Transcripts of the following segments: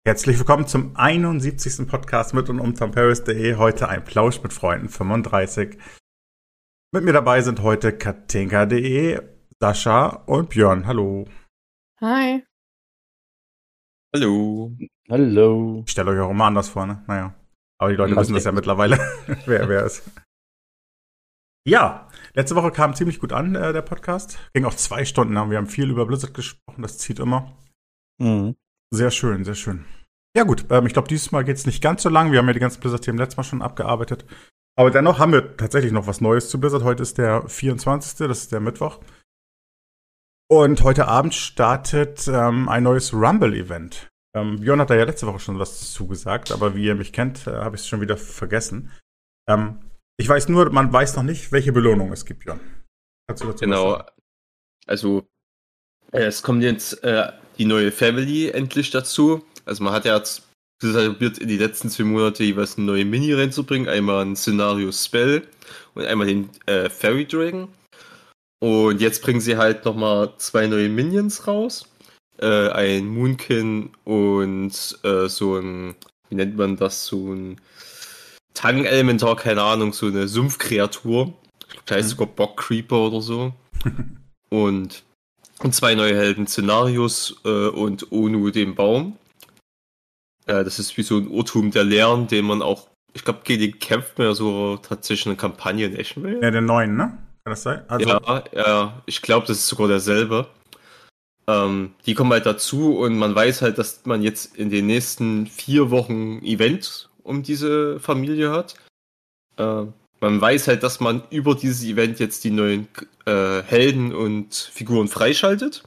Herzlich willkommen zum 71. Podcast mit und um TomParis.de. Heute ein Plausch mit Freunden 35. Mit mir dabei sind heute Katinka.de, Sascha und Björn. Hallo. Hi. Hallo. Hallo. Ich stelle euch auch immer anders vor, ne? Naja. Aber die Leute wissen das ja mittlerweile, wer ist. Ja, letzte Woche kam ziemlich gut an, der Podcast. Ging auch 2 Stunden lang. Wir haben viel über Blizzard gesprochen, das zieht immer. Mhm. Sehr schön, sehr schön. Ja gut, ich glaube, dieses Mal geht es nicht ganz so lang. Wir haben ja die ganzen Blizzard-Themen letztes Mal schon abgearbeitet. Aber dennoch haben wir tatsächlich noch was Neues zu Blizzard. Heute ist der 24., das ist der Mittwoch. Und heute Abend startet ein neues Rumble-Event. Björn hat da ja letzte Woche schon was zugesagt, aber wie ihr mich kennt, habe ich es schon wieder vergessen. Ich weiß nur, man weiß noch nicht, welche Belohnung es gibt, Björn. Kannst du dazu Genau. was sagen? Also, es kommt jetzt die neue Family endlich dazu. Also man hat ja jetzt probiert, in die letzten 2 Monate jeweils eine neue Mini reinzubringen. Einmal ein Szenario Spell und einmal den Fairy Dragon. Und jetzt bringen sie halt nochmal 2 neue Minions raus. Ein Moonkin und so ein, wie nennt man das, so ein Tang-Elementar, keine Ahnung, so eine Sumpfkreatur. Ich glaube, der heißt sogar Bock-Creeper oder so. Und 2 neue Helden-Szenarios und Onu den Baum. Das ist wie so ein Irrtum der Lehren, den man auch, ich glaube, gegen den kämpft man ja so tatsächlich eine Kampagne in Eschenwelt. Ja, den neuen, ne? Kann das sein? Also, Ja, ich glaube, das ist sogar derselbe. Die kommen halt dazu und man weiß halt, dass man jetzt in den nächsten 4 Wochen Event um diese Familie hat. Man weiß halt, dass man über dieses Event jetzt die neuen Helden und Figuren freischaltet.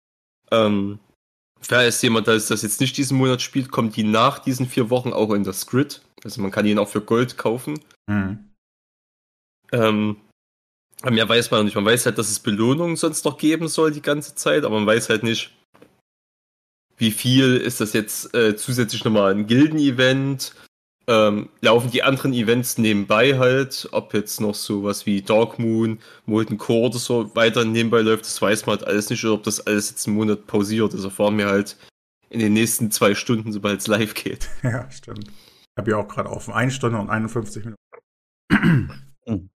Falls jemand, das jetzt nicht diesen Monat spielt, kommt die nach diesen 4 Wochen auch in das Grid. Also man kann ihn auch für Gold kaufen. Mehr weiß man noch nicht. Man weiß halt, dass es Belohnungen sonst noch geben soll die ganze Zeit, aber man weiß halt nicht, wie viel ist das jetzt zusätzlich nochmal ein Gilden-Event. Laufen die anderen Events nebenbei halt, ob jetzt noch sowas wie Dark Moon, Molten Core oder so weiter nebenbei läuft, das weiß man halt alles nicht, oder ob das alles jetzt einen Monat pausiert. Das erfahren wir halt in den nächsten 2 Stunden, sobald es live geht. Ja, stimmt. Ich habe ja auch gerade offen 1 Stunde und 51 Minuten.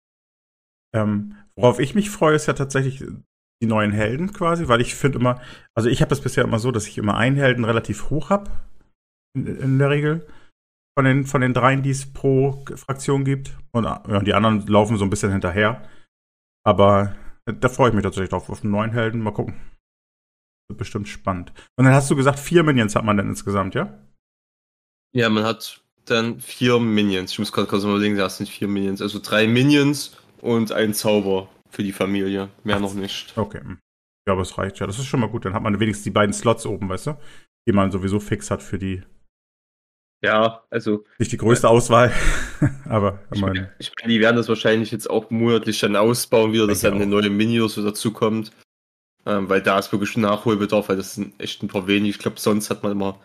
Worauf ich mich freue, ist ja tatsächlich die neuen Helden quasi, weil ich finde immer, also ich habe das bisher immer so, dass ich immer einen Helden relativ hoch habe, in der Regel. Von den 3, die es pro Fraktion gibt. Und die anderen laufen so ein bisschen hinterher. Aber da freue ich mich tatsächlich drauf, auf einen neuen Helden. Mal gucken. Wird bestimmt spannend. Und dann hast du gesagt, 4 Minions hat man denn insgesamt, ja? Ja, man hat dann 4 Minions. Ich muss gerade kurz mal überlegen, das sind 4 Minions. Also 3 Minions und ein Zauber für die Familie. Mehr noch nicht. Okay. Ja, aber es reicht ja. Das ist schon mal gut. Dann hat man wenigstens die beiden Slots oben, weißt du? Die man sowieso fix hat für die. Ja, also. Nicht die größte Auswahl, aber ich meine, die werden das wahrscheinlich jetzt auch monatlich dann ausbauen, wieder, dass dann eine neue Mini so dazu kommt. Weil da ist wirklich Nachholbedarf, weil das sind echt ein paar wenig. Ich glaube, sonst hat man immer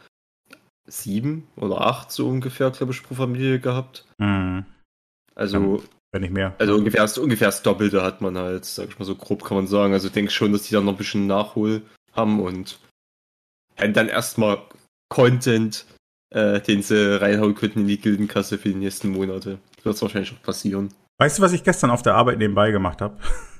7 oder 8 so ungefähr, glaube ich, pro Familie gehabt. Also. Wenn nicht mehr. Also ungefähr das Doppelte hat man halt, sag ich mal so grob kann man sagen. Also ich denke schon, dass die dann noch ein bisschen Nachhol haben und dann erstmal Content, den sie reinhauen könnten in die Gildenkasse für die nächsten Monate. Das wird wahrscheinlich auch passieren. Weißt du, was ich gestern auf der Arbeit nebenbei gemacht habe?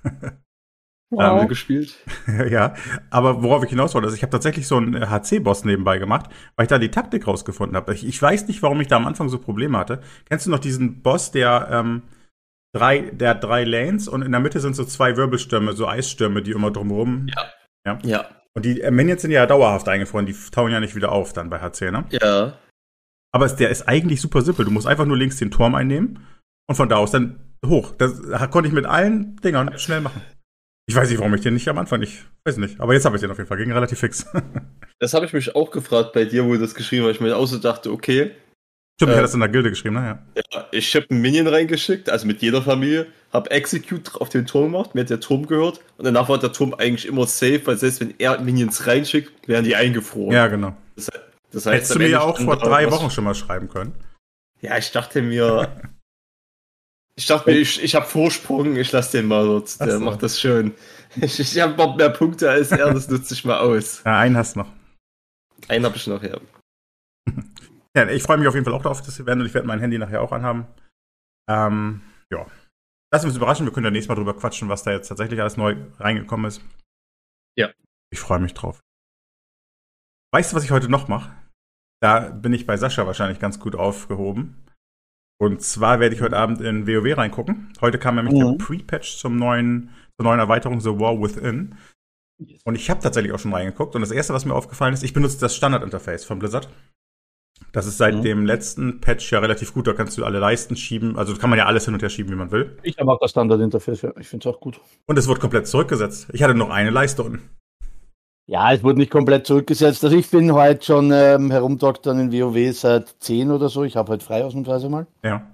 Wow. Gespielt? Ja, aber worauf ich hinaus wollte, also ich habe tatsächlich so einen HC-Boss nebenbei gemacht, weil ich da die Taktik rausgefunden habe. Ich weiß nicht, warum ich da am Anfang so Probleme hatte. Kennst du noch diesen Boss, der hat 3 Lanes und in der Mitte sind so 2 Wirbelstürme, so Eisstürme, die immer drumherum. Ja. Und die Minions sind ja dauerhaft eingefroren, die tauen ja nicht wieder auf dann bei HC, ne? Ja. Aber der ist eigentlich super simpel. Du musst einfach nur links den Turm einnehmen und von da aus dann hoch. Das konnte ich mit allen Dingern schnell machen. Ich weiß nicht, warum ich den nicht am Anfang nicht, weiß nicht. Aber jetzt habe ich den auf jeden Fall, ging relativ fix. Das habe ich mich auch gefragt bei dir, wo du das geschrieben hast, weil ich mir auch so dachte, okay. Stimmt, ich hatte das in der Gilde geschrieben, ne? Ja, ich habe einen Minion reingeschickt, also mit jeder Familie, habe Execute auf den Turm gemacht, mir hat der Turm gehört und danach war der Turm eigentlich immer safe, weil selbst wenn er Minions reinschickt, werden die eingefroren. Ja, genau. Das heißt, hättest du mir ja auch vor 3 Wochen schon mal schreiben können. Ja, ich dachte mir, ich habe Vorsprung, ich lasse den mal dort, der macht das schön. Ich habe noch mehr Punkte als er, das nutze ich mal aus. Ja, einen hast du noch. Einen habe ich noch, ja. Ja, ich freue mich auf jeden Fall auch darauf, das Event und ich werde mein Handy nachher auch anhaben. Ja. Lass uns überraschen, wir können ja nächstes Mal drüber quatschen, was da jetzt tatsächlich alles neu reingekommen ist. Ja. Ich freue mich drauf. Weißt du, was ich heute noch mache? Da bin ich bei Sascha wahrscheinlich ganz gut aufgehoben. Und zwar werde ich heute Abend in WoW reingucken. Heute kam nämlich der Pre-Patch zur neuen Erweiterung The War Within. Und ich habe tatsächlich auch schon reingeguckt. Und das Erste, was mir aufgefallen ist, ich benutze das Standard-Interface von Blizzard. Das ist seit dem letzten Patch ja relativ gut. Da kannst du alle Leisten schieben. Also kann man ja alles hin und her schieben, wie man will. Ich habe auch das Standard-Interface, ja. Ich finde es auch gut. Und es wurde komplett zurückgesetzt. Ich hatte noch eine Leiste unten. Ja, es wurde nicht komplett zurückgesetzt. Also ich bin heute schon herumdoktern in WoW seit 10 oder so. Ich habe heute frei ausnahmsweise mal. Ja.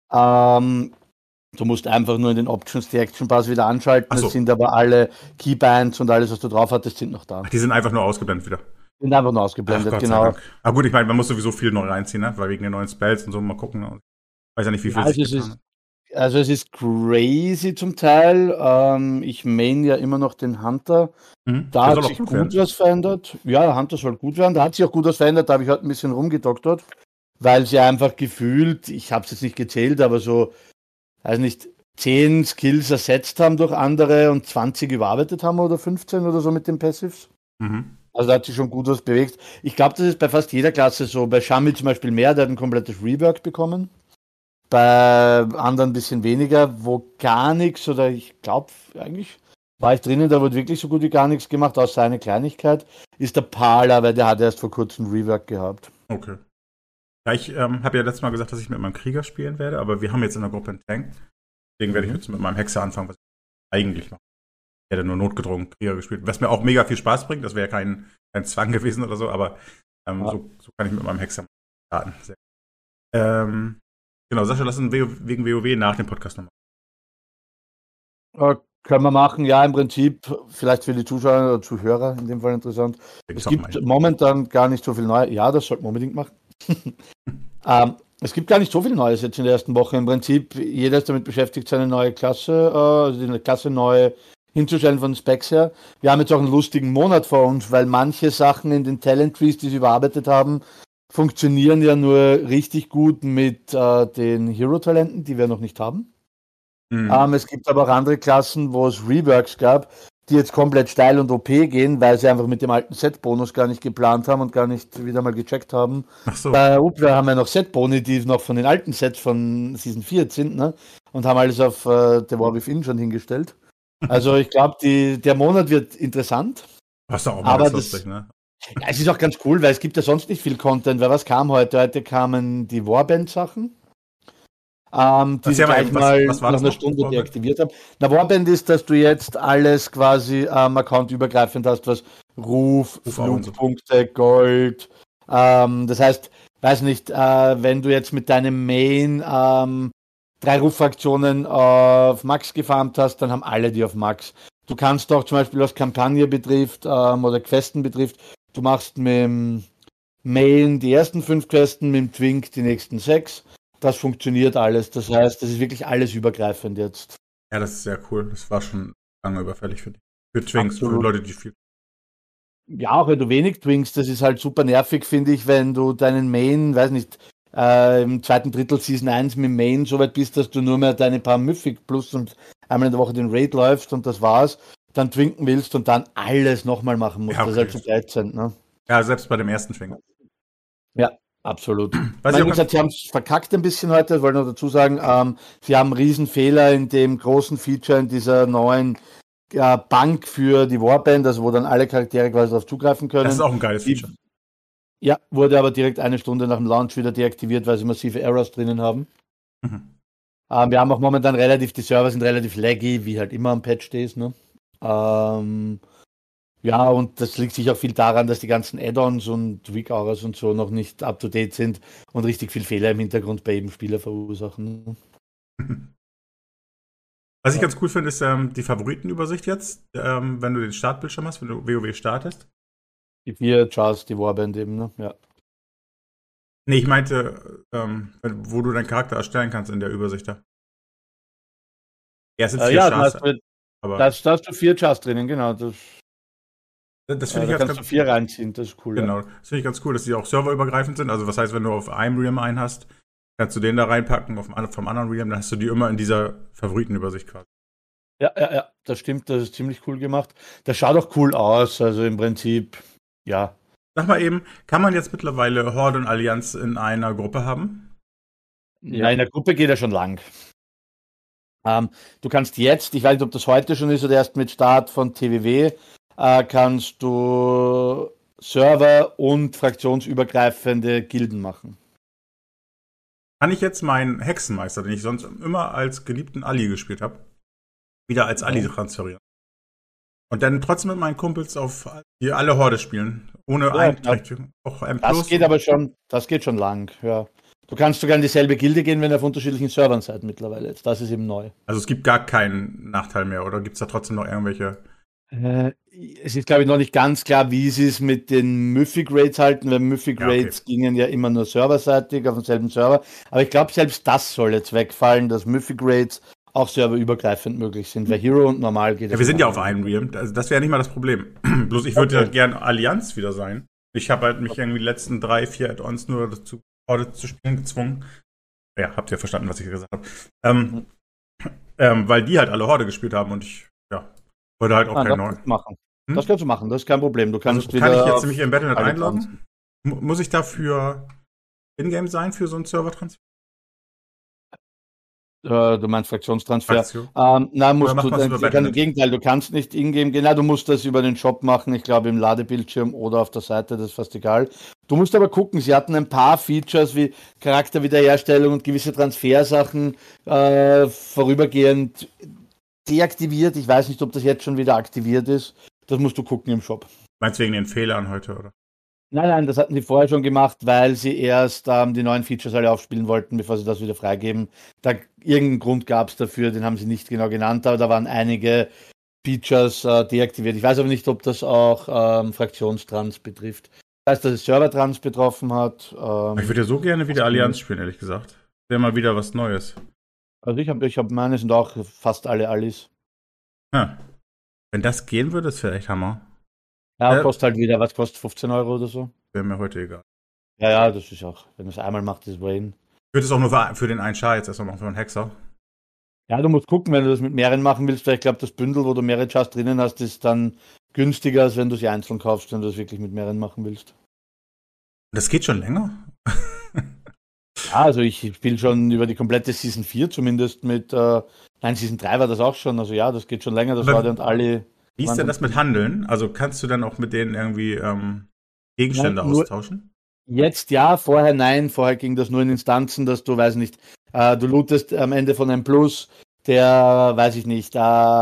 Du musst einfach nur in den Options die Action Bars wieder anschalten. So. Es sind aber alle Keybands und alles, was du drauf hattest, sind noch da. Ach, die sind einfach nur ausgeblendet wieder. Sind einfach nur ausgeblendet, Gott sei genau. Dank. Aber gut, ich meine, man muss sowieso viel neu reinziehen, ne? Weil wegen den neuen Spells und so, mal gucken. Ich weiß ja nicht, wie viel sich getan hat. Also es ist crazy zum Teil. Ich main ja immer noch den Hunter. Da hat sich gut was verändert. Ja, Hunter soll gut werden. Da hat sich auch gut was verändert. Da habe ich heute ein bisschen rumgedoktert, weil sie einfach gefühlt, ich habe es jetzt nicht gezählt, aber so, also nicht 10 Skills ersetzt haben durch andere und 20 überarbeitet haben oder 15 oder so mit den Passives. Also da hat sich schon gut was bewegt. Ich glaube, das ist bei fast jeder Klasse so. Bei Shamil zum Beispiel mehr, der hat ein komplettes Rework bekommen. Bei anderen ein bisschen weniger, wo gar nichts, oder ich glaube eigentlich war ich drinnen, da wurde wirklich so gut wie gar nichts gemacht, außer eine Kleinigkeit, ist der Parler, weil der hat erst vor kurzem Rework gehabt. Okay. Ja, ich habe ja letztes Mal gesagt, dass ich mit meinem Krieger spielen werde, aber wir haben jetzt in der Gruppe einen Tank. Deswegen werde ich jetzt mit meinem Hexer anfangen, was ich eigentlich mache. Ich hätte nur notgedrungen Krieger gespielt, was mir auch mega viel Spaß bringt. Das wäre ja kein Zwang gewesen oder so, aber so kann ich mit meinem Hexer starten. Genau, Sascha, lass uns wegen WoW nach dem Podcast nochmal. Können wir machen, ja, im Prinzip, vielleicht für die Zuschauer oder Zuhörer in dem Fall interessant. Es gibt momentan gar nicht so viel Neues. Ja, das sollten wir unbedingt machen. Es gibt gar nicht so viel Neues jetzt in der ersten Woche. Im Prinzip, jeder ist damit beschäftigt, seine neue Klasse, also die Klasse neu hinzustellen von Specs her. Wir haben jetzt auch einen lustigen Monat vor uns, weil manche Sachen in den Talent Trees, die sie überarbeitet haben, funktionieren ja nur richtig gut mit den Hero-Talenten, die wir noch nicht haben. Es gibt aber auch andere Klassen, wo es Reworks gab, die jetzt komplett steil und OP gehen, weil sie einfach mit dem alten Set-Bonus gar nicht geplant haben und gar nicht wieder mal gecheckt haben. Ach so. Bei Upla haben wir noch Set-Boni, die noch von den alten Sets von Season 4 sind, ne? Und haben alles auf The War Within schon hingestellt. Also ich glaube, der Monat wird interessant. Was auch mal lustig, ne? Ja, es ist auch ganz cool, weil es gibt ja sonst nicht viel Content. Weil was kam heute? Heute kamen die Warband-Sachen. Die sie gleich mal nach einer Stunde deaktiviert haben. Na, Warband ist, dass du jetzt alles quasi accountübergreifend hast, was Ruf, Flugpunkte, Gold. Das heißt, weiß nicht, wenn du jetzt mit deinem Main 3 Ruffraktionen auf Max gefarmt hast, dann haben alle die auf Max. Du kannst auch zum Beispiel, was Kampagne betrifft oder Questen betrifft, du machst mit dem Main die ersten 5 Questen, mit dem Twink die nächsten 6. Das funktioniert alles. Das heißt, das ist wirklich alles übergreifend jetzt. Ja, das ist sehr cool. Das war schon lange überfällig für dich. Für Twinks, für Leute, die viel. Ja, auch wenn du wenig Twinks, das ist halt super nervig, finde ich, wenn du deinen Main, weiß nicht, im zweiten Drittel Season 1 mit Main so weit bist, dass du nur mehr deine paar Mythic plus und einmal in der Woche den Raid läufst und das war's, dann twinken willst und dann alles nochmal machen musst. Ja, okay. Das ist halt so 13, ne? Ja, selbst bei dem ersten Twink. Ja. Absolut. Wie gesagt, sie haben es verkackt ein bisschen heute, wollte noch dazu sagen, sie haben einen Riesenfehler in dem großen Feature in dieser neuen Bank für die Warband, also wo dann alle Charaktere quasi darauf zugreifen können. Das ist auch ein geiles Feature. Ja, wurde aber direkt eine Stunde nach dem Launch wieder deaktiviert, weil sie massive Errors drinnen haben. Wir haben auch momentan die Server sind relativ laggy, wie halt immer am Patch Days, ne? Ja, und das liegt sicher auch viel daran, dass die ganzen Add-ons und Weak-Auras und so noch nicht up-to-date sind und richtig viel Fehler im Hintergrund bei jedem Spieler verursachen. Was ich ganz cool finde, ist die Favoritenübersicht jetzt, wenn du den Startbildschirm hast, wenn du WoW startest. Die 4 Chars, die Warband eben, ne? Ja. Nee, ich meinte, wo du deinen Charakter erstellen kannst in der Übersicht da. Ja, es sind 4 Chars. Da hast du 4 Chars drinnen, genau. Das Das finde ich da kannst du 4 reinziehen, das ist cool. Genau, das finde ich ganz cool, dass die auch serverübergreifend sind. Also was heißt, wenn du auf einem Realm einen hast, kannst du den da reinpacken, vom anderen Realm, dann hast du die immer in dieser Favoritenübersicht quasi. Ja, das stimmt, das ist ziemlich cool gemacht. Das schaut auch cool aus, also im Prinzip, ja. Sag mal eben, kann man jetzt mittlerweile Horde und Allianz in einer Gruppe haben? Ja, in der Gruppe geht er schon lang. Du kannst jetzt, ich weiß nicht, ob das heute schon ist oder erst mit Start von TWW, kannst du Server- und fraktionsübergreifende Gilden machen. Kann ich jetzt meinen Hexenmeister, den ich sonst immer als geliebten Ali gespielt habe, wieder als Ali transferieren? Und dann trotzdem mit meinen Kumpels auf die alle Horde spielen, ohne Einträchtigung. Das geht schon lang, ja. Du kannst sogar in dieselbe Gilde gehen, wenn ihr auf unterschiedlichen Servern seid mittlerweile jetzt. Das ist eben neu. Also es gibt gar keinen Nachteil mehr, oder gibt es da trotzdem noch irgendwelche? Es ist, glaube ich, noch nicht ganz klar, wie sie es mit den Mythic Raids halten, weil Mythic Raids gingen ja immer nur serverseitig auf demselben Server. Aber ich glaube, selbst das soll jetzt wegfallen, dass Mythic Raids auch serverübergreifend möglich sind, weil Hero und Normal geht. Ja, wir sind ja auf einem Realm, also das wäre nicht mal das Problem. Bloß ich würde ja gern Allianz wieder sein. Ich habe halt mich irgendwie die letzten 3-4 Add-ons nur dazu Horde zu spielen gezwungen. Ja, habt ihr verstanden, was ich gesagt habe. Weil die halt alle Horde gespielt haben und ich, wollte halt auch keinen neuen. Das kannst du machen, das ist kein Problem. Du kannst also, kann ich jetzt mich im Battle.net einloggen? Muss ich dafür in-game sein für so einen Server-Transfer? Du meinst Fraktionstransfer? Nein, musst du. Im Gegenteil, du kannst nicht in-game gehen. Du musst das über den Shop machen, ich glaube im Ladebildschirm oder auf der Seite, das ist fast egal. Du musst aber gucken, sie hatten ein paar Features wie Charakterwiederherstellung und gewisse Transfersachen vorübergehend deaktiviert. Ich weiß nicht, ob das jetzt schon wieder aktiviert ist. Das musst du gucken im Shop. Meinst du wegen den Fehlern heute, oder? Nein, das hatten die vorher schon gemacht, weil sie erst die neuen Features alle aufspielen wollten, bevor sie das wieder freigeben. Irgendeinen Grund gab es dafür, den haben sie nicht genau genannt, aber da waren einige Features deaktiviert. Ich weiß aber nicht, ob das auch Fraktionstrans betrifft. Das heißt, dass es Server-Trans betroffen hat. Ich würde ja so gerne wieder Allianz spielen, ehrlich gesagt. Wäre mal wieder was Neues. Also ich hab meine sind auch fast alle Allis. Wenn das gehen würde, das wäre echt Hammer. Ja, kostet halt wieder, was kostet 15 € oder so? Wäre mir heute egal. Ja, das ist auch, wenn du es einmal macht, ist Wayne. Ich würde es auch nur für den einen Char jetzt erstmal machen, für einen Hexer. Ja, du musst gucken, wenn du das mit mehreren machen willst, weil ich glaube, das Bündel, wo du mehrere Chars drinnen hast, ist dann günstiger, als wenn du sie einzeln kaufst, wenn du das wirklich mit mehreren machen willst. Das geht schon länger? Ja, also ich spiele schon über die komplette Season 4 zumindest mit, Season 3 war das auch schon, also ja, das geht schon länger, das war und alle. Wie ist denn das mit Handeln? Also kannst du dann auch mit denen irgendwie Gegenstände austauschen? Jetzt ja, vorher nein, vorher ging das nur in Instanzen, dass du, weiß nicht, du lootest am Ende von einem Plus, der, weiß ich nicht,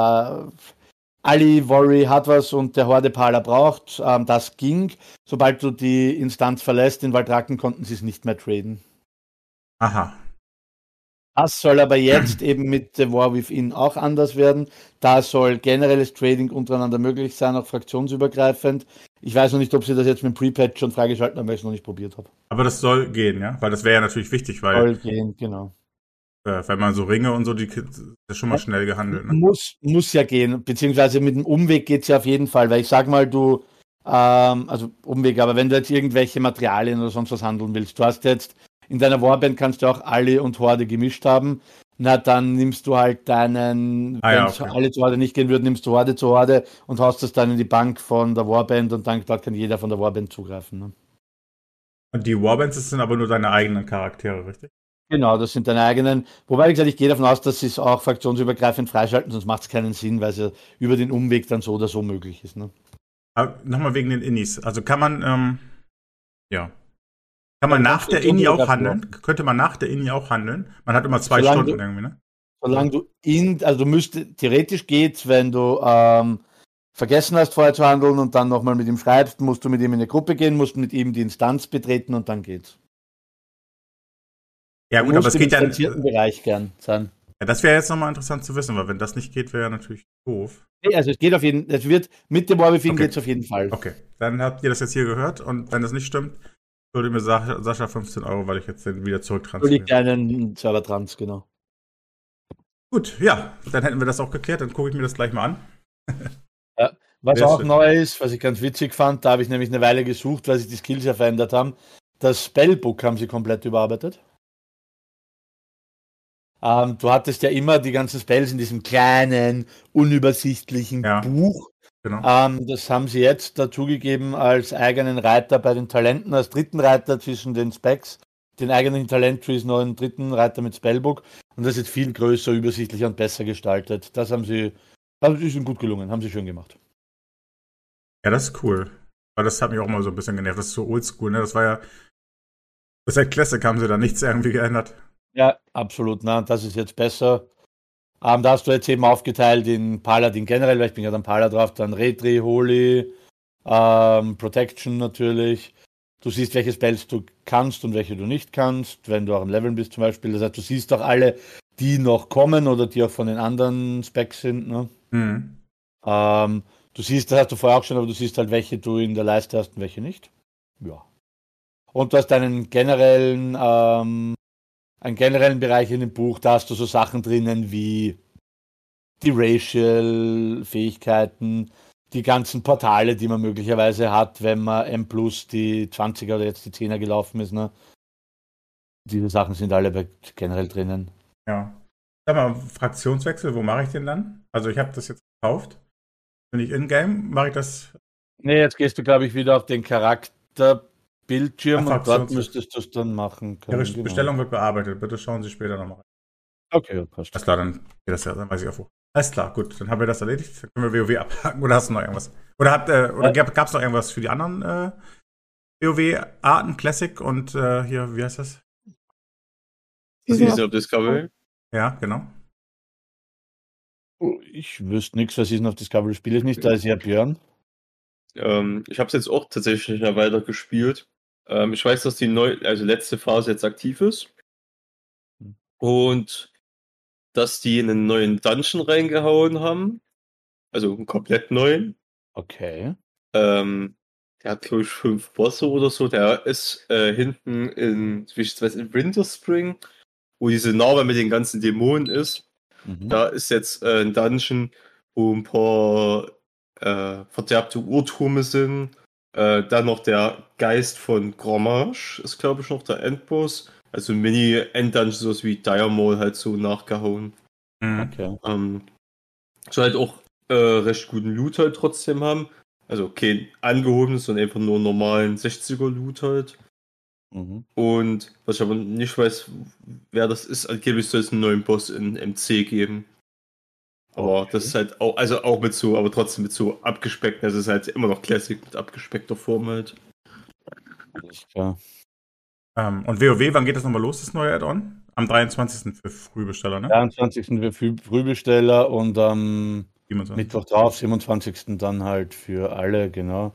Ali Worry hat was und der Horde-Paler braucht, das ging. Sobald du die Instanz verlässt, in Valdraken konnten sie es nicht mehr traden. Aha. Das soll aber jetzt eben mit The War Within auch anders werden. Da soll generelles Trading untereinander möglich sein, auch fraktionsübergreifend. Ich weiß noch nicht, ob sie das jetzt mit dem Pre-Patch schon freigeschalten haben, weil ich es noch nicht probiert habe. Aber das soll gehen, ja? Weil das wäre ja natürlich wichtig, weil. Soll gehen, genau. Wenn man so Ringe und so, das ist schon mal schnell gehandelt. Ne? Muss ja gehen, beziehungsweise mit dem Umweg geht es ja auf jeden Fall, weil ich sag mal, also Umweg, aber wenn du jetzt irgendwelche Materialien oder sonst was handeln willst, du hast jetzt in deiner Warband kannst du auch alle und Horde gemischt haben. Na, dann nimmst du halt deinen, wenn alle zu Horde nicht gehen würden, nimmst du Horde zu Horde und haust das dann in die Bank von der Warband und dann dort kann jeder von der Warband zugreifen. Ne? Und die Warbands sind aber nur deine eigenen Charaktere, richtig? Genau, das sind deine eigenen. Wobei, wie gesagt, ich gehe davon aus, dass sie es auch fraktionsübergreifend freischalten, sonst macht es keinen Sinn, weil es ja über den Umweg dann so oder so möglich ist. Ne? Nochmal wegen den Innis. Also kann man, Kann man nach der Inni auch handeln? Könnte man nach der Inni auch handeln? Man hat immer 2 Stunden irgendwie, ne? Solange du theoretisch geht's, wenn du vergessen hast vorher zu handeln und dann nochmal mit ihm schreibst, musst du mit ihm in eine Gruppe gehen, musst mit ihm die Instanz betreten und dann geht's. Ja gut, aber es geht ja im Bereich gern sein. Ja, das wäre jetzt nochmal interessant zu wissen, weil wenn das nicht geht, wäre ja natürlich doof. Nee, also es wird mit dem War Within geht's auf jeden Fall. Okay, dann habt ihr das jetzt hier gehört und wenn das nicht stimmt, würde mir Sascha 15 €, weil ich jetzt den wieder zurücktransferiere. Für die kleinen Server-Trans, genau. Gut, ja, dann hätten wir das auch geklärt, dann gucke ich mir das gleich mal an. Ja. Was auch neu ist, was ich ganz witzig fand, da habe ich nämlich eine Weile gesucht, weil sich die Skills ja verändert haben. Das Spellbook haben sie komplett überarbeitet. Du hattest ja immer die ganzen Spells in diesem kleinen, unübersichtlichen Buch. Genau. Das haben sie jetzt dazugegeben als eigenen Reiter bei den Talenten, als dritten Reiter zwischen den Specs, den eigenen Talent-Trees noch einen dritten Reiter mit Spellbook. Und das ist jetzt viel größer, übersichtlicher und besser gestaltet. Das haben sie, also ist ihnen gut gelungen, haben sie schön gemacht. Ja, das ist cool. Aber das hat mich auch mal so ein bisschen genervt. Das ist so oldschool, ne? Das war ja. Seit Classic haben sie da nichts irgendwie geändert. Ja, absolut. Na, das ist jetzt besser. Da hast du jetzt eben aufgeteilt in Paladin generell, weil ich bin ja dann Paladin drauf, dann Retri, Holy, Protection natürlich. Du siehst, welche Spells du kannst und welche du nicht kannst, wenn du auch am Leveln bist zum Beispiel. Das heißt, du siehst auch alle, die noch kommen oder die auch von den anderen Specs sind. Ne? Mhm. Du siehst, das hast du vorher auch schon, aber du siehst halt, welche du in der Leiste hast und welche nicht. Ja. Und du hast einen generellen Bereich in dem Buch, da hast du so Sachen drinnen wie die Racial-Fähigkeiten, die ganzen Portale, die man möglicherweise hat, wenn man M+ die 20er oder jetzt die 10er gelaufen ist. Ne? Diese Sachen sind alle generell drinnen. Ja. Sag mal, Fraktionswechsel, wo mache ich den dann? Also ich habe das jetzt gekauft. Bin ich in-game, mache ich das? Nee, jetzt gehst du, glaube ich, wieder auf den Charakterbildschirm und dort müsstest du es dann machen können. Ihre Bestellung wird bearbeitet. Bitte schauen Sie später nochmal rein. Okay, passt. Alles klar, dann geht das ja, dann weiß ich auch wo. Alles klar, gut, dann haben wir das erledigt. Dann können wir WoW abhaken. Oder hast du noch irgendwas? Oder gab es noch irgendwas für die anderen WoW-Arten, Classic und hier, wie heißt das? Season of Discovery. Ja, genau. Ich wüsste nichts, was Season of Discovery spiele ich nicht, da ist ja Björn. Ich habe es jetzt auch tatsächlich nicht mehr weiter gespielt. Ich weiß, dass die letzte Phase jetzt aktiv ist. Und dass die einen neuen Dungeon reingehauen haben. Also einen komplett neuen. Okay. Der hat, glaube ich, 5 Bosse oder so. Der ist hinten in Winterspring, wo diese Narbe mit den ganzen Dämonen ist. Mhm. Da ist jetzt ein Dungeon, wo ein paar verderbte Uhrtürme sind. Dann noch der Geist von Grommash ist, glaube ich, noch der Endboss. Also Mini-End-Dungeon, sowas wie Dire Maul halt so nachgehauen. Okay. Soll halt auch recht guten Loot halt trotzdem haben. Also kein angehobenes, sondern einfach nur normalen 60er Loot halt. Mhm. Und was ich aber nicht weiß, wer das ist, angeblich soll es einen neuen Boss in MC geben. Aber das ist halt auch, also auch mit so, aber trotzdem mit so abgespeckten, also es ist halt immer noch Classic mit abgespeckter Form halt. Alles klar. Und WoW, wann geht das nochmal los, das neue Add-on? Am 23. für Frühbesteller, ne? 23. für Frühbesteller und am Mittwoch drauf, 27. dann halt für alle, genau.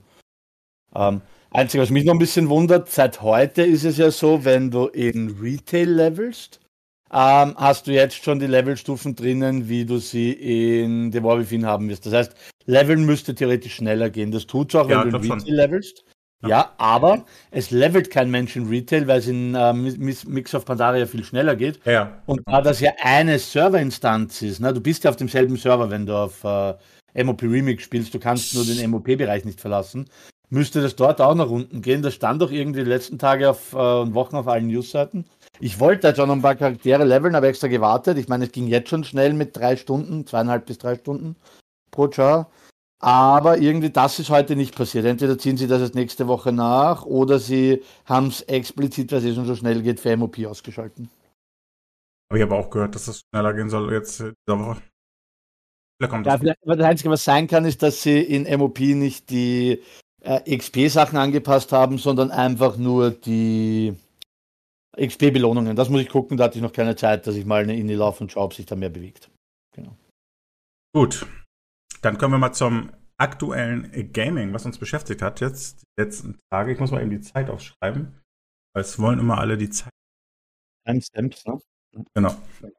Einzige, was mich noch ein bisschen wundert, seit heute ist es ja so, wenn du in Retail levelst, hast du jetzt schon die Levelstufen drinnen, wie du sie in Devolver Within haben wirst. Das heißt, Leveln müsste theoretisch schneller gehen. Das tut es auch, wenn du in Retail levelst. Ja, aber es levelt kein Mensch in Retail, weil es in Mix of Pandaria viel schneller geht. Ja. Und da das ja eine Serverinstanz ist, ne, du bist ja auf demselben Server, wenn du auf MOP Remix spielst, du kannst nur den MOP-Bereich nicht verlassen, müsste das dort auch nach unten gehen. Das stand doch irgendwie die letzten Tage und Wochen auf allen Newsseiten. Ich wollte jetzt auch noch ein paar Charaktere leveln, habe extra gewartet. Ich meine, es ging jetzt schon schnell mit 3 Stunden, 2,5 bis 3 Stunden pro Char. Aber irgendwie, das ist heute nicht passiert. Entweder ziehen sie das jetzt nächste Woche nach oder sie haben es explizit, weil es schon so schnell geht, für MOP ausgeschalten. Aber ich habe auch gehört, dass es schneller gehen soll jetzt in dieser Woche. Vielleicht, aber das Einzige, was sein kann, ist, dass sie in MOP nicht die XP-Sachen angepasst haben, sondern einfach nur die XP-Belohnungen. Das muss ich gucken, da hatte ich noch keine Zeit, dass ich mal in die laufe und schaue, ob sich da mehr bewegt. Genau. Gut. Dann kommen wir mal zum aktuellen Gaming, was uns beschäftigt hat jetzt die letzten Tage. Ich muss mal eben die Zeit aufschreiben, weil es wollen immer alle die Zeit. Timestamps, ne? Genau.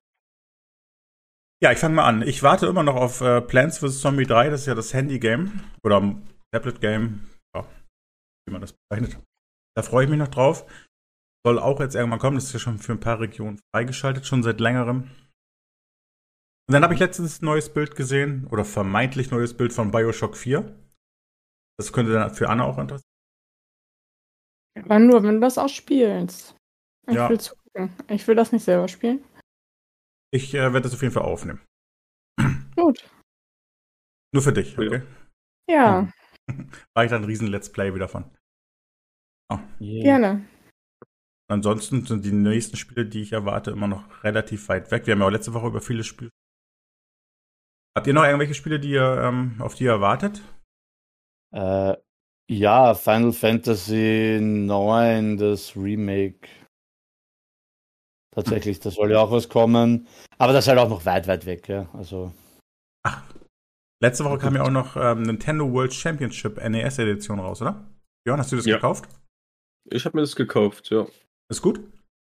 Ja, ich fange mal an. Ich warte immer noch auf Plants vs. Zombie 3, das ist ja das Handy-Game oder Tablet-Game, ja, wie man das bezeichnet. Da freue ich mich noch drauf. Soll auch jetzt irgendwann kommen, das ist ja schon für ein paar Regionen freigeschaltet, schon seit längerem. Und dann habe ich letztens ein neues Bild gesehen, oder vermeintlich neues Bild von BioShock 4. Das könnte dann für Anna auch interessant sein. Aber nur, wenn du das auch spielst. Ich will zugucken. Ich will das nicht selber spielen. Ich werde das auf jeden Fall aufnehmen. Gut. Nur für dich, okay? Ja. War ich dann ein riesen Let's Play wieder von. Oh. Gerne. Ansonsten sind die nächsten Spiele, die ich erwarte, immer noch relativ weit weg. Wir haben ja auch letzte Woche über viele Spiele. Habt ihr noch irgendwelche Spiele, die ihr, auf die ihr erwartet? Ja, Final Fantasy IX, das Remake. Tatsächlich, da soll ja auch was kommen. Aber das ist halt auch noch weit, weit weg, ja. Also. Ach, letzte Woche kam ja auch noch Nintendo World Championship NES-Edition raus, oder? Björn, hast du das gekauft? Ich habe mir das gekauft, ja. Ist gut?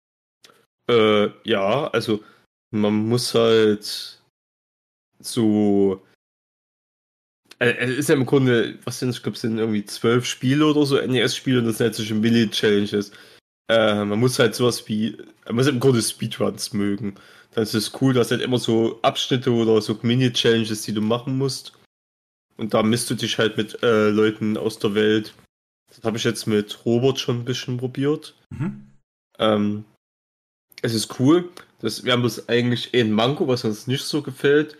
Ja, also man muss halt so. Es ist ja im Grunde, was sind, ich glaube, es sind irgendwie 12 Spiele oder so, NES-Spiele, und das sind halt solche Mini-Challenges. Man muss halt sowas wie, man muss im Grunde Speedruns mögen. Dann ist es cool, dass halt immer so Abschnitte oder so Mini-Challenges, die du machen musst. Und da misst du dich halt mit Leuten aus der Welt. Das habe ich jetzt mit Robert schon ein bisschen probiert. Es ist cool. Wir haben das eigentlich ein Manko, was uns nicht so gefällt.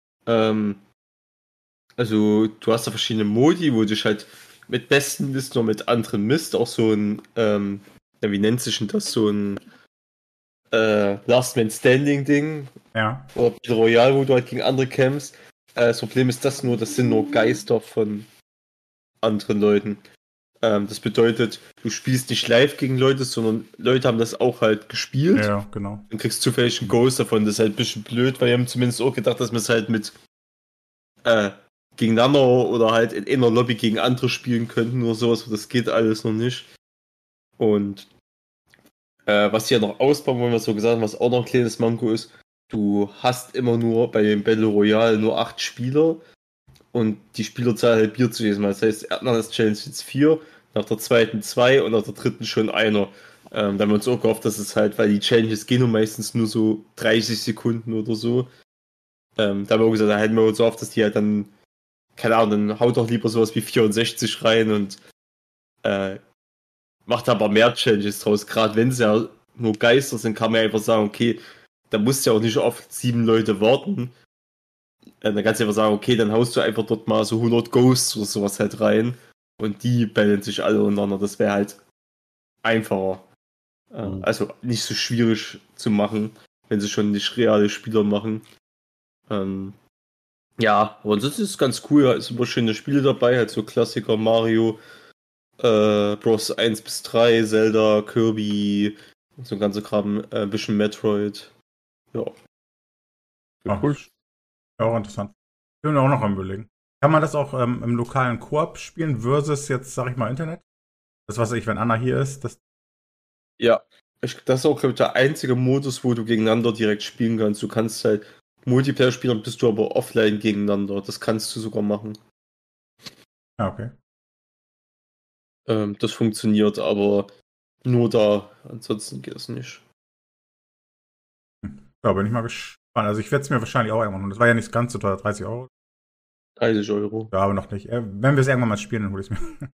Also, du hast da verschiedene Modi, wo du dich halt mit besten misst oder mit anderen misst. Auch so ein, wie nennt sich denn das? So ein Last Man Standing Ding. Ja. Oder Battle Royale, wo du halt gegen andere kämpfst. Das Problem ist das sind nur Geister von anderen Leuten. Das bedeutet, du spielst nicht live gegen Leute, sondern Leute haben das auch halt gespielt. Ja, genau. Dann kriegst du zufällig einen Ghost davon. Das ist halt ein bisschen blöd, weil wir haben zumindest auch gedacht, dass wir es halt mit gegeneinander oder halt in einer Lobby gegen andere spielen könnten oder sowas. Das geht alles noch nicht. Und was die ja noch ausbauen wollen, was wir gesagt haben, was auch noch ein kleines Manko ist, du hast immer nur bei dem Battle Royale nur 8 Spieler und die Spielerzahl halbiert sich jedes Mal. Das heißt, nach der Challenge jetzt 4, nach der zweiten 2 und nach der dritten schon einer. Da haben wir uns auch gehofft, dass es halt, weil die Challenges gehen nur meistens nur so 30 Sekunden oder so. Da haben wir auch gesagt, da hätten wir uns so oft, dass die halt dann, keine Ahnung, dann haut doch lieber sowas wie 64 rein und macht aber mehr Challenges draus. Gerade wenn es ja nur Geister sind, kann man ja einfach sagen, okay, da musst du ja auch nicht oft 7 Leute warten. Dann kannst du einfach sagen, okay, dann haust du einfach dort mal so 100 Ghosts oder sowas halt rein und die ballen sich alle untereinander. Das wäre halt einfacher. Also nicht so schwierig zu machen, wenn sie schon nicht reale Spieler machen. Ja, aber ansonsten ist es ganz cool. Es sind immer schöne Spiele dabei, halt so Klassiker Mario, Bros 1 bis 3, Zelda, Kirby, und so ein ganzer Kram, ein bisschen Metroid. Ja. Cool. Ja, auch interessant. Ich bin auch noch am Überlegen. Kann man das auch im lokalen Koop spielen versus jetzt, sag ich mal, Internet? Das, was ich, wenn Anna hier ist, das. Ja, das ist auch, glaube ich, der einzige Modus, wo du gegeneinander direkt spielen kannst. Du kannst halt Multiplayer spielen, bist du aber offline gegeneinander. Das kannst du sogar machen. Ja, okay. Das funktioniert, aber nur da. Ansonsten geht es nicht. Ja, bin ich mal gespannt. Also ich werde es mir wahrscheinlich auch irgendwann holen. Das war ja nicht ganz so teuer, 30 Euro. 30 Euro. Ja, aber noch nicht. Wenn wir es irgendwann mal spielen, dann hole ich es mir.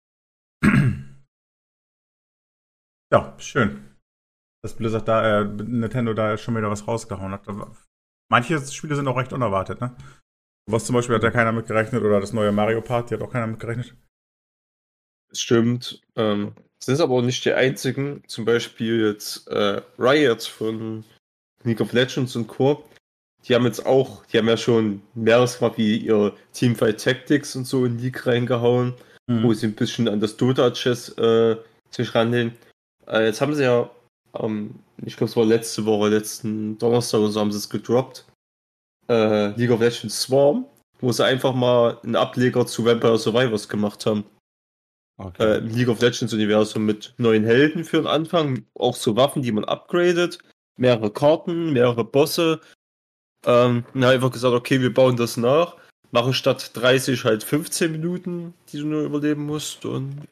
Ja, schön. Dass Blizzard da, Nintendo da schon wieder was rausgehauen hat. Manche Spiele sind auch recht unerwartet, ne? Was zum Beispiel hat ja keiner mitgerechnet, oder das neue Mario Party hat auch keiner mitgerechnet. Das stimmt. Sind aber auch nicht die einzigen. Zum Beispiel jetzt Riot von League of Legends und Co. Die haben ja schon mehreres Mal wie ihr Teamfight Tactics und so in League reingehauen, wo sie ein bisschen an das Dota-Chess sich rannehmen. Jetzt haben sie ja, ich glaube es war letzten Donnerstag oder so, haben sie es gedroppt. League of Legends Swarm, wo sie einfach mal einen Ableger zu Vampire Survivors gemacht haben. Okay. Im League of Legends Universum mit neuen Helden für den Anfang, auch so Waffen, die man upgradet, mehrere Karten, mehrere Bosse. Und haben einfach gesagt, okay, wir bauen das nach, machen statt 30 halt 15 Minuten, die du nur überleben musst. Und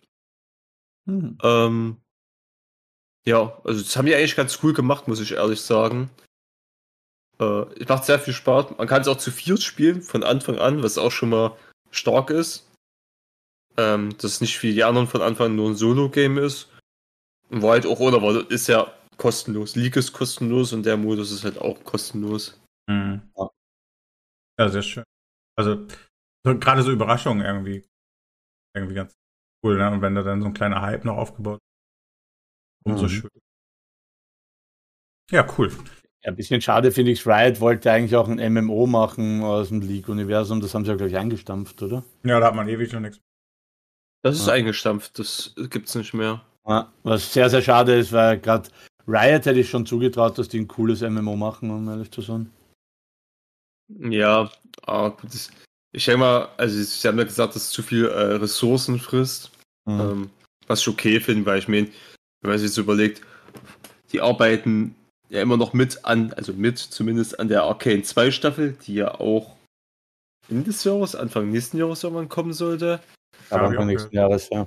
ja, also das haben die eigentlich ganz cool gemacht, muss ich ehrlich sagen. Es macht sehr viel Spaß. Man kann es auch zu 4 spielen, von Anfang an, was auch schon mal stark ist. dass es nicht wie die anderen von Anfang an nur ein Solo-Game ist. Und war halt auch, oder ist ja kostenlos. League ist kostenlos und der Modus ist halt auch kostenlos. Mhm. Ja, sehr schön. Also, gerade so Überraschungen irgendwie ganz cool, ne? Und wenn da dann so ein kleiner Hype noch aufgebaut wird, umso schön. Ja, cool. Ja, ein bisschen schade finde ich, Riot wollte eigentlich auch ein MMO machen aus dem League-Universum. Das haben sie ja, glaube ich, eingestampft, oder? Ja, da hat man ewig noch nichts. Das ist eingestampft, das gibt's nicht mehr. Ja, was sehr, sehr schade ist, weil gerade Riot hätte ich schon zugetraut, dass die ein cooles MMO machen, um ehrlich zu sein. Ja, aber gut. Ich denke mal, also sie haben ja gesagt, dass es zu viel Ressourcen frisst. Was ich okay finde, weil ich meine, wenn man sich jetzt überlegt, die arbeiten ja immer noch zumindest an der Arcane 2 Staffel, die ja auch Ende des Jahres, Anfang nächsten Jahres irgendwann kommen sollte. Aber Anfang nächsten Jahres, ja.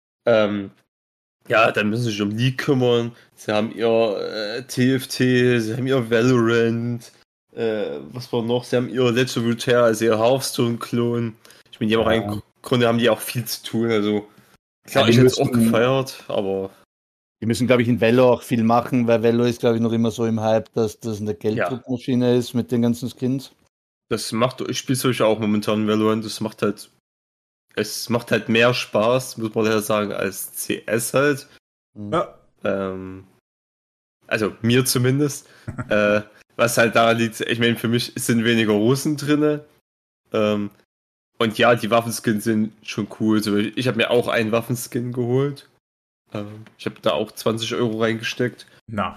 Ja, dann müssen sie sich um League kümmern. Sie haben ihr TFT, sie haben ihr Valorant, was war noch? Sie haben ihr Let's Runeterra, also ihr Hearthstone-Klon. Ich meine, die haben auch im Grunde haben die auch viel zu tun, also klar, ich hätte es auch gefeiert, aber die müssen, glaube ich, in Velo auch viel machen, weil Velo ist, glaube ich, noch immer so im Hype, dass das eine Gelddruckmaschine ist mit den ganzen Skins. Ich spiele solche auch momentan Valorant, es macht halt mehr Spaß, muss man ja sagen, als CS halt. Ja. Also mir zumindest. Was halt daran liegt, ich meine, für mich sind weniger Russen drin. Und ja, die Waffenskins sind schon cool. Ich habe mir auch einen Waffenskin geholt. Ich habe da auch 20 € reingesteckt.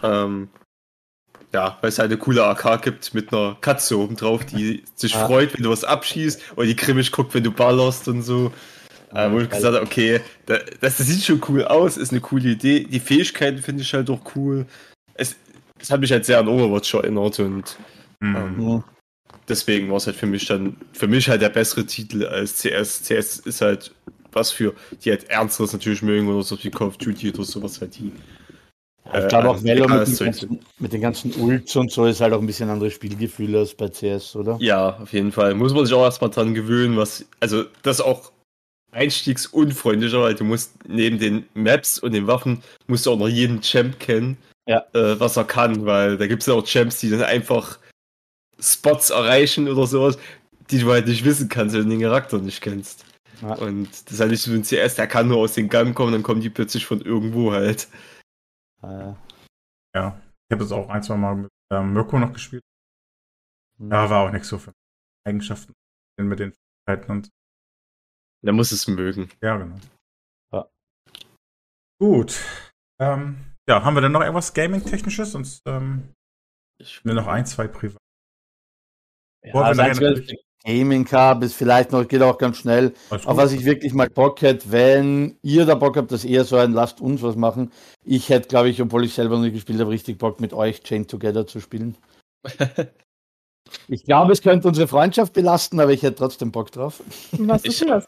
Ja, weil es halt eine coole AK gibt mit einer Katze oben drauf, die sich freut, wenn du was abschießt, oder die grimmig guckt, wenn du ballerst und so. Wo ich gesagt habe, okay, das sieht schon cool aus, ist eine coole Idee. Die Fähigkeiten finde ich halt auch cool. Es hat mich halt sehr an Overwatch erinnert und deswegen war es halt für mich halt der bessere Titel als CS. CS ist halt was für die halt Ernsteres natürlich mögen oder so wie Call of Duty oder sowas halt die. Ich glaube auch Velo mit den ganzen Ults und so ist halt auch ein bisschen anderes Spielgefühl als bei CS, oder? Ja, auf jeden Fall. Muss man sich auch erstmal dran gewöhnen, das ist auch einstiegsunfreundlicher, weil du musst neben den Maps und den Waffen musst du auch noch jeden Champ kennen, was er kann, weil da gibt es ja auch Champs, die dann einfach Spots erreichen oder sowas, die du halt nicht wissen kannst, wenn du den Charakter nicht kennst. Ja. Und das ist halt nicht so ein CS, der kann nur aus den Gang kommen, dann kommen die plötzlich von irgendwo halt. Ja, ich habe das auch 1-2 Mal mit Mirko noch gespielt. Ja, war auch nichts so für Eigenschaften mit den Fähigkeiten und da muss es mögen. Ja, genau. Ja. Gut. Haben wir denn noch irgendwas Gaming-Technisches? Sonst ich will noch 1-2 privat. Gaming Cup ist vielleicht noch, geht auch ganz schnell. Auf was ich wirklich mal Bock hätte, wenn ihr da Bock habt, dass eher so ein Lasst uns was machen. Ich hätte, glaube ich, obwohl ich selber noch nicht gespielt habe, richtig Bock mit euch Chained Together zu spielen. Ich glaube, es könnte unsere Freundschaft belasten, aber ich hätte trotzdem Bock drauf. Was ist das?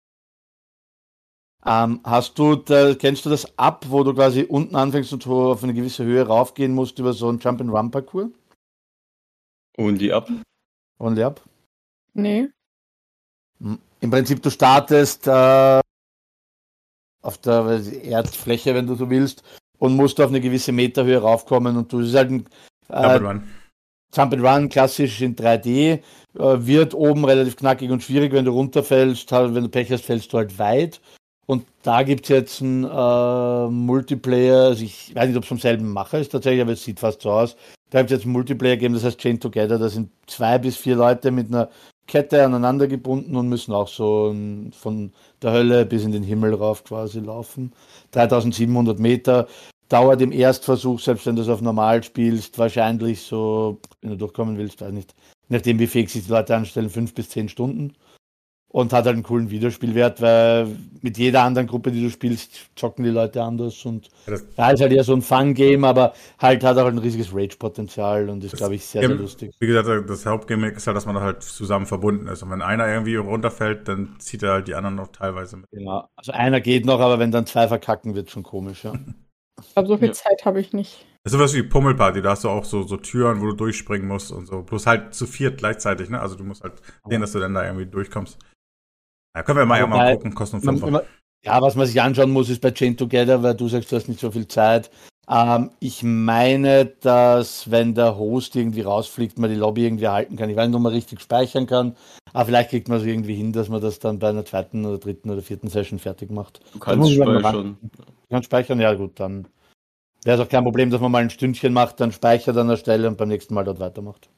Kennst du das Up, wo du quasi unten anfängst und auf eine gewisse Höhe raufgehen musst über so einen Jump-and-Run-Parcours? Only Up? Only Up? Nee. Im Prinzip, du startest auf der Erdfläche, wenn du so willst, und musst auf eine gewisse Meterhöhe raufkommen und du ist halt ein Jump and Run, klassisch in 3D, wird oben relativ knackig und schwierig, wenn du runterfällst, wenn du Pech hast, fällst du halt weit. Und da gibt es jetzt einen Multiplayer, also ich weiß nicht, ob es vom selben Macher ist tatsächlich, aber es sieht fast so aus. Da gibt es jetzt ein Multiplayer gegeben, das heißt Chained Together, da sind 2 bis 4 Leute mit einer Kette aneinander gebunden und müssen auch so von der Hölle bis in den Himmel rauf quasi laufen. 3700 Meter, dauert im Erstversuch, selbst wenn du es auf normal spielst, wahrscheinlich so, wenn du durchkommen willst, weiß nicht, nachdem wie fähig sich die Leute anstellen, 5 bis 10 Stunden. Und hat halt einen coolen Wiederspielwert, weil mit jeder anderen Gruppe, die du spielst, zocken die Leute anders. Und da ist halt eher so ein Fun-Game, aber halt hat auch ein riesiges Rage-Potenzial und ist, glaube ich, sehr, sehr lustig. Wie gesagt, das Hauptgame ist halt, dass man da halt zusammen verbunden ist. Und wenn einer irgendwie runterfällt, dann zieht er halt die anderen noch teilweise mit. Genau, also einer geht noch, aber wenn dann 2 verkacken, wird schon komisch, ja. Ich glaube, so viel Zeit habe ich nicht. Das ist sowas wie Pummelparty, da hast du auch so Türen, wo du durchspringen musst und so. Bloß halt zu 4 gleichzeitig, ne? Also du musst halt sehen, dass du dann da irgendwie durchkommst. Da können wir mal gucken, kosten 5. Ja, was man sich anschauen muss, ist bei Chain Together, weil du sagst, du hast nicht so viel Zeit. Ich meine, dass wenn der Host irgendwie rausfliegt, man die Lobby irgendwie erhalten kann. Ich weiß nicht, ob man richtig speichern kann, aber vielleicht kriegt man es irgendwie hin, dass man das dann bei einer 2. oder 3. oder 4. Session fertig macht. Du kannst speichern. Du kannst speichern, ja gut, dann wäre es auch kein Problem, dass man mal ein Stündchen macht, dann speichert an der Stelle und beim nächsten Mal dort weitermacht.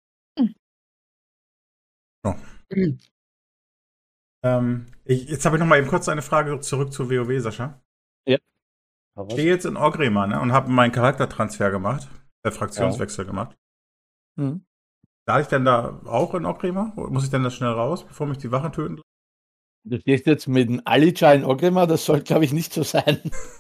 Oh. Jetzt habe ich noch mal eben kurz eine Frage zurück zu WoW, Sascha. Ja. Ich stehe jetzt in Orgrimmar, ne, und habe meinen Charaktertransfer gemacht, Fraktionswechsel gemacht. Mhm. Darf ich denn da auch in Orgrimmar? Muss ich denn da schnell raus, bevor mich die Wachen töten? Du stehst jetzt mit dem Alija in Orgrimmar, das soll, glaube ich, nicht so sein.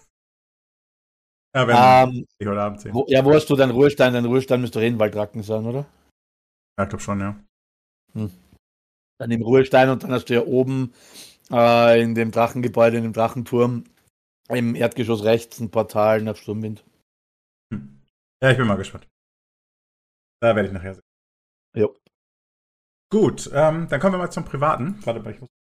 Ja, wenn ich heute Abend sehen. Wo hast du deinen Ruhestein? Dein Ruhestein müsste Rehenwaldracken sein, oder? Ja, ich glaube schon, ja. Dann im Ruhestein und dann hast du ja oben in dem Drachengebäude, in dem Drachenturm, im Erdgeschoss rechts ein Portal nach Sturmwind. Ja, ich bin mal gespannt. Da werde ich nachher sehen. Jo. Gut, dann kommen wir mal zum Privaten. Warte mal, ich muss.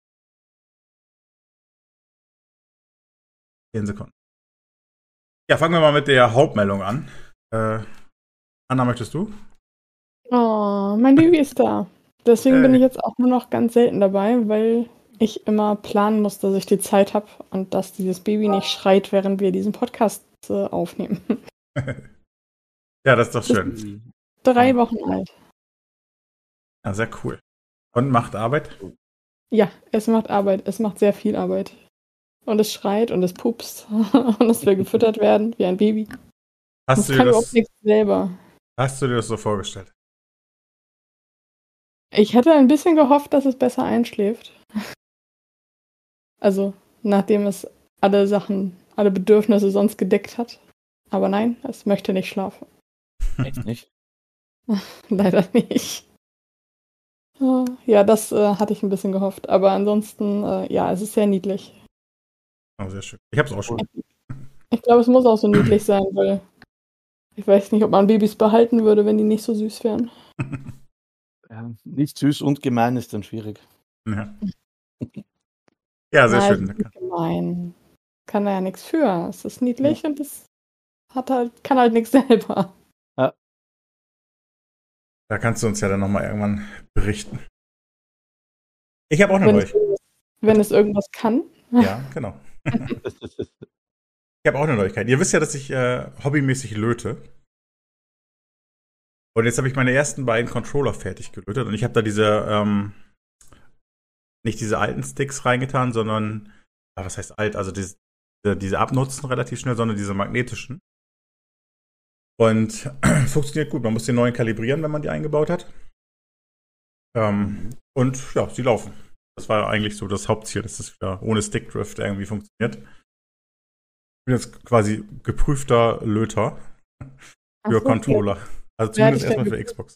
10 Sekunden. Ja, fangen wir mal mit der Hauptmeldung an. Anna, möchtest du? Oh, mein Baby ist da. Deswegen bin ich jetzt auch nur noch ganz selten dabei, weil ich immer planen muss, dass ich die Zeit habe und dass dieses Baby nicht schreit, während wir diesen Podcast aufnehmen. Ja, das ist doch schön. 3 Wochen alt. Ja, sehr cool. Und macht Arbeit? Ja, es macht Arbeit. Es macht sehr viel Arbeit. Und es schreit und es pupst und es will gefüttert werden wie ein Baby. Hast du dir überhaupt nichts selber. Hast du dir das so vorgestellt? Ich hätte ein bisschen gehofft, dass es besser einschläft. Also, nachdem es alle Bedürfnisse sonst gedeckt hat. Aber nein, es möchte nicht schlafen. Echt nicht? Leider nicht. Ja, das hatte ich ein bisschen gehofft. Aber ansonsten, ja, es ist sehr niedlich. Oh, sehr schön. Ich habe es auch schon. Ich glaube, es muss auch so niedlich sein, weil ich weiß nicht, ob man Babys behalten würde, wenn die nicht so süß wären. Ja, nicht süß und gemein ist dann schwierig. Ja, ja, sehr schön. Ist gemein. Kann er ja nichts für. Es ist niedlich und es kann halt nichts selber. Ja. Da kannst du uns ja dann nochmal irgendwann berichten. Ich habe auch eine Neuigkeit. Wenn es irgendwas kann. Ja, genau. Ich habe auch eine Neuigkeit. Ihr wisst ja, dass ich hobbymäßig löte. Und jetzt habe ich meine ersten beiden Controller fertig gelötet. Und ich habe da diese, nicht diese alten Sticks reingetan, sondern, was heißt alt? Also diese abnutzen relativ schnell, sondern diese magnetischen. Und funktioniert gut. Man muss die neuen kalibrieren, wenn man die eingebaut hat. Und ja, sie laufen. Das war eigentlich so das Hauptziel, dass das wieder ohne Stickdrift irgendwie funktioniert. Ich bin jetzt quasi geprüfter Löter für Controller. Okay. Also zumindest erstmal für Xbox.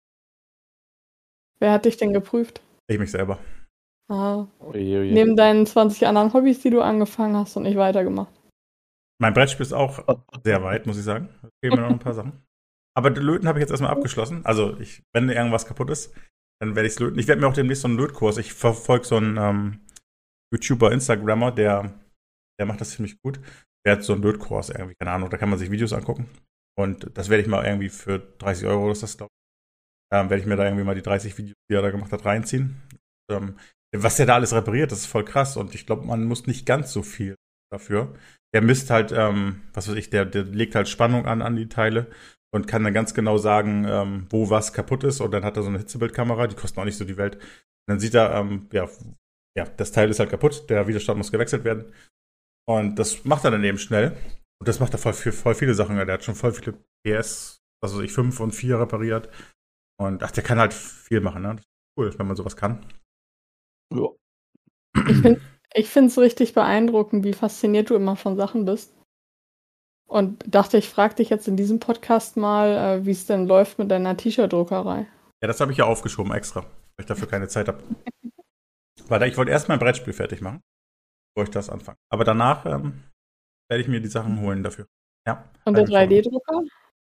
Wer hat dich denn geprüft? Ich mich selber. Ah. Neben deinen 20 anderen Hobbys, die du angefangen hast und nicht weitergemacht. Mein Brettspiel ist auch sehr weit, muss ich sagen. Da fehlen mir noch ein paar Sachen. Aber Löten habe ich jetzt erstmal abgeschlossen. Also, wenn irgendwas kaputt ist, dann werde ich es löten. Ich werde mir auch demnächst so einen Lötkurs. Ich verfolge so einen YouTuber, Instagrammer, der macht das ziemlich gut. Der hat so einen Lötkurs irgendwie, keine Ahnung, da kann man sich Videos angucken. Und das werde ich mal irgendwie für 30 €, ist das, glaube ich. Werde ich mir da irgendwie mal die 30 Videos, die er da gemacht hat, reinziehen. Was der da alles repariert, das ist voll krass. Und ich glaube, man muss nicht ganz so viel dafür. Der misst halt, was weiß ich, der legt halt Spannung an die Teile und kann dann ganz genau sagen, wo was kaputt ist. Und dann hat er so eine Hitzebildkamera, die kosten auch nicht so die Welt. Und dann sieht er, ja, das Teil ist halt kaputt, der Widerstand muss gewechselt werden. Und das macht er dann eben schnell. Und das macht er voll viele Sachen. Der hat schon voll viele PS, also 5 und 4 repariert. Und der kann halt viel machen, ne? Das ist cool, wenn man sowas kann. Ja. Ich finde es richtig beeindruckend, wie fasziniert du immer von Sachen bist. Und dachte, ich frage dich jetzt in diesem Podcast mal, wie es denn läuft mit deiner T-Shirt-Druckerei. Ja, das habe ich ja aufgeschoben extra, weil ich dafür keine Zeit habe. Weil ich wollte erst mein Brettspiel fertig machen, bevor ich das anfange. Aber danach werde ich mir die Sachen holen dafür. Ja. Und der 3D-Drucker?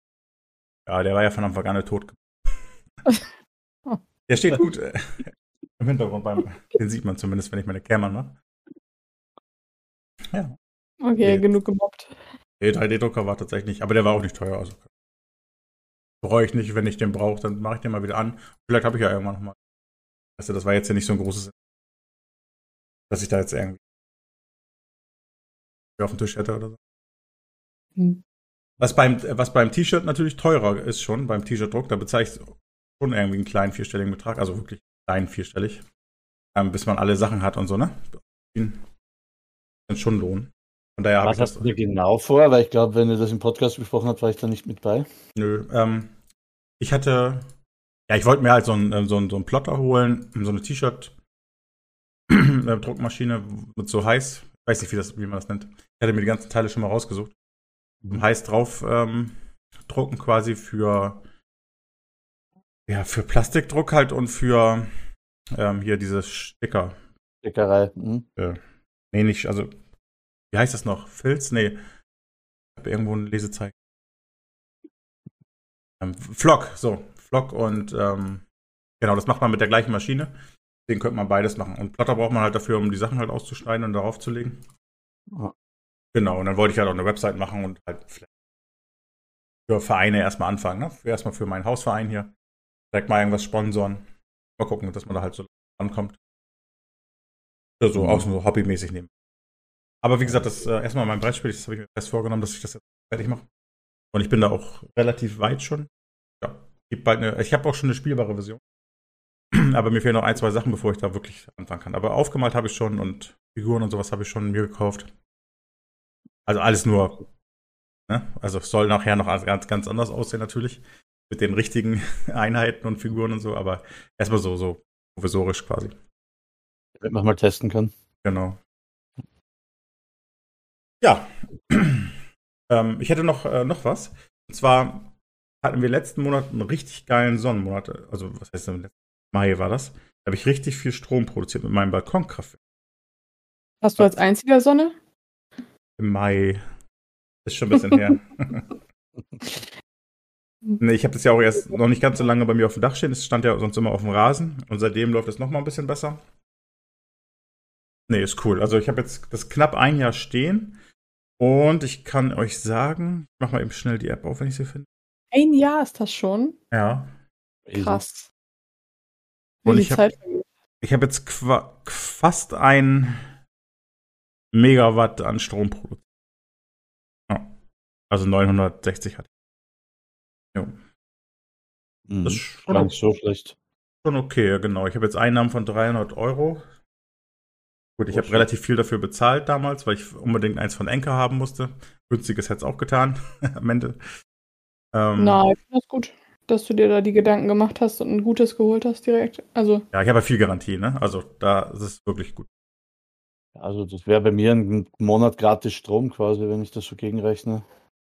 Ja, der war ja von Anfang an tot. Der steht gut. Im Hintergrund den sieht man zumindest, wenn ich meine Cam anmache. Ja. Okay, genug gemobbt. Der 3D-Drucker war tatsächlich nicht, aber der war auch nicht teuer. Also bereue ich nicht, wenn ich den brauche, dann mache ich den mal wieder an. Vielleicht habe ich ja irgendwann nochmal. Also das war jetzt ja nicht so ein großes, dass ich da jetzt irgendwie auf dem Tisch hätte oder so. Was beim T-Shirt natürlich teurer ist schon, beim T-Shirt-Druck, da bezahle ich schon irgendwie einen kleinen vierstelligen Betrag, also wirklich klein vierstellig, bis man alle Sachen hat und so, ne? Das schon lohnen. Von daher was hast du dir genau vor? Weil ich glaube, wenn ihr das im Podcast besprochen habt, war ich da nicht mit bei. Nö, ich wollte mir halt so einen Plotter holen, so eine T-Shirt-Druckmaschine mit so heiß, ich weiß nicht, wie man das nennt. Ich hatte mir die ganzen Teile schon mal rausgesucht. Heiß drauf drucken quasi für Plastikdruck halt und für hier diese Stickerei. Nee, nicht, also wie heißt das noch? Filz? Nee. Ich habe irgendwo ein Lesezeichen. Flock und genau, das macht man mit der gleichen Maschine. Den könnte man beides machen. Und Plotter braucht man halt dafür, um die Sachen halt auszuschneiden und darauf zu legen. Ja. Genau, und dann wollte ich halt auch eine Website machen und halt vielleicht für Vereine erstmal anfangen, ne? Erstmal für meinen Hausverein hier. Direkt mal irgendwas sponsoren. Mal gucken, dass man da halt so ankommt. Oder so, auch so hobbymäßig nehmen. Aber wie gesagt, das erstmal mein Brettspiel, das habe ich mir fest vorgenommen, dass ich das jetzt fertig mache. Und ich bin da auch relativ weit schon. Ja, ich habe auch schon eine spielbare Version. Aber mir fehlen noch 1, 2 Sachen, bevor ich da wirklich anfangen kann. Aber aufgemalt habe ich schon und Figuren und sowas habe ich schon mir gekauft. Also alles nur, ne? Also es soll nachher noch ganz, ganz anders aussehen natürlich. Mit den richtigen Einheiten und Figuren und so, aber erstmal so provisorisch quasi. Damit man mal testen kann. Genau. Ja. Ich hätte noch was. Und zwar hatten wir letzten Monat einen richtig geilen Sonnenmonat. Also, was heißt denn? Mai war das. Da habe ich richtig viel Strom produziert mit meinem Balkonkraftwerk. Hast du als einziger Sonne? Im Mai. Ist schon ein bisschen her. Nee, ich habe das ja auch erst noch nicht ganz so lange bei mir auf dem Dach stehen. Es stand ja sonst immer auf dem Rasen. Und seitdem läuft es nochmal ein bisschen besser. Nee, ist cool. Also ich habe jetzt das knapp ein Jahr stehen. Und ich kann euch sagen, ich mach mal eben schnell die App auf, wenn ich sie finde. Ein Jahr ist das schon? Ja. Krass. Und ich habe jetzt fast 1 Megawatt an Strom produziert. Ja. Also 960 hatte ich. Jo. Das ist schon gar nicht so schlecht. Schon okay, ja, genau. Ich habe jetzt Einnahmen von 300 €. Gut, ich habe relativ viel dafür bezahlt damals, weil ich unbedingt eins von Enker haben musste. Günstiges hätte es auch getan am Ende. Nein, das ist gut, dass du dir da die Gedanken gemacht hast und ein gutes geholt hast direkt. Also. Ja, ich habe ja viel Garantie, ne? Also da ist es wirklich gut. Also das wäre bei mir ein Monat gratis Strom quasi, wenn ich das so gegenrechne.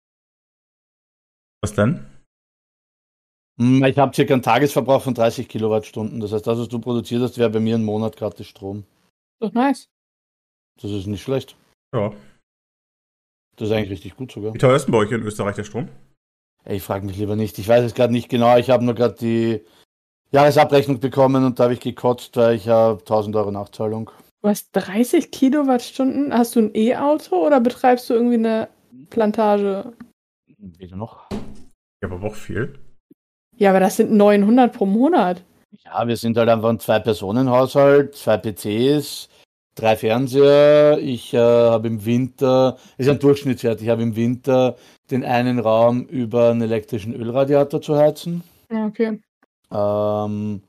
Was denn? Ich habe circa einen Tagesverbrauch von 30 Kilowattstunden. Das heißt, das, was du produziert hast, wäre bei mir ein Monat gratis Strom. Doch nice. Das ist nicht schlecht. Ja. Das ist eigentlich richtig gut sogar. Wie teuer ist denn bei euch in Österreich der Strom? Ich frage mich lieber nicht. Ich weiß es gerade nicht genau. Ich habe nur gerade die Jahresabrechnung bekommen und da habe ich gekotzt, weil ich habe 1.000 € Nachzahlung. Du hast 30 Kilowattstunden. Hast du ein E-Auto oder betreibst du irgendwie eine Plantage? Weder noch. Ja, aber auch viel. Ja, aber das sind 900 pro Monat. Ja, wir sind halt einfach ein 2-Personen-Haushalt, 2 PCs, 3 Fernseher. Ich habe im Winter, ist ein Durchschnittswert, ich habe im Winter den einen Raum über einen elektrischen Ölradiator zu heizen. Ja, okay. Ja,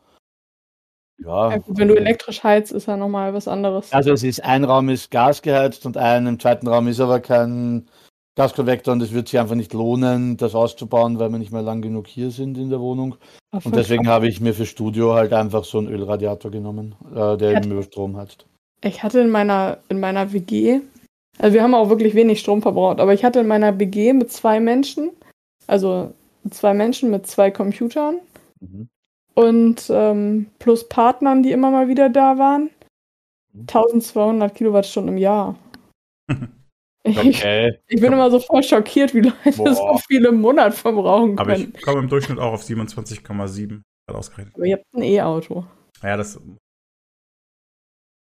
gut, wenn du elektrisch heizt, ist ja nochmal was anderes. Also ein Raum ist gasgeheizt und im zweiten Raum ist aber kein Gaskonvektor und es wird sich einfach nicht lohnen, das auszubauen, weil wir nicht mehr lang genug hier sind in der Wohnung. Und deswegen habe ich mir für Studio halt einfach so einen Ölradiator genommen, der eben über Strom heizt. Ich hatte in meiner WG, also wir haben auch wirklich wenig Strom verbraucht, aber ich hatte in meiner WG mit 2 Menschen, also 2 Menschen mit 2 Computern und plus Partnern, die immer mal wieder da waren, 1200 Kilowattstunden im Jahr. Okay. Ich bin immer so voll schockiert, wie Leute so viele im Monat verbrauchen können. Aber ich komme im Durchschnitt auch auf 27,7 ausgerechnet. Aber ihr habt ein E-Auto. Ja, das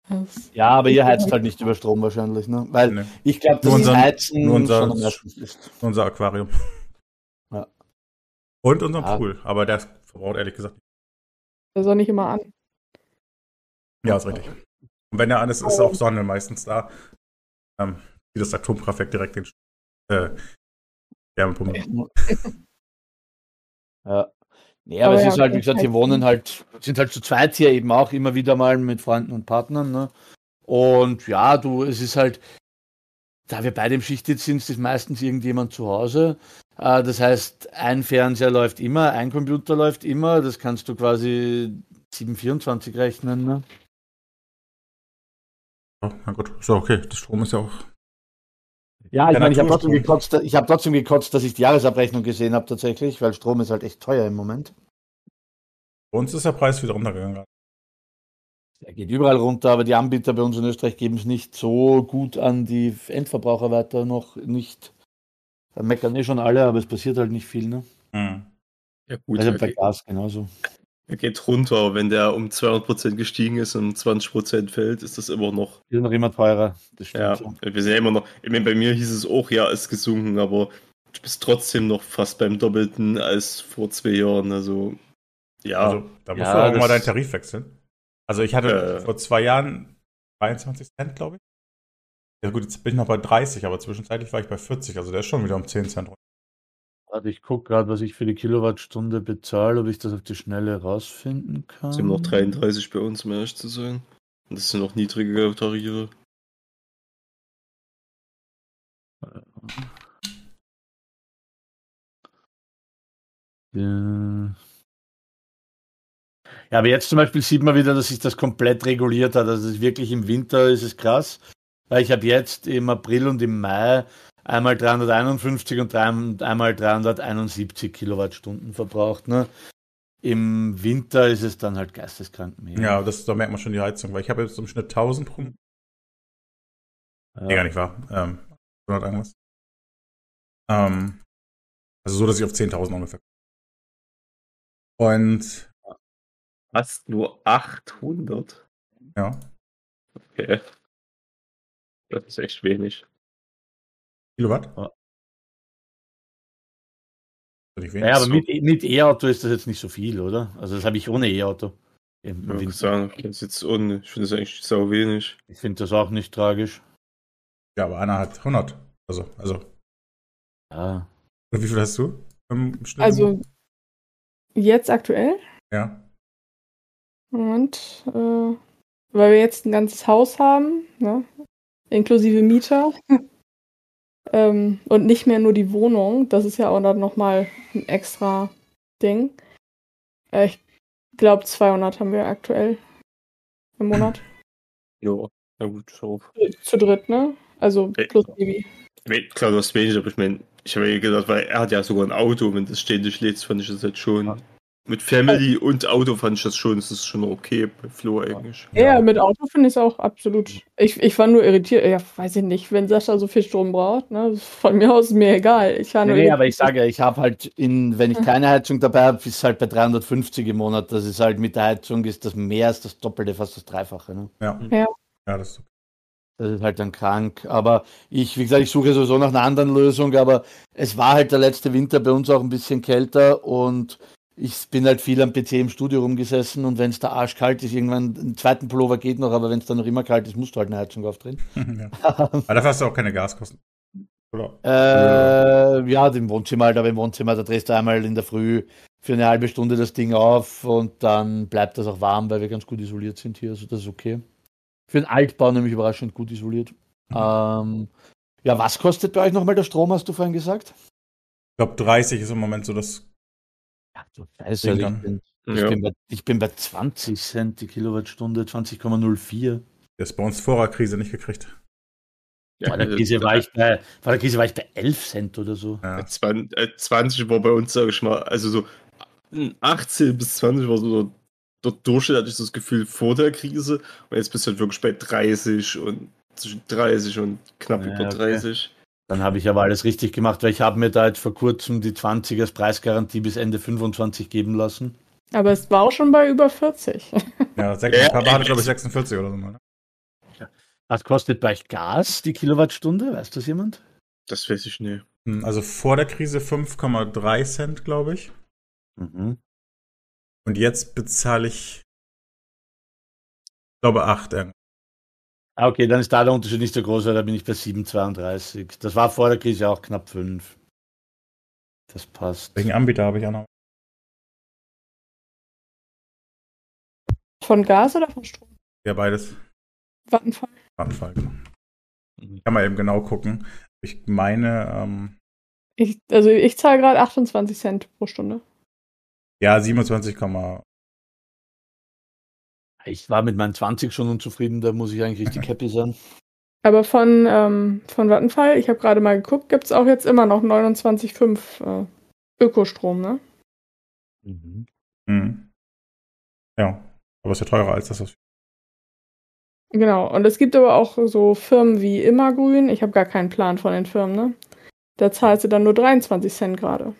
Ja, aber ihr heizt halt nicht über Strom wahrscheinlich, ne? Weil ich glaube, das Heizen nur unser Aquarium. Ja. Und unseren Pool, aber der verbraucht ehrlich gesagt nicht. Der soll nicht immer an. Ja, ist richtig. Und wenn er an ist, ist auch Sonne meistens da. Wie das Atomkraftwerk direkt den Wärmepumpe. Ja. Nee, aber es ist halt, wie gesagt, sind halt zu zweit hier eben auch immer wieder mal mit Freunden und Partnern, ne? Und ja, es ist halt, da wir beide im Schichtdienst sind, ist meistens irgendjemand zu Hause. Das heißt, ein Fernseher läuft immer, ein Computer läuft immer, das kannst du quasi 7/24 rechnen, ne? Oh, na gut, so okay, das Strom ist ja auch. Ja, ich meine, ich habe trotzdem gekotzt, dass ich die Jahresabrechnung gesehen habe tatsächlich, weil Strom ist halt echt teuer im Moment. Bei uns ist der Preis wieder runtergegangen. Er geht überall runter, aber die Anbieter bei uns in Österreich geben es nicht so gut an die Endverbraucher weiter, noch nicht. Da meckern schon alle, aber es passiert halt nicht viel, ne? Mhm. Ja gut, also bei Gas genauso. Er geht runter, wenn der um 200% gestiegen ist und um 20% fällt, ist das immer noch. Ist noch immer teurer. Das stimmt, ja, wir sind ja immer noch. Ich meine, bei mir hieß es auch, ja, ist gesunken, aber du bist trotzdem noch fast beim Doppelten als vor 2 Jahren. Also, ja. Also, da musst du auch mal deinen Tarif wechseln. Also, ich hatte vor 2 Jahren 23 Cent, glaube ich. Ja, gut, jetzt bin ich noch bei 30, aber zwischenzeitlich war ich bei 40. Also, der ist schon wieder um 10 Cent runter. Warte, ich gucke gerade, was ich für die Kilowattstunde bezahle, ob ich das auf die Schnelle rausfinden kann. Es sind noch 33 bei uns, um ehrlich zu sein. Und das sind noch niedrige Tarife. Ja, aber jetzt zum Beispiel sieht man wieder, dass sich das komplett reguliert hat. Also wirklich im Winter ist es krass, weil ich habe jetzt im April und im Mai einmal 351 und einmal 371 Kilowattstunden verbraucht. Ne? Im Winter ist es dann halt geisteskrank mehr. Ja, da merkt man schon die Heizung, weil ich habe jetzt im Schnitt 1000 pro. Nee, gar nicht wahr. 100 irgendwas. Also so, dass ich auf 10.000 ungefähr. Und. Fast nur 800? Ja. Okay. Das ist echt wenig. Kilowatt? Ja, aber mit E-Auto ist das jetzt nicht so viel, oder? Also das habe ich ohne E-Auto. Ich würde sagen, ich finde das eigentlich sau wenig. Ich finde das auch nicht tragisch. Ja, aber einer hat 100. Also. Ja. Und wie viel hast du im Schnitt? Also jetzt aktuell? Ja. Und weil wir jetzt ein ganzes Haus haben, ne? Inklusive Mieter. Und nicht mehr nur die Wohnung. Das ist ja auch dann nochmal ein extra Ding. Ich glaube 200 haben wir aktuell im Monat. Jo, na gut, so. Zu dritt, ne? Also plus Baby. Klar, du hast wenig, aber ich meine, ich habe ja gedacht, weil er hat ja sogar ein Auto, wenn das ständig lädt, fand ich das halt schon. Ja. Mit Family und Auto fand ich das ist schon okay bei Flo eigentlich. Ja, mit Auto finde ich es auch absolut. Ich war nur irritiert, ja, weiß ich nicht, wenn Sascha so viel Strom braucht, ne, von mir aus ist mir egal. Aber ich sage ja, ich habe halt, wenn ich keine Heizung dabei habe, ist es halt bei 350 im Monat. Das ist halt mit der Heizung ist das mehr als das Doppelte, fast das Dreifache. Ne? Ja, das ist okay. Das ist halt dann krank. Aber wie gesagt, ich suche sowieso nach einer anderen Lösung, aber es war halt der letzte Winter bei uns auch ein bisschen kälter und ich bin halt viel am PC im Studio rumgesessen und wenn es da arschkalt ist, irgendwann einen zweiten Pullover geht noch, aber wenn es dann noch immer kalt ist, musst du halt eine Heizung aufdrehen. Ja. Aber dafür hast du auch keine Gaskosten. Oder? Ja, im Wohnzimmer halt, aber im Wohnzimmer, da drehst du einmal in der Früh für eine halbe Stunde das Ding auf und dann bleibt das auch warm, weil wir ganz gut isoliert sind hier, also das ist okay. Für den Altbau nämlich überraschend gut isoliert. Ja, was kostet bei euch nochmal der Strom, hast du vorhin gesagt? Ich glaube 30 ist im Moment so das. Ja, du weißt ja, ich bin bei 20 Cent die Kilowattstunde, 20,04. Das ist bei uns vor der Krise nicht gekriegt. Ja, vor der Krise war ich bei 11 Cent oder so. Ja. 20 war bei uns, sage ich mal, also so 18 bis 20 war so der Durchschnitt, hatte ich das Gefühl, vor der Krise. Und jetzt bist du halt wirklich bei 30 und zwischen 30 und knapp über 30. Okay. Dann habe ich aber alles richtig gemacht, weil ich habe mir da jetzt vor kurzem die 20 als Preisgarantie bis Ende 25 geben lassen. Aber es war auch schon bei über 40. Ja, ein paar waren, glaube ich, 46 oder so. Ne? Was kostet bei euch Gas die Kilowattstunde? Weiß das jemand? Das weiß ich nicht. Also vor der Krise 5,3 Cent, glaube ich. Mhm. Und jetzt bezahle ich, glaube 8. Okay, dann ist da der Unterschied nicht so groß, weil da bin ich bei 7,32. Das war vor der Krise auch knapp 5. Das passt. Welchen Anbieter habe ich auch noch? Von Gas oder von Strom? Ja, beides. Vattenfall, genau. Kann man eben genau gucken. Ich meine, ich zahle gerade 28 Cent pro Stunde. ja, 27, Ich war mit meinen 20 schon unzufrieden, da muss ich eigentlich richtig happy sein. Aber von Vattenfall, ich habe gerade mal geguckt, gibt es auch jetzt immer noch 29,5 Ökostrom, ne? Mhm. Ja, aber ist ja teurer als das, was wir. Genau, und es gibt aber auch so Firmen wie Immergrün, ich habe gar keinen Plan von den Firmen, ne? Da zahlst du dann nur 23 Cent gerade.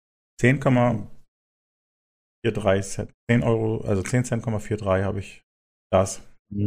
10,43 Cent. 10 Euro, also 10 Cent,43 habe ich das.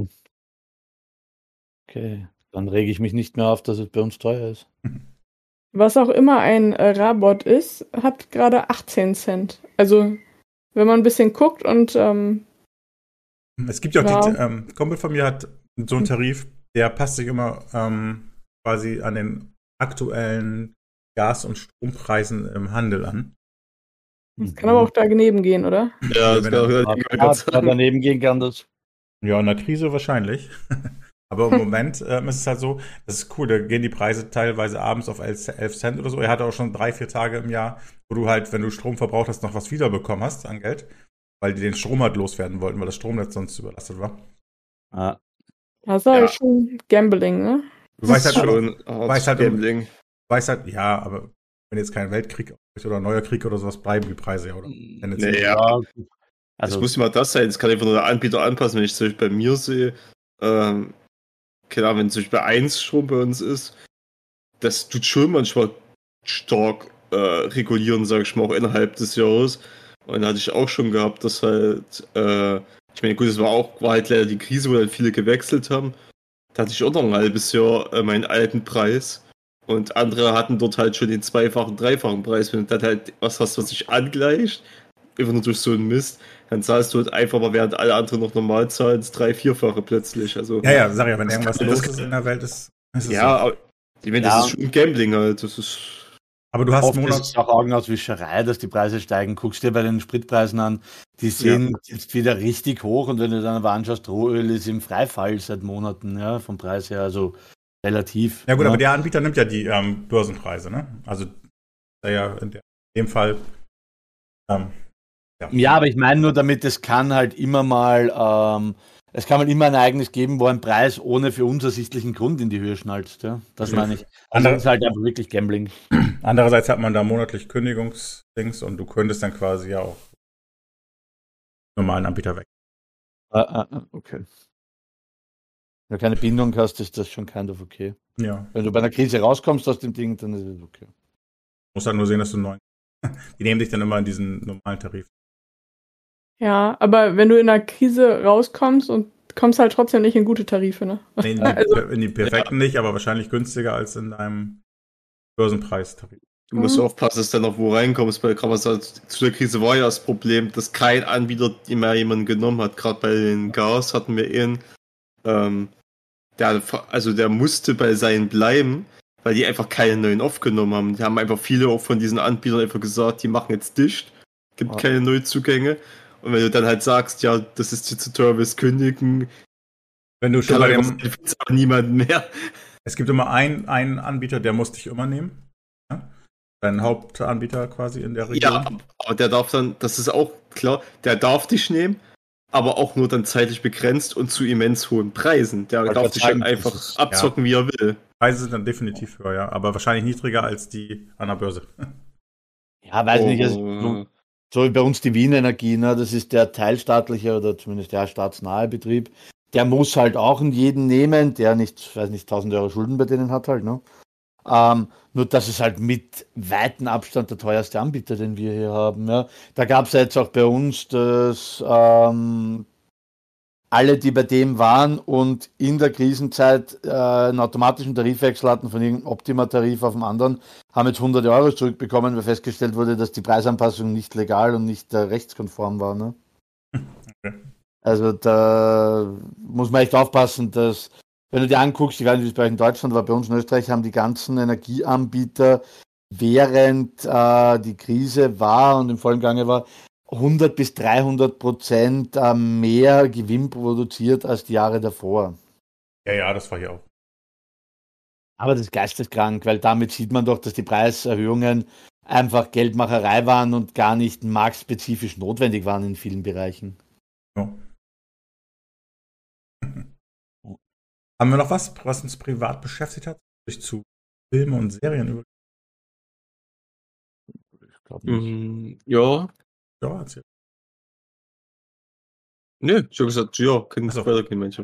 Okay, dann rege ich mich nicht mehr auf, dass es bei uns teuer ist. Was auch immer ein Rabot ist, hat gerade 18 Cent. Also, wenn man ein bisschen guckt und es gibt ja auch die, Kumpel von mir hat so einen Tarif, der passt sich immer quasi an den aktuellen Gas- und Strompreisen im Handel an. Das kann aber auch daneben gehen, oder? Ja, das kann daneben gehen kann das. Ja, in der Krise wahrscheinlich. Aber im Moment ist es halt so, das ist cool, da gehen die Preise teilweise abends auf 11 Cent oder so. Er hatte auch schon 3-4 Tage im Jahr, wo du halt, wenn du Strom verbraucht hast, noch was wiederbekommen hast an Geld, weil die den Strom halt loswerden wollten, weil das Stromnetz sonst überlastet war. Das ist halt schon Gambling, ne? Du weißt halt schon Gambling. Ja, aber wenn jetzt kein Weltkrieg oder ein neuer Krieg oder sowas, bleiben die Preise ja, oder? Ja. Also es muss immer das sein, es kann einfach nur der Anbieter anpassen, wenn ich zum Beispiel bei mir sehe, keine Ahnung, wenn zum Beispiel 1 Strom bei uns ist, das tut schon manchmal stark regulieren, sage ich mal, auch innerhalb des Jahres. Und da hatte ich auch schon gehabt, dass halt, ich meine, gut, es war halt leider die Krise, wo halt viele gewechselt haben. Da hatte ich auch noch ein halbes Jahr meinen alten Preis. Und andere hatten dort halt schon den 2-fachen, 3-fachen Preis. Wenn du dann halt was hast, was sich angleicht, einfach nur durch so einen Mist, dann zahlst du halt einfach mal, während alle anderen noch normal zahlen, das 3-4-fache plötzlich. Also, ja, sag ja, wenn irgendwas los ist in der Welt, ist es ja, so. Aber ich meine, das ist schon Gambling halt. Das ist. Aber du hast oft ist es auch Augenauswischerei, dass die Preise steigen. Guckst dir bei den Spritpreisen an, die sind jetzt wieder richtig hoch, und wenn du dann aber anschaust, Rohöl ist im Freifall seit Monaten, ja, vom Preis her, also relativ. Ja gut, aber der Anbieter nimmt ja die Börsenpreise, ne? Also ja in dem Fall. Ja, aber ich meine nur damit, es kann halt immer mal es kann mal immer ein Ereignis geben, wo ein Preis ohne für uns ersichtlichen Grund in die Höhe schnalzt. Ja? Das meine ich. Also das ist halt einfach wirklich Gambling. Andererseits hat man da monatlich Kündigungsdings und du könntest dann quasi ja auch normalen Anbieter weg. Okay. Wenn du keine Bindung hast, ist das schon kind of okay. Ja. Wenn du bei einer Krise rauskommst aus dem Ding, dann ist es okay. Du musst halt nur sehen, dass du neuen. Die nehmen dich dann immer in diesen normalen Tarif. Ja, aber wenn du in einer Krise rauskommst und kommst halt trotzdem nicht in gute Tarife, ne? Nee, in die perfekten nicht, aber wahrscheinlich günstiger als in deinem Börsenpreistarif. Du musst aufpassen, dass du dann noch wo reinkommst, weil gerade zu der Krise war ja das Problem, dass kein Anbieter mehr jemanden genommen hat. Gerade bei den Gas hatten wir der musste bei seinen bleiben, weil die einfach keine neuen aufgenommen haben. Die haben einfach viele auch von diesen Anbietern einfach gesagt, die machen jetzt dicht, gibt keine Neuzugänge. Und wenn du dann halt sagst, ja, das ist dir zu teuer, wir kündigen, wenn du schon bei dem niemand mehr. Es gibt immer einen Anbieter, der muss dich immer nehmen. Ja? Dein Hauptanbieter quasi in der Region. Ja, aber der darf dann, das ist auch klar, der darf dich nehmen, aber auch nur dann zeitlich begrenzt und zu immens hohen Preisen. Der darf dich dann einfach abzocken, wie er will. Preise sind dann definitiv höher, ja, aber wahrscheinlich niedriger als die an der Börse. Ja, weiß nicht, also so wie bei uns die Wien Energie, ne, das ist der teilstaatliche oder zumindest der staatsnahe Betrieb. Der muss halt auch jeden nehmen, der nicht, weiß nicht, 1000 Euro Schulden bei denen hat halt, ne? Nur das ist halt mit weitem Abstand der teuerste Anbieter, den wir hier haben. Ja. Da gab es ja jetzt auch bei uns alle, die bei dem waren und in der Krisenzeit einen automatischen Tarifwechsel hatten von irgendeinem Optima-Tarif auf den anderen, haben jetzt 100 Euro zurückbekommen, weil festgestellt wurde, dass die Preisanpassung nicht legal und nicht rechtskonform war. Ne? Okay. Also da muss man echt aufpassen, dass, wenn du dir anguckst, ich weiß nicht, wie es bei euch in Deutschland war, bei uns in Österreich haben die ganzen Energieanbieter, während die Krise war und im vollen Gange war, 100-300% mehr Gewinn produziert als die Jahre davor. Ja, das war hier auch. Aber das ist geisteskrank, weil damit sieht man doch, dass die Preiserhöhungen einfach Geldmacherei waren und gar nicht marktspezifisch notwendig waren in vielen Bereichen. Ja. Haben wir noch was uns privat beschäftigt hat? Sich zu Filme und Serien über? Ich glaube nicht. Ja. Ja, erzähl. Nö, schon gesagt, ja, können wir weitergehen, Mensch.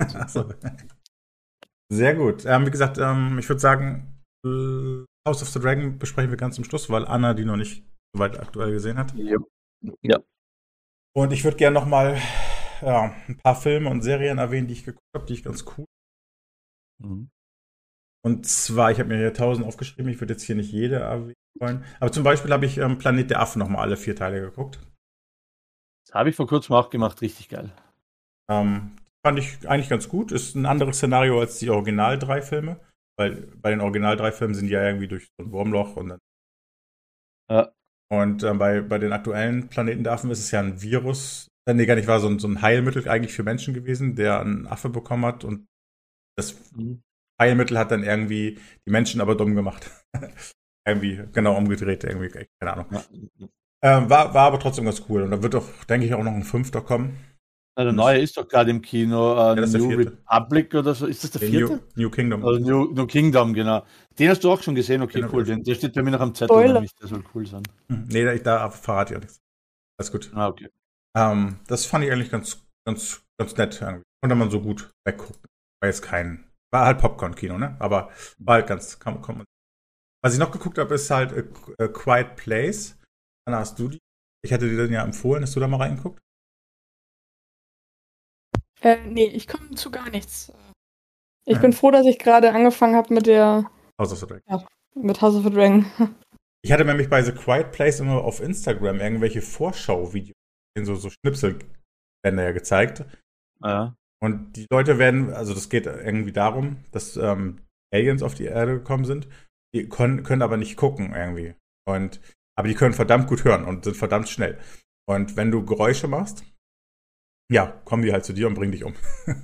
Sehr gut. Wie gesagt, ich würde sagen, House of the Dragon besprechen wir ganz zum Schluss, weil Anna die noch nicht so weit aktuell gesehen hat. Ja. Und ich würde gerne noch mal ein paar Filme und Serien erwähnen, die ich geguckt habe, die ich ganz cool. Mhm. Und zwar, ich habe mir hier 1000 aufgeschrieben, ich würde jetzt hier nicht jede erwähnen wollen. Aber zum Beispiel habe ich Planet der Affen noch mal alle 4 Teile geguckt. Das habe ich vor kurzem auch gemacht, richtig geil. Fand ich eigentlich ganz gut. Ist ein anderes Szenario als die Original 3 Filme. Weil bei den Original 3 Filmen sind die ja irgendwie durch so ein Wurmloch und dann. Ja. Und bei den aktuellen Planeten der Affen ist es ja ein Virus. Nee, gar nicht, war so ein Heilmittel eigentlich für Menschen gewesen, der einen Affe bekommen hat. Und das Heilmittel hat dann irgendwie die Menschen aber dumm gemacht. Irgendwie genau umgedreht, irgendwie, keine Ahnung. Ja. War aber trotzdem ganz cool. Und da wird doch, denke ich, auch noch ein 5. kommen. Der neue ist doch gerade im Kino, New Republic oder so. Ist das der 4.? New Kingdom. New Kingdom, genau. Den hast du auch schon gesehen, okay, cool. Der steht bei mir noch am Zettel, nämlich, der soll cool sein. Nee, da verrate ich auch nichts. Alles gut. Ah, okay. Das fand ich eigentlich ganz nett. Irgendwie. Konnte man so gut weggucken. War halt Popcorn-Kino, ne? Aber war halt kommt man. Was ich noch geguckt habe, ist halt A Quiet Place. Anna, hast du die? Ich hatte dir den ja empfohlen. Hast du da mal reingeguckt? Nee, ich komme zu gar nichts. Ich bin froh, dass ich gerade angefangen habe mit der House of the Dragon. Ja, mit House of the Dragon. Ich hatte nämlich bei The Quiet Place immer auf Instagram irgendwelche Vorschau-Videos in so Schnipsel werden da ja gezeigt. Ja. Und die Leute also das geht irgendwie darum, dass Aliens auf die Erde gekommen sind. Die können aber nicht gucken irgendwie. Aber die können verdammt gut hören und sind verdammt schnell. Und wenn du Geräusche machst, ja, kommen die halt zu dir und bringen dich um.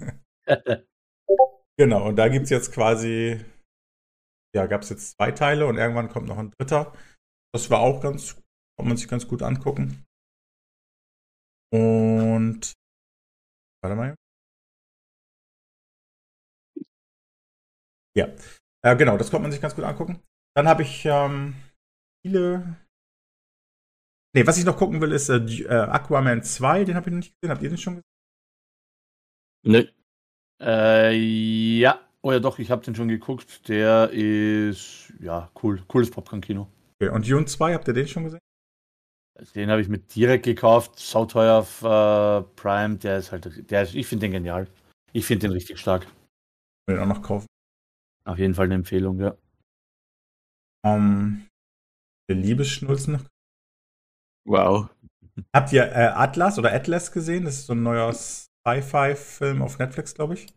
Genau, und da gibt's jetzt quasi, gab es jetzt 2 Teile und irgendwann kommt noch ein 3. Das war auch kann man sich ganz gut angucken. Und, warte mal. Ja, genau, das konnte man sich ganz gut angucken. Dann habe ich viele. Nee, was ich noch gucken will, ist Aquaman 2, den habe ich noch nicht gesehen. Habt ihr den schon gesehen? Nee. Ja. Oh ja doch, ich habe den schon geguckt. Der ist, cool. Cooles Popcorn-Kino. Okay, und Dune 2, habt ihr den schon gesehen? Den habe ich mir direkt gekauft. Sauteuer auf Prime. Ich finde den genial. Ich finde den richtig stark. Will den auch noch kaufen. Auf jeden Fall eine Empfehlung, ja. Der Liebesschnulzen noch. Wow. Habt ihr Atlas gesehen? Das ist so ein neuer Sci-Fi-Film auf Netflix, glaube ich.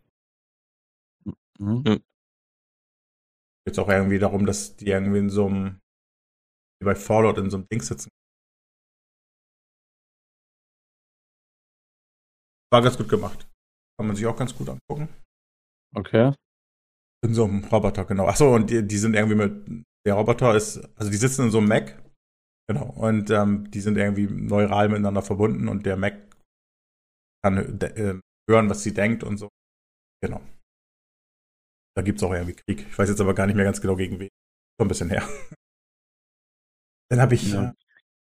Geht auch irgendwie darum, dass die irgendwie in so einem, wie bei Fallout, in so einem Ding sitzen. War ganz gut gemacht. Kann man sich auch ganz gut angucken. Okay. In so einem Roboter, genau. Achso, und die sind irgendwie der Roboter also die sitzen in so einem Mac. Genau, und die sind irgendwie neural miteinander verbunden und der Mac kann hören, was sie denkt und so. Genau. Da gibt es auch irgendwie Krieg. Ich weiß jetzt aber gar nicht mehr ganz genau gegen wen. Schon ein bisschen her. Dann habe ich. Ja.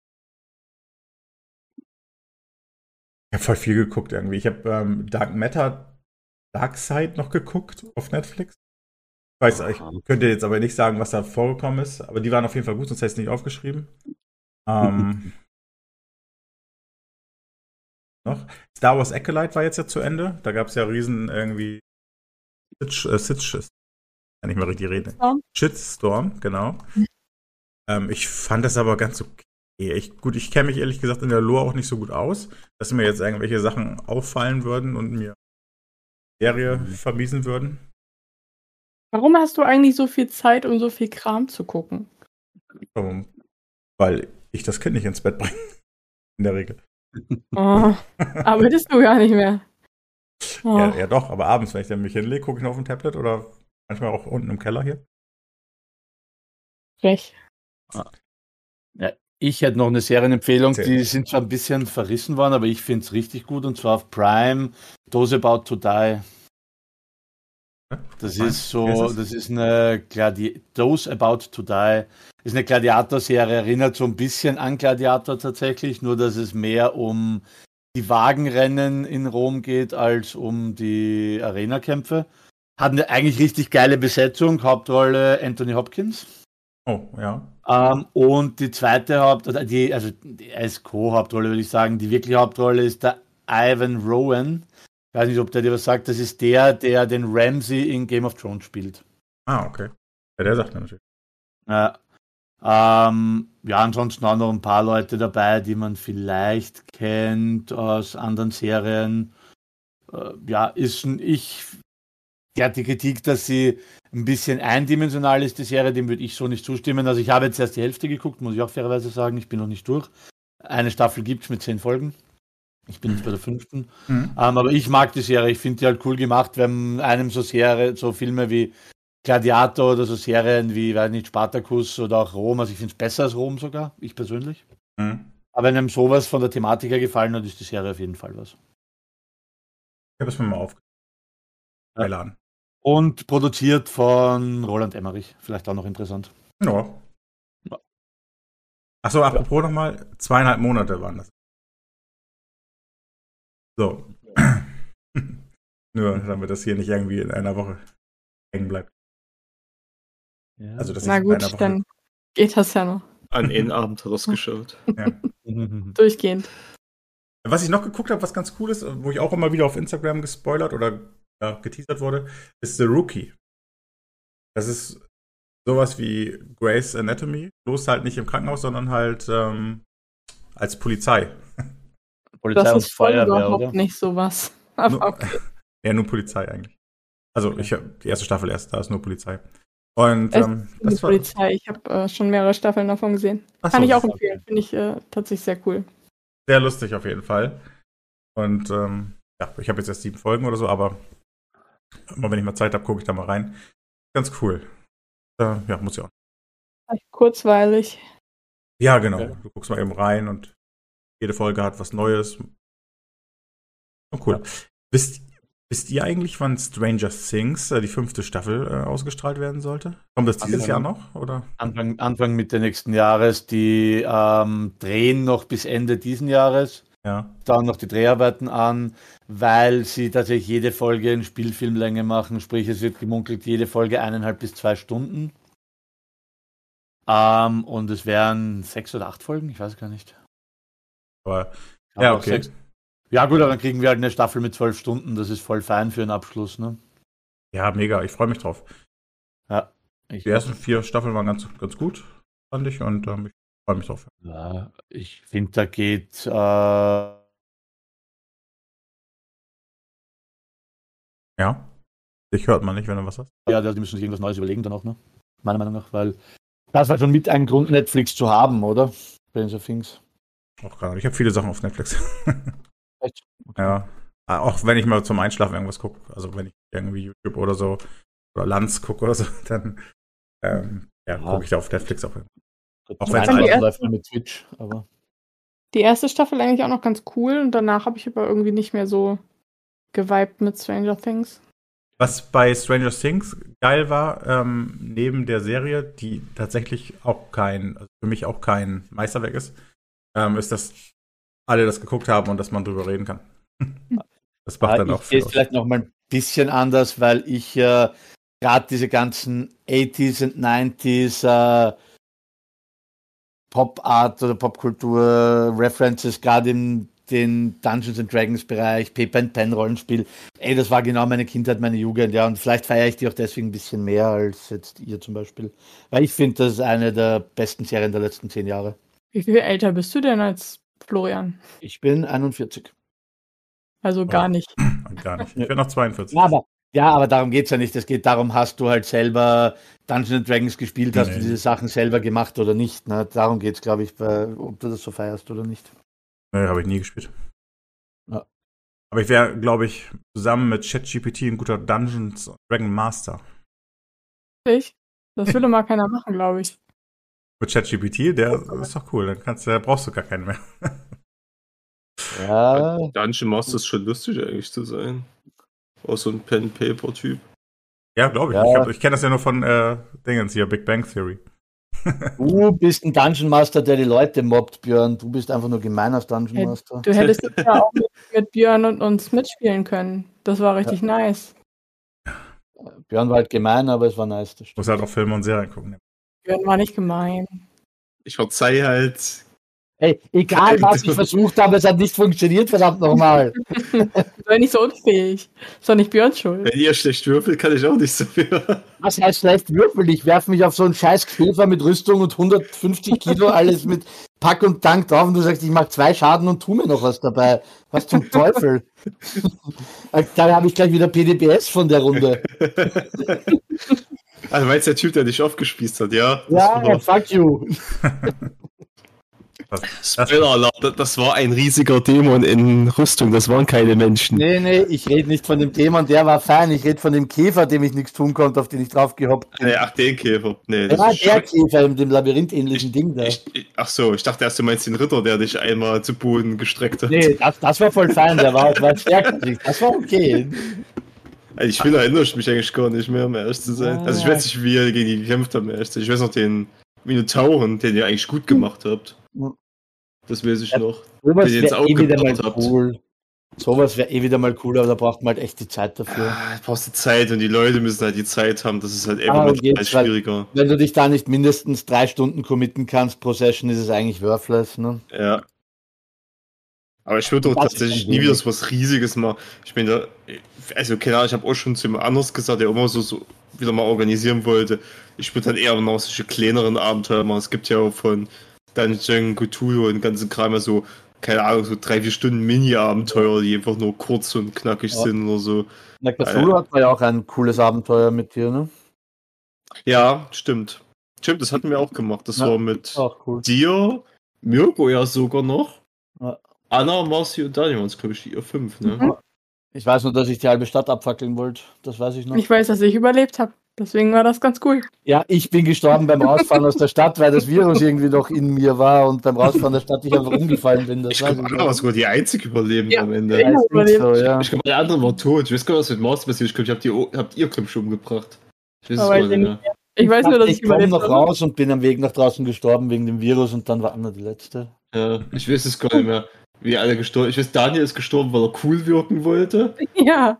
Ich habe voll viel geguckt irgendwie. Ich habe Dark Side noch geguckt auf Netflix. Ich könnte jetzt aber nicht sagen, was da vorgekommen ist, aber die waren auf jeden Fall gut, sonst hätte ich es nicht aufgeschrieben. noch. Star Wars Acolyte war jetzt ja zu Ende. Da gab es ja riesen irgendwie kann ich mal richtig reden. Shitstorm, genau. Ich fand das aber ganz okay. Ich kenne mich ehrlich gesagt in der Lore auch nicht so gut aus, dass mir jetzt irgendwelche Sachen auffallen würden und mir die Serie vermiesen würden. Warum hast du eigentlich so viel Zeit, um so viel Kram zu gucken? Weil ich das Kind nicht ins Bett bringe. In der Regel. Oh, arbeitest du gar nicht mehr. Oh. Ja, doch, aber abends, wenn ich dann mich hinlege, gucke ich noch auf dem Tablet oder manchmal auch unten im Keller hier. Frech. Ja, ich hätte noch eine Serienempfehlung, die sind zwar ein bisschen verrissen worden, aber ich finde es richtig gut, und zwar auf Prime, Those About to Die. Das ist so, das ist eine Those About to Die ist eine Gladiator-Serie, erinnert so ein bisschen an Gladiator tatsächlich, nur dass es mehr um die Wagenrennen in Rom geht, als um die Arena-Kämpfe. Hat eine eigentlich richtig geile Besetzung, Hauptrolle Anthony Hopkins. Oh, ja. Und die zweite die als Co-Hauptrolle würde ich sagen, die wirkliche Hauptrolle ist der Ivan Rowan. Ich weiß nicht, ob der dir was sagt, das ist der den Ramsay in Game of Thrones spielt. Ah, okay. Ja, der sagt mir natürlich. Ansonsten auch noch ein paar Leute dabei, die man vielleicht kennt aus anderen Serien. Die Kritik, dass sie ein bisschen eindimensional ist, die Serie, dem würde ich so nicht zustimmen. Also ich habe jetzt erst die Hälfte geguckt, muss ich auch fairerweise sagen, ich bin noch nicht durch. Eine Staffel gibt es mit 10 Folgen. Ich bin jetzt bei der 5. Aber ich mag die Serie, ich finde die halt cool gemacht, wenn einem so Filme wie Gladiator oder so Serien wie, weiß nicht, Spartacus oder auch Rom, also ich finde es besser als Rom sogar, ich persönlich. Aber wenn einem sowas von der Thematik her gefallen hat, ist die Serie auf jeden Fall was. Ich habe es mir mal aufgeladen. Und produziert von Roland Emmerich, vielleicht auch noch interessant. Ja. Achso, apropos nochmal, 2,5 Monate waren das. So. Nur damit das hier nicht irgendwie in einer Woche hängen bleibt. Ja. Also, na gut, dann geht das ja noch. An einen Abend rausgeschaut. Ja. Durchgehend. Was ich noch geguckt habe, was ganz cool ist, wo ich auch immer wieder auf Instagram gespoilert oder geteasert wurde, ist The Rookie. Das ist sowas wie Grey's Anatomy, bloß halt nicht im Krankenhaus, sondern halt als Polizei. Polizei das und ist Feuerwehr, überhaupt oder? Nicht sowas. Aber okay. Ja, nur Polizei eigentlich. Also ich habe die erste Staffel erst, da ist nur Polizei. Und das war Polizei. Ich habe schon mehrere Staffeln davon gesehen. Kann ich auch empfehlen. Finde ich tatsächlich sehr cool. Sehr lustig auf jeden Fall. Und ich habe jetzt erst 7 Folgen oder so, aber immer wenn ich mal Zeit habe, gucke ich da mal rein. Ganz cool. Muss ich auch. Kurzweilig. Ja, genau. Okay. Du guckst mal eben rein und jede Folge hat was Neues. Oh, cool. Ja. Wisst ihr eigentlich, wann Stranger Things, die 5. Staffel, ausgestrahlt werden sollte? Kommt das dieses Jahr noch? Oder? Anfang Mitte nächsten Jahres. Die drehen noch bis Ende diesen Jahres. Ja. Dann noch die Dreharbeiten an, weil sie tatsächlich jede Folge in Spielfilmlänge machen. Sprich, es wird gemunkelt, jede Folge 1,5 bis 2 Stunden. Und es wären 6 oder 8 Folgen, ich weiß gar nicht. Aber okay. 6. Ja gut, aber dann kriegen wir halt eine Staffel mit 12 Stunden. Das ist voll fein für einen Abschluss, ne? Ja, mega. Ich freue mich drauf. Ja. Die ersten 4 Staffeln waren ganz gut, fand ich. Und ich freue mich drauf. Ja, ich finde, da geht... Ja. Dich hört man nicht, wenn du was hast. Ja, die müssen sich irgendwas Neues überlegen dann auch, ne? Meiner Meinung nach, weil das war schon mit ein Grund, Netflix zu haben, oder? Stranger Things. Auch gerade. Ich habe viele Sachen auf Netflix. Echt? Okay. Ja. Auch wenn ich mal zum Einschlafen irgendwas gucke. Also wenn ich irgendwie YouTube oder so oder Lanz gucke oder so, dann gucke ich da auf Netflix auch. Auch wenn es läuft mit Twitch, aber. Die erste Staffel eigentlich auch noch ganz cool und danach habe ich aber irgendwie nicht mehr so geweibt mit Stranger Things. Was bei Stranger Things geil war, neben der Serie, die tatsächlich auch für mich auch kein Meisterwerk ist, ist, dass alle das geguckt haben und dass man drüber reden kann. Das macht dann auch viel. Ich sehe es vielleicht noch mal ein bisschen anders, weil ich gerade diese ganzen 80s und 90s Pop-Art oder Popkultur-References gerade in den Dungeons and Dragons Bereich, Paper and Pen Rollenspiel. Ey, das war genau meine Kindheit, meine Jugend, ja. Und vielleicht feiere ich die auch deswegen ein bisschen mehr als jetzt ihr zum Beispiel. Weil ich finde, das ist eine der besten Serien der letzten 10 Jahre. Wie viel älter bist du denn als Florian? Ich bin 41. Also gar nicht. Gar nicht. Ich bin noch 42. Aber darum geht es ja nicht. Es geht darum, hast du halt selber Dungeons and Dragons gespielt, hast du diese Sachen selber gemacht oder nicht. Ne? Darum geht es, glaube ich, ob du das so feierst oder nicht. Nee, habe ich nie gespielt. Ja. Aber ich wäre, glaube ich, zusammen mit ChatGPT ein guter Dungeons Dragon Master. Ich? Das würde mal keiner machen, glaube ich. Mit ChatGPT, der ist doch cool. Da brauchst du gar keinen mehr. Ja. Dungeon Master ist schon lustig, eigentlich zu sein. Auch so ein Pen-Paper-Typ. Ja, glaube ich. Ja. Ich kenne das ja nur von Dingens hier, Big Bang Theory. Du bist ein Dungeon Master, der die Leute mobbt, Björn. Du bist einfach nur gemein als Dungeon Master. Du hättest ja auch mit Björn und uns mitspielen können. Das war richtig nice. Björn war halt gemein, aber es war nice. Ich muss halt auch Filme und Serien gucken. Björn war nicht gemein. Ich verzeih halt. Hey, egal was ich versucht habe, es hat nicht funktioniert, verdammt nochmal. Sei nicht so unfähig. Ist doch nicht Björns Schuld. Wenn ihr schlecht würfelt, kann ich auch nicht so viel. Was heißt schlecht würfeln? Ich werfe mich auf so einen scheiß Käfer mit Rüstung und 150 Kilo, alles mit Pack und Tank drauf und du sagst, ich mache 2 Schaden und tu mir noch was dabei. Was zum Teufel? Da habe ich gleich wieder PDBS von der Runde. Also meinst du der Typ, der dich aufgespießt hat, ja? Ja, fuck you. Spoiler-Alarm, das war ein riesiger Dämon in Rüstung, das waren keine Menschen. Nee, ich rede nicht von dem Dämon, der war fein. Ich rede von dem Käfer, dem ich nichts tun konnte, auf den ich draufgehoppt bin. Ach, den Käfer. Nee, das ist der Käfer in dem labyrinthähnlichen Ding da. Ach so, ich dachte erst, du meinst den Ritter, der dich einmal zu Boden gestreckt hat. Nee, das war voll fein, der war stärker. Das war okay. Also ich erinnere mich eigentlich gar nicht mehr, um ehrlich zu sein. Also ich weiß nicht, wie ihr gegen die gekämpft habt, ich weiß noch den Minotauren, den ihr eigentlich gut gemacht habt. Das weiß ich noch. Sowas wäre wieder mal cool. Sowas wäre wieder mal cool, aber da braucht man halt echt die Zeit dafür. Da brauchst du Zeit und die Leute müssen halt die Zeit haben. Das ist halt immer schwieriger. Wenn du dich da nicht mindestens 3 Stunden committen kannst pro Session, ist es eigentlich worthless, ne? Ja. Aber ich würde doch tatsächlich nie wieder so was Riesiges machen. Ich meine, also keine Ahnung, ich habe auch schon zu jemand anderes gesagt, der immer so wieder mal organisieren wollte. Ich würde dann eher noch solche kleineren Abenteuer machen. Es gibt ja auch von Dungeon, Cthulhu und den ganzen Kram ja so, keine Ahnung, so 3-4 Stunden Mini-Abenteuer, die einfach nur kurz und knackig sind oder so. Na, Cthulhu hat ja auch ein cooles Abenteuer mit dir, ne? Ja, stimmt. Stimmt, das hatten wir auch gemacht. Das war mit dir, Mirko ja sogar noch. Ja. Anna, Marci und Daniel waren es, glaube ich, ihr 5, ne? Mhm. Ich weiß nur, dass ich die halbe Stadt abfackeln wollte. Das weiß ich noch. Ich weiß, dass ich überlebt habe. Deswegen war das ganz cool. Ja, ich bin gestorben beim Rausfahren aus der Stadt, weil das Virus irgendwie noch in mir war und beim Rausfahren der Stadt ich einfach umgefallen bin. Das ich glaube, Anna war sogar die einzige Überlebende am Ende. Ja, so, ja. Ich glaube, der andere war tot. Ich weiß gar nicht, was mit Marci passiert. Ich glaube, habt ihr Klumsch umgebracht. Ich weiß es gar nicht mehr. Ich weiß nur, dass ich überlebt habe. Ich komme noch raus und bin am Weg nach draußen gestorben wegen dem Virus und dann war Anna die letzte. Ja, ich weiß es gar nicht mehr. Wie alle gestorben. Ich weiß, Daniel ist gestorben, weil er cool wirken wollte. Ja.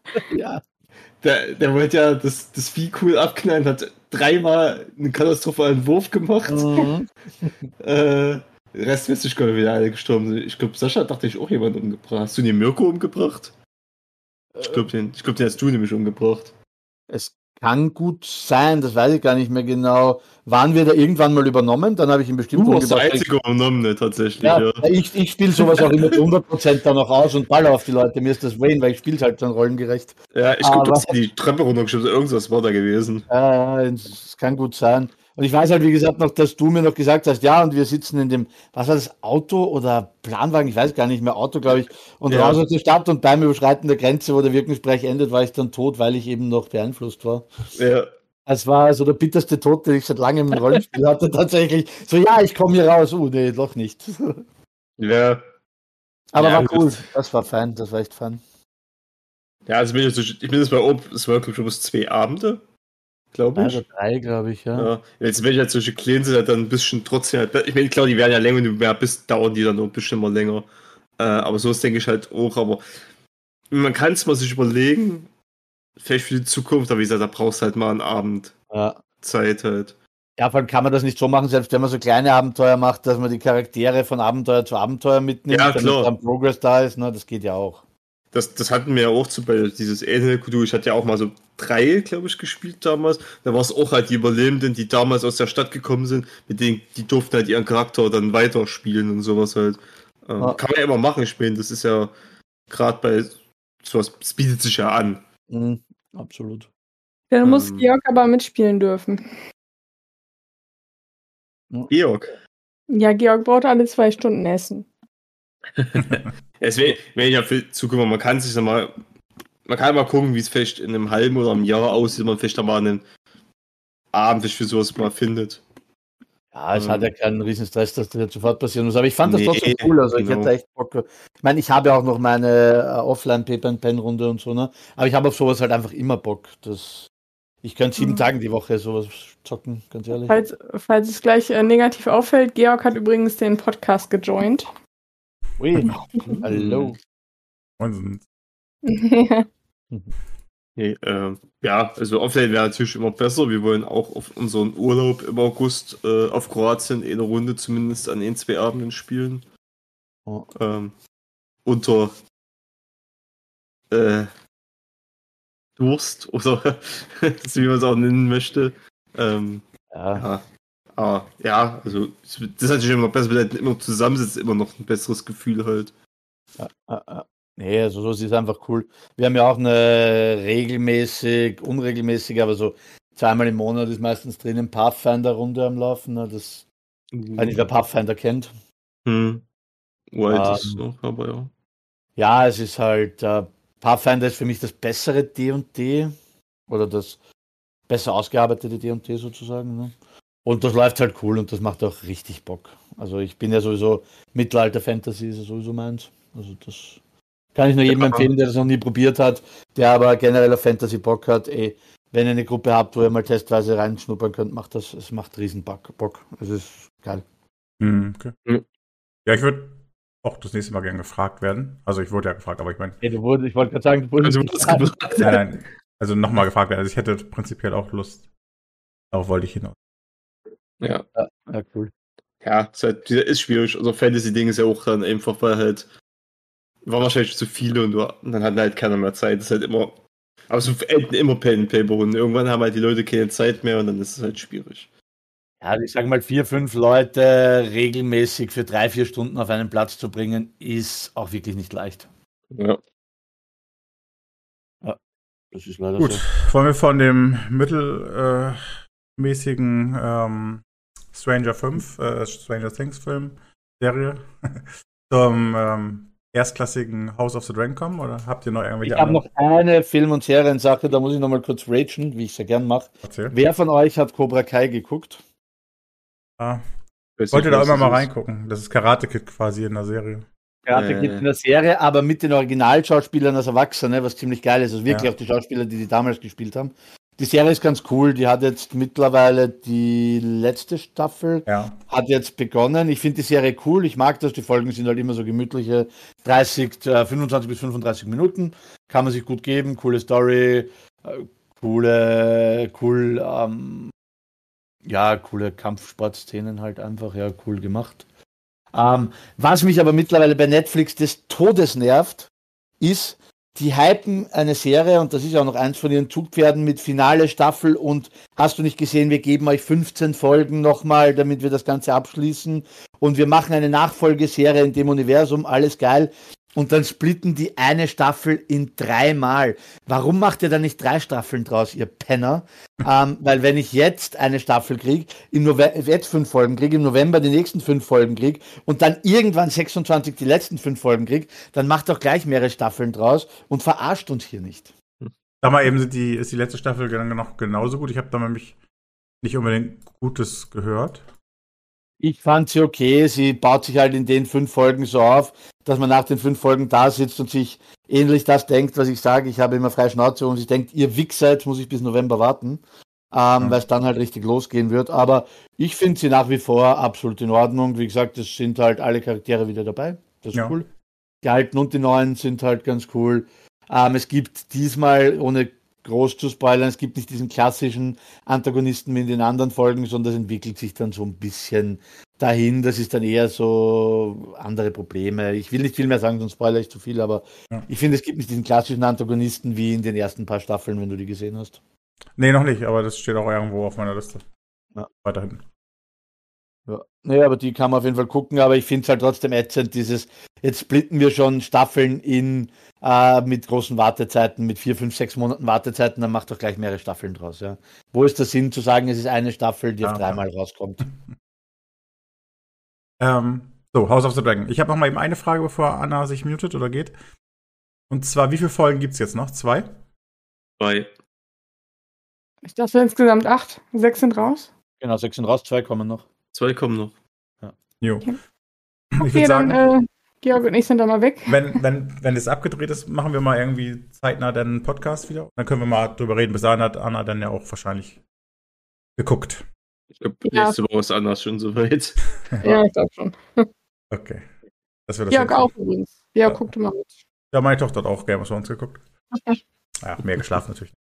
Der wollte ja das Vieh cool abknallen, hat 3-mal einen katastrophalen Wurf gemacht. Mhm. Der Rest weiß ich gar nicht, wie alle gestorben sind. Ich glaube, Sascha dachte ich auch jemand umgebracht. Hast du den Mirko umgebracht? Ich glaube, den hast du nämlich umgebracht. Es kann gut sein, das weiß ich gar nicht mehr genau. Waren wir da irgendwann mal übernommen? Dann habe ich ihn bestimmt umgebracht. Du warst der einzige Übernommene, tatsächlich. Ja. Ich spiele sowas auch immer zu 100% dann noch aus und baller auf die Leute. Mir ist das Wayne, weil ich spiele halt dann rollengerecht. Ja, ich glaube, du hast die Treppe runtergeschoben. Irgendwas war da gewesen. Ja, es kann gut sein. Und ich weiß halt, wie gesagt, noch, dass du mir noch gesagt hast, ja, und wir sitzen in dem, was war das, Auto oder Planwagen, ich weiß gar nicht mehr, Auto, glaube ich, und raus aus der Stadt und beim Überschreiten der Grenze, wo der Wirkungsbereich endet, war ich dann tot, weil ich eben noch beeinflusst war. Ja. Es war so der bitterste Tod, den ich seit langem im Rollenspiel hatte, tatsächlich. So, ja, ich komme hier raus. Nee, doch nicht. Ja. Aber war cool. Das war fein, das war echt fun. Ja, also ich bin jetzt bei Ob, es war, glaube ich, schon bis 2 Abende. Glaube ich. Also 3, glaube ich, ja. Jetzt, wenn ich halt solche kleinen sind, halt dann ein bisschen trotzdem halt, ich meine, klar, die werden ja länger und mehr, bis dauern die dann noch ein bisschen mal länger. Aber so ist, denke ich, halt auch, aber man kann es mal sich überlegen, vielleicht für die Zukunft, aber wie gesagt, da brauchst du halt mal einen Abend Zeit halt. Ja, vor allem kann man das nicht so machen, selbst wenn man so kleine Abenteuer macht, dass man die Charaktere von Abenteuer zu Abenteuer mitnimmt, damit dann Progress da ist, ne? Das geht ja auch. Das hatten wir ja auch bei dieses Alien Cthulhu. Ich hatte ja auch mal so 3, glaube ich, gespielt damals. Da war es auch halt die Überlebenden, die damals aus der Stadt gekommen sind, mit denen die durften halt ihren Charakter dann weiterspielen und sowas halt. Kann man ja immer machen, spielen. Das ist ja gerade bei sowas, das bietet sich ja an. Absolut. Dann muss Georg aber mitspielen dürfen. Georg? Ja, Georg braucht alle 2 Stunden Essen. Es wäre ja für Zukunft, man kann mal gucken, wie es vielleicht in einem halben oder einem Jahr aussieht, wenn man vielleicht da mal einen Abend für sowas mal findet. Ja, es hat ja keinen riesen Stress, dass das jetzt sofort passieren muss, aber ich fand das trotzdem cool, also ich hätte echt Bock. Ich meine, ich habe ja auch noch meine Offline-Paper-and-Pen-Runde und so, ne? Aber ich habe auf sowas halt einfach immer Bock. Ich könnte 7 Tage die Woche sowas zocken, ganz ehrlich. Falls es gleich negativ auffällt, Georg hat übrigens den Podcast gejoint. Ui, hallo. Ja, also offline wäre natürlich immer besser. Wir wollen auch auf unseren Urlaub im August auf Kroatien eine Runde zumindest an 1-2 Abenden spielen. Unter Durst oder wie man es auch nennen möchte. Ja, also das ist natürlich immer besser, wenn man immer zusammensitzt, immer noch ein besseres Gefühl halt. Nee, also das ist einfach cool. Wir haben ja auch eine unregelmäßige, aber so 2-mal im Monat ist meistens drin eine Pathfinder-Runde am Laufen. Ne? Das, wenn ich wer Pathfinder kennt. Das ist noch, aber ja. Ja, es ist halt, Pathfinder ist für mich das bessere D&D oder das besser ausgearbeitete D&D sozusagen. Ne? Und das läuft halt cool und das macht auch richtig Bock. Also ich bin ja sowieso, Mittelalter-Fantasy ist ja sowieso meins. Also das kann ich nur jedem empfehlen, der das noch nie probiert hat, der aber generell auf Fantasy Bock hat. Wenn ihr eine Gruppe habt, wo ihr mal testweise reinschnuppern könnt, macht das. Es macht riesen Bock. Es ist geil. Okay. Ja, ich würde auch das nächste Mal gerne gefragt werden. Also ich wurde ja gefragt, aber ich meine... ich wollte gerade sagen, du wurdest gefragt. Nein. Also nochmal gefragt werden. Also ich hätte prinzipiell auch Lust. Darauf wollte ich hinaus. Ja, cool. Ja, ist schwierig. Also Fantasy-Ding ist ja auch dann einfach, weil halt war wahrscheinlich zu viele und dann hat halt keiner mehr Zeit. Das ist halt immer, aber so enden immer Pen-Paper-Runden. Irgendwann haben halt die Leute keine Zeit mehr und dann ist es halt schwierig. Ja, ich sage mal, 4-5 Leute regelmäßig für 3-4 Stunden auf einen Platz zu bringen, ist auch wirklich nicht leicht. Ja. Das ist leider gut, so. Wollen wir von dem mittelmäßigen Stranger Things Film, Serie, zum erstklassigen House of the Dragon kommen? Oder habt ihr noch irgendwelche Ich habe noch eine Film- und Seriensache, da muss ich noch mal kurz ragen, wie ich es ja gern mache. Wer von euch hat Cobra Kai geguckt? Ich wollte da immer mal reingucken. Das ist Karate Kid quasi in der Serie. Karate Kid in der Serie, aber mit den Originalschauspielern als Erwachsene, was ziemlich geil ist. Also wirklich auch die Schauspieler, die damals gespielt haben. Die Serie ist ganz cool. Die hat jetzt mittlerweile die letzte Staffel, hat jetzt begonnen. Ich finde die Serie cool. Ich mag das. Die Folgen sind halt immer so gemütliche 25 bis 35 Minuten. Kann man sich gut geben. Coole Story. Coole Kampfsportszenen halt einfach. Ja, cool gemacht. Was mich aber mittlerweile bei Netflix des Todes nervt, ist, die hypen eine Serie, und das ist ja auch noch eins von ihren Zugpferden, mit Finale Staffel und hast du nicht gesehen, wir geben euch 15 Folgen nochmal, damit wir das Ganze abschließen und wir machen eine Nachfolgeserie in dem Universum, alles geil. Und dann splitten die eine Staffel in 3 Mal. Warum macht ihr da nicht 3 Staffeln draus, ihr Penner? Weil wenn ich jetzt eine Staffel kriege, jetzt 5 Folgen kriege, im November die nächsten 5 Folgen kriege und dann irgendwann 26 die letzten 5 Folgen kriege, dann macht doch gleich mehrere Staffeln draus und verarscht uns hier nicht. Sag mal eben, ist die letzte Staffel noch genauso gut? Ich habe da nämlich nicht unbedingt Gutes gehört. Ich fand sie okay. Sie baut sich halt in den 5 Folgen so auf, dass man nach den 5 Folgen da sitzt und sich ähnlich das denkt, was ich sage. Ich habe immer freie Schnauze und sich denkt, ihr Wichser, jetzt muss ich bis November warten, weil es dann halt richtig losgehen wird. Aber ich finde sie nach wie vor absolut in Ordnung. Wie gesagt, es sind halt alle Charaktere wieder dabei. Das ist cool. Die alten und die neuen sind halt ganz cool. Es gibt diesmal, ohne groß zu spoilern, es gibt nicht diesen klassischen Antagonisten wie in den anderen Folgen, sondern das entwickelt sich dann so ein bisschen dahin. Das ist dann eher so andere Probleme. Ich will nicht viel mehr sagen, sonst spoilere ich zu viel, aber ich finde, es gibt nicht diesen klassischen Antagonisten wie in den ersten paar Staffeln, wenn du die gesehen hast. Nee, noch nicht, aber das steht auch irgendwo auf meiner Liste. Ja. Weiterhin. Ja. Nee, aber die kann man auf jeden Fall gucken, aber ich finde es halt trotzdem ätzend, jetzt splitten wir schon Staffeln mit großen Wartezeiten, mit 4, 5, 6 Monaten Wartezeiten, dann macht doch gleich mehrere Staffeln draus, ja. Wo ist der Sinn zu sagen, es ist eine Staffel, die auf 3-mal rauskommt? So, House of the Dragon. Ich habe noch mal eben eine Frage, bevor Anna sich mutet oder geht. Und zwar, wie viele Folgen gibt es jetzt noch? 2? 2. Ich dachte insgesamt 8. 6 sind raus. Genau, 6 sind raus, 2 kommen noch. 2 kommen noch. Ja. Jo. Okay. Ich würde sagen, Georg und ich sind da mal weg. Wenn das abgedreht ist, machen wir mal irgendwie zeitnah dann einen Podcast wieder. Dann können wir mal drüber reden. Bis dahin hat Anna dann ja auch wahrscheinlich geguckt. Ich glaube, nächste Woche ist Anna schon soweit. Ja, ich glaube schon. Okay. Das das Georg auch übrigens. Georg guckte mal mit. Ja, meine Tochter hat auch Game of Thrones geguckt. Ja, mehr geschlafen natürlich.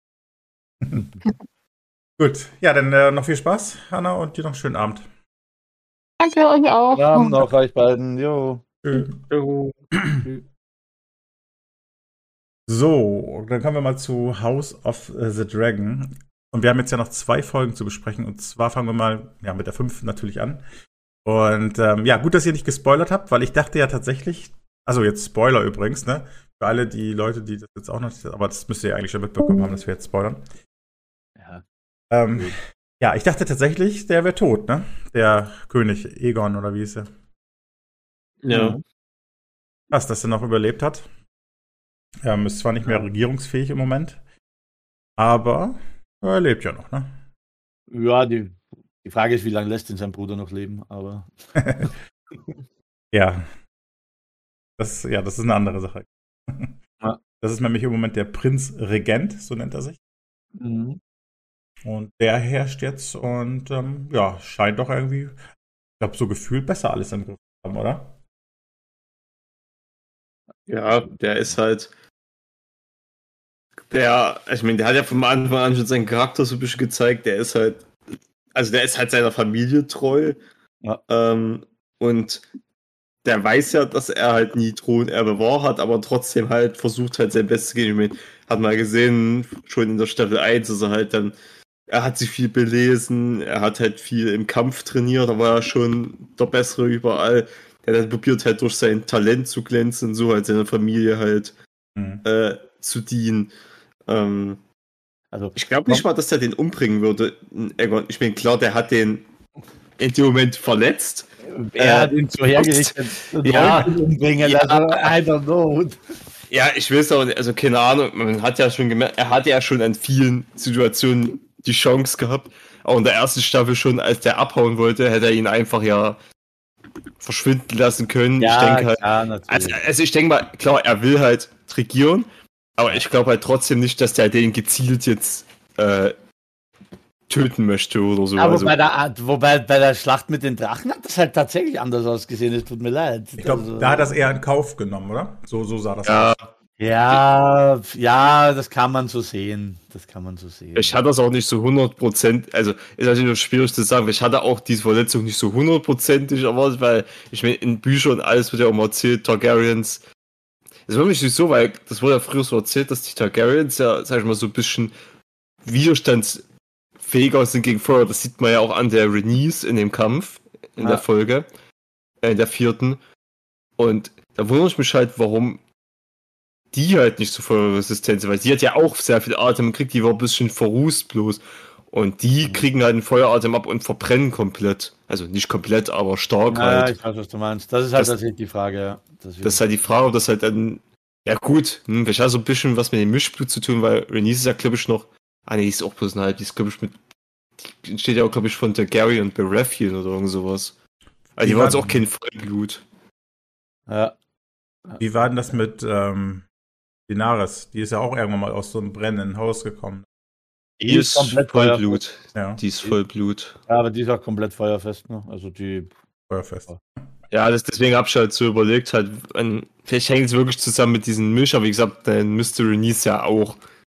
Gut. Ja, dann noch viel Spaß, Anna, und dir noch einen schönen Abend. Danke euch auch. Ja, noch euch beiden. Jo. So, dann kommen wir mal zu House of the Dragon. Und wir haben jetzt ja noch 2 Folgen zu besprechen. Und zwar fangen wir mal mit der 5 natürlich an. Und gut, dass ihr nicht gespoilert habt, weil ich dachte ja tatsächlich, also jetzt Spoiler übrigens, ne? Für alle die Leute, die das jetzt auch noch, aber das müsst ihr ja eigentlich schon mitbekommen haben, dass wir jetzt spoilern. Ja. Ich dachte tatsächlich, der wäre tot, ne? Der König Egon oder wie ist er? Ja. Krass, dass er noch überlebt hat. Ist zwar nicht mehr regierungsfähig im Moment, aber er lebt ja noch, ne? Ja, die Frage ist, wie lange lässt ihn sein Bruder noch leben, aber. Ja. Das ist eine andere Sache. Ja. Das ist nämlich im Moment der Prinzregent, so nennt er sich. Mhm. Und der herrscht jetzt und scheint doch irgendwie, ich glaube, so gefühlt besser alles im Griff zu haben, oder? Ja, der ist halt. Der hat ja vom Anfang an schon seinen Charakter so ein bisschen gezeigt. Der ist halt seiner Familie treu. Ja. Und der weiß ja, dass er halt nie Thronerbe war, hat aber trotzdem halt versucht, halt sein Bestes zu geben. Hat mal gesehen, schon in der Staffel 1, dass er hat sich viel belesen, er hat halt viel im Kampf trainiert, da war er schon der Bessere überall. Er hat probiert halt durch sein Talent zu glänzen und so halt seiner Familie halt zu dienen. Also ich glaube nicht mal, dass der den umbringen würde. Ich meine, klar, der hat den in dem Moment verletzt. Er hat ihn zu hergerichtet. Umbringen, ja. Also, I don't know. Ja, ich weiß auch nicht, also keine Ahnung, man hat ja schon gemerkt, er hatte ja schon an vielen Situationen die Chance gehabt. Auch in der ersten Staffel schon, als der abhauen wollte, hätte er ihn einfach verschwinden lassen können. Ja, ich denke halt, klar, also ich denke mal, klar, er will halt regieren, aber ich glaube halt trotzdem nicht, dass der den gezielt jetzt töten möchte oder so. Aber wobei bei der Schlacht mit den Drachen hat das halt tatsächlich anders ausgesehen, es tut mir leid. Ich glaube, da hat das eher in Kauf genommen, oder? So sah das aus. Ja, das kann man so sehen. Ich hatte das auch nicht so 100%, also ist natürlich nur schwierig zu sagen, ich hatte auch diese Verletzung nicht so 100%ig erwartet, weil ich meine, in Büchern und alles wird ja auch mal erzählt, Targaryens. Das ist wirklich nicht so, weil das wurde ja früher so erzählt, dass die Targaryens ja, sag ich mal, so ein bisschen widerstandsfähiger sind gegen Feuer. Das sieht man ja auch an der Rhaenys in dem Kampf, in der Folge, in der 4. Und da wundere ich mich halt, warum die halt nicht so feuerresistent sind, weil sie hat ja auch sehr viel Atem gekriegt, die war ein bisschen verrußt bloß. Und die kriegen halt einen Feueratem ab und verbrennen komplett. Also nicht komplett, aber stark halt. Ja, ich weiß, was du meinst. Das ist halt tatsächlich die Frage, ja. Das ist halt die Frage, ob das halt dann. Ja, gut, vielleicht hat so ein bisschen was mit dem Mischblut zu tun, weil Rhaenys ist ja, glaube ich, noch. Die ist auch bloß die ist, glaube ich, die entsteht ja auch, glaube ich, von Targaryen und Baratheon oder irgend sowas. Also die war jetzt auch kein Vollblut. Ja. Wie war denn das mit Daenerys? Die ist ja auch irgendwann mal aus so einem brennenden Haus gekommen. Die ist komplett Vollblut. Ja. Die ist Vollblut. Ja, aber die ist auch komplett feuerfest, ne? Also die. Feuerfest. Ja, deswegen habe ich halt so überlegt, vielleicht hängt es wirklich zusammen mit diesem Misch, aber wie gesagt, dann müsste Rhaenys ja auch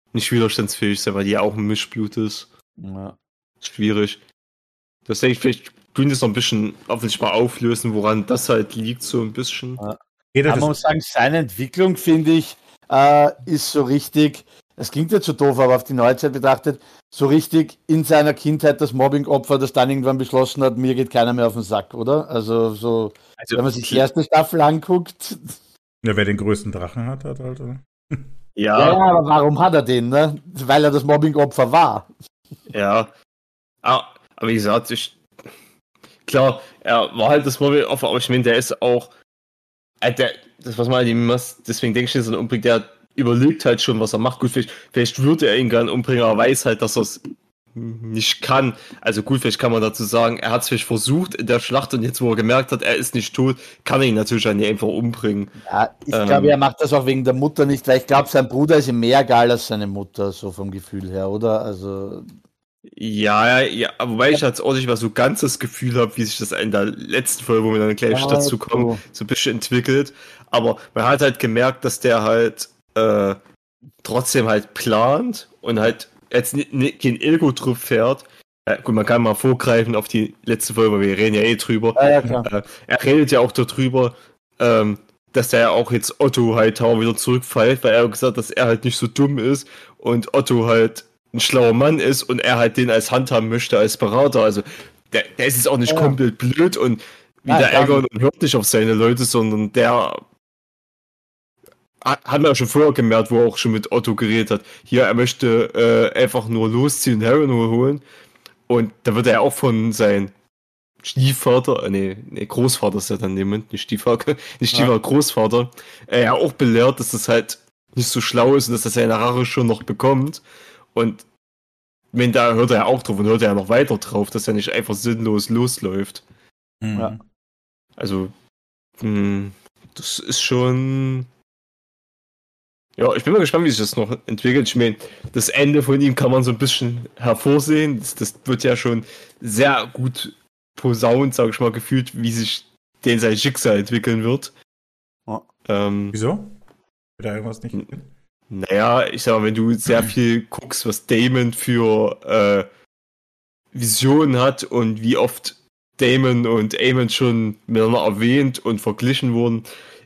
nicht widerstandsfähig sein, weil die ja auch ein Mischblut ist. Ja. Schwierig. Das denke ich, vielleicht können das noch ein bisschen offensichtlich mal auflösen, woran das halt liegt, so ein bisschen. Ja. Aber man muss sagen, seine Entwicklung, finde ich, ist so richtig, es klingt jetzt so doof, aber auf die Neuzeit betrachtet, so richtig in seiner Kindheit das Mobbing-Opfer, das dann irgendwann beschlossen hat, mir geht keiner mehr auf den Sack, oder? Also wenn man sich die erste Staffel anguckt. Ja, wer den größten Drachen hat halt. Oder? Ja, aber warum hat er den, ne? Weil er das Mobbing-Opfer war. Ja. Aber wie gesagt, klar, er war halt das Mobbing-Opfer, aber ich meine, der ist auch, das, was man ihm deswegen denke ich, dass er ihn umbringt, der überlegt halt schon, was er macht. Gut, vielleicht würde er ihn gerne umbringen, aber weiß halt, dass er es nicht kann. Also gut, vielleicht kann man dazu sagen, er hat es vielleicht versucht in der Schlacht und jetzt, wo er gemerkt hat, er ist nicht tot, kann er ihn natürlich nicht einfach umbringen. Ja, ich glaube, er macht das auch wegen der Mutter nicht, weil ich glaube, sein Bruder ist ihm mehr egal als seine Mutter, so vom Gefühl her, oder? Also. Ja, wobei ich jetzt auch nicht mal so ganz das Gefühl habe, wie sich das in der letzten Folge, wo wir dann gleich dazu kommen, so ein bisschen entwickelt. Aber man hat halt gemerkt, dass der halt trotzdem halt plant und halt jetzt kein Ego-Trupp fährt. Gut, man kann mal vorgreifen auf die letzte Folge, weil wir reden ja drüber. Ja, klar. Er redet ja auch darüber, dass der ja auch jetzt Otto Hightower wieder zurückfällt, weil er gesagt hat, dass er halt nicht so dumm ist und Otto halt ein schlauer Mann ist und er halt den als Hand haben möchte, als Berater. Also der ist jetzt auch nicht komplett blöd und wieder ärgern und hört nicht auf seine Leute, sondern der hat man ja schon vorher gemerkt, wo er auch schon mit Otto geredet hat. Hier, er möchte einfach nur losziehen, Harren holen. Und da wird er auch von seinem Stiefvater, Großvater ist ja dann jemand, nicht Stiefvater, Großvater, ja auch belehrt, dass das halt nicht so schlau ist und dass er seine Rache schon noch bekommt. Und wenn da hört er auch drauf und hört er ja noch weiter drauf, dass er nicht einfach sinnlos losläuft. Ja. Also, das ist schon. Ja, ich bin mal gespannt, wie sich das noch entwickelt. Ich meine, das Ende von ihm kann man so ein bisschen hervorsehen. Das wird ja schon sehr gut posaunt, sage ich mal, gefühlt, wie sich sein Schicksal entwickeln wird. Ja. Wieso? Wird da irgendwas nicht? Naja, ich sag mal, wenn du sehr viel guckst, was Damon für Visionen hat und wie oft Damon und Aemon schon miteinander erwähnt und verglichen wurden.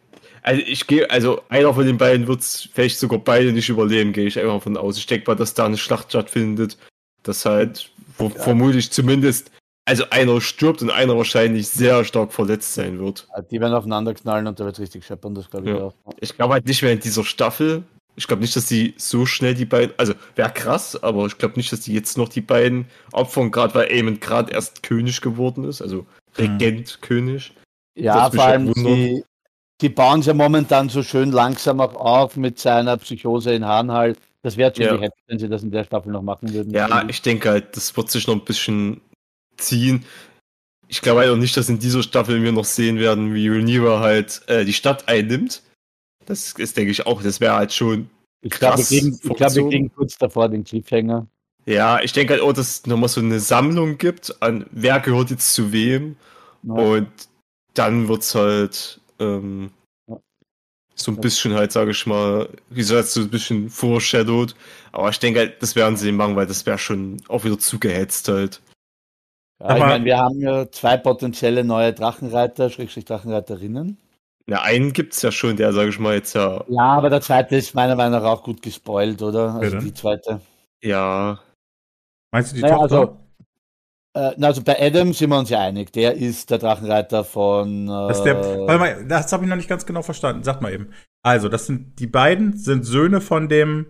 Also einer von den beiden wird es vielleicht sogar beide nicht überleben, gehe ich einfach von aus. Ich denke mal, dass da eine Schlacht stattfindet, dass halt vermutlich zumindest, also einer stirbt und einer wahrscheinlich sehr stark verletzt sein wird. Die werden aufeinander knallen und da wird richtig scheppern, das glaube ich auch. Ich glaube halt nicht mehr in dieser Staffel. Ich glaube nicht, dass die so schnell die beiden, also wäre krass, aber ich glaube nicht, dass die jetzt noch die beiden opfern, gerade weil Aemon gerade erst König geworden ist, also Regent-König. Ja, vor allem die bauen sie ja momentan so schön langsam auch auf mit seiner Psychose in Harrenhal. Das wäre schon die Happy, wenn sie das in der Staffel noch machen würden. Ja, ich denke halt, das wird sich noch ein bisschen ziehen. Ich glaube halt auch nicht, dass in dieser Staffel wir noch sehen werden, wie Rhaenyra halt die Stadt einnimmt. Das ist, denke ich, auch, das wäre halt schon krass. Ich glaube, wir kriegen kurz davor den Cliffhanger. Ja, ich denke halt auch, dass es nochmal so eine Sammlung gibt, an wer gehört jetzt zu wem. Ja. Und dann wird es halt so ein bisschen halt, sage ich mal, wie gesagt, so ein bisschen foreshadowed. Aber ich denke halt, das werden sie machen, weil das wäre schon auch wieder zu gehetzt halt. Ja, ich meine, wir haben ja 2 potenzielle neue Drachenreiter, Drachenreiterinnen. Ja, einen gibt's ja schon, der, sage ich mal, jetzt ja. Ja, aber der zweite ist meiner Meinung nach auch gut gespoilt, oder? Also die zweite. Ja. Meinst du die Tochter? Also bei Adam sind wir uns ja einig. Der ist der Drachenreiter von. Warte mal, das habe ich noch nicht ganz genau verstanden. Sag mal eben. Also, die beiden sind Söhne von dem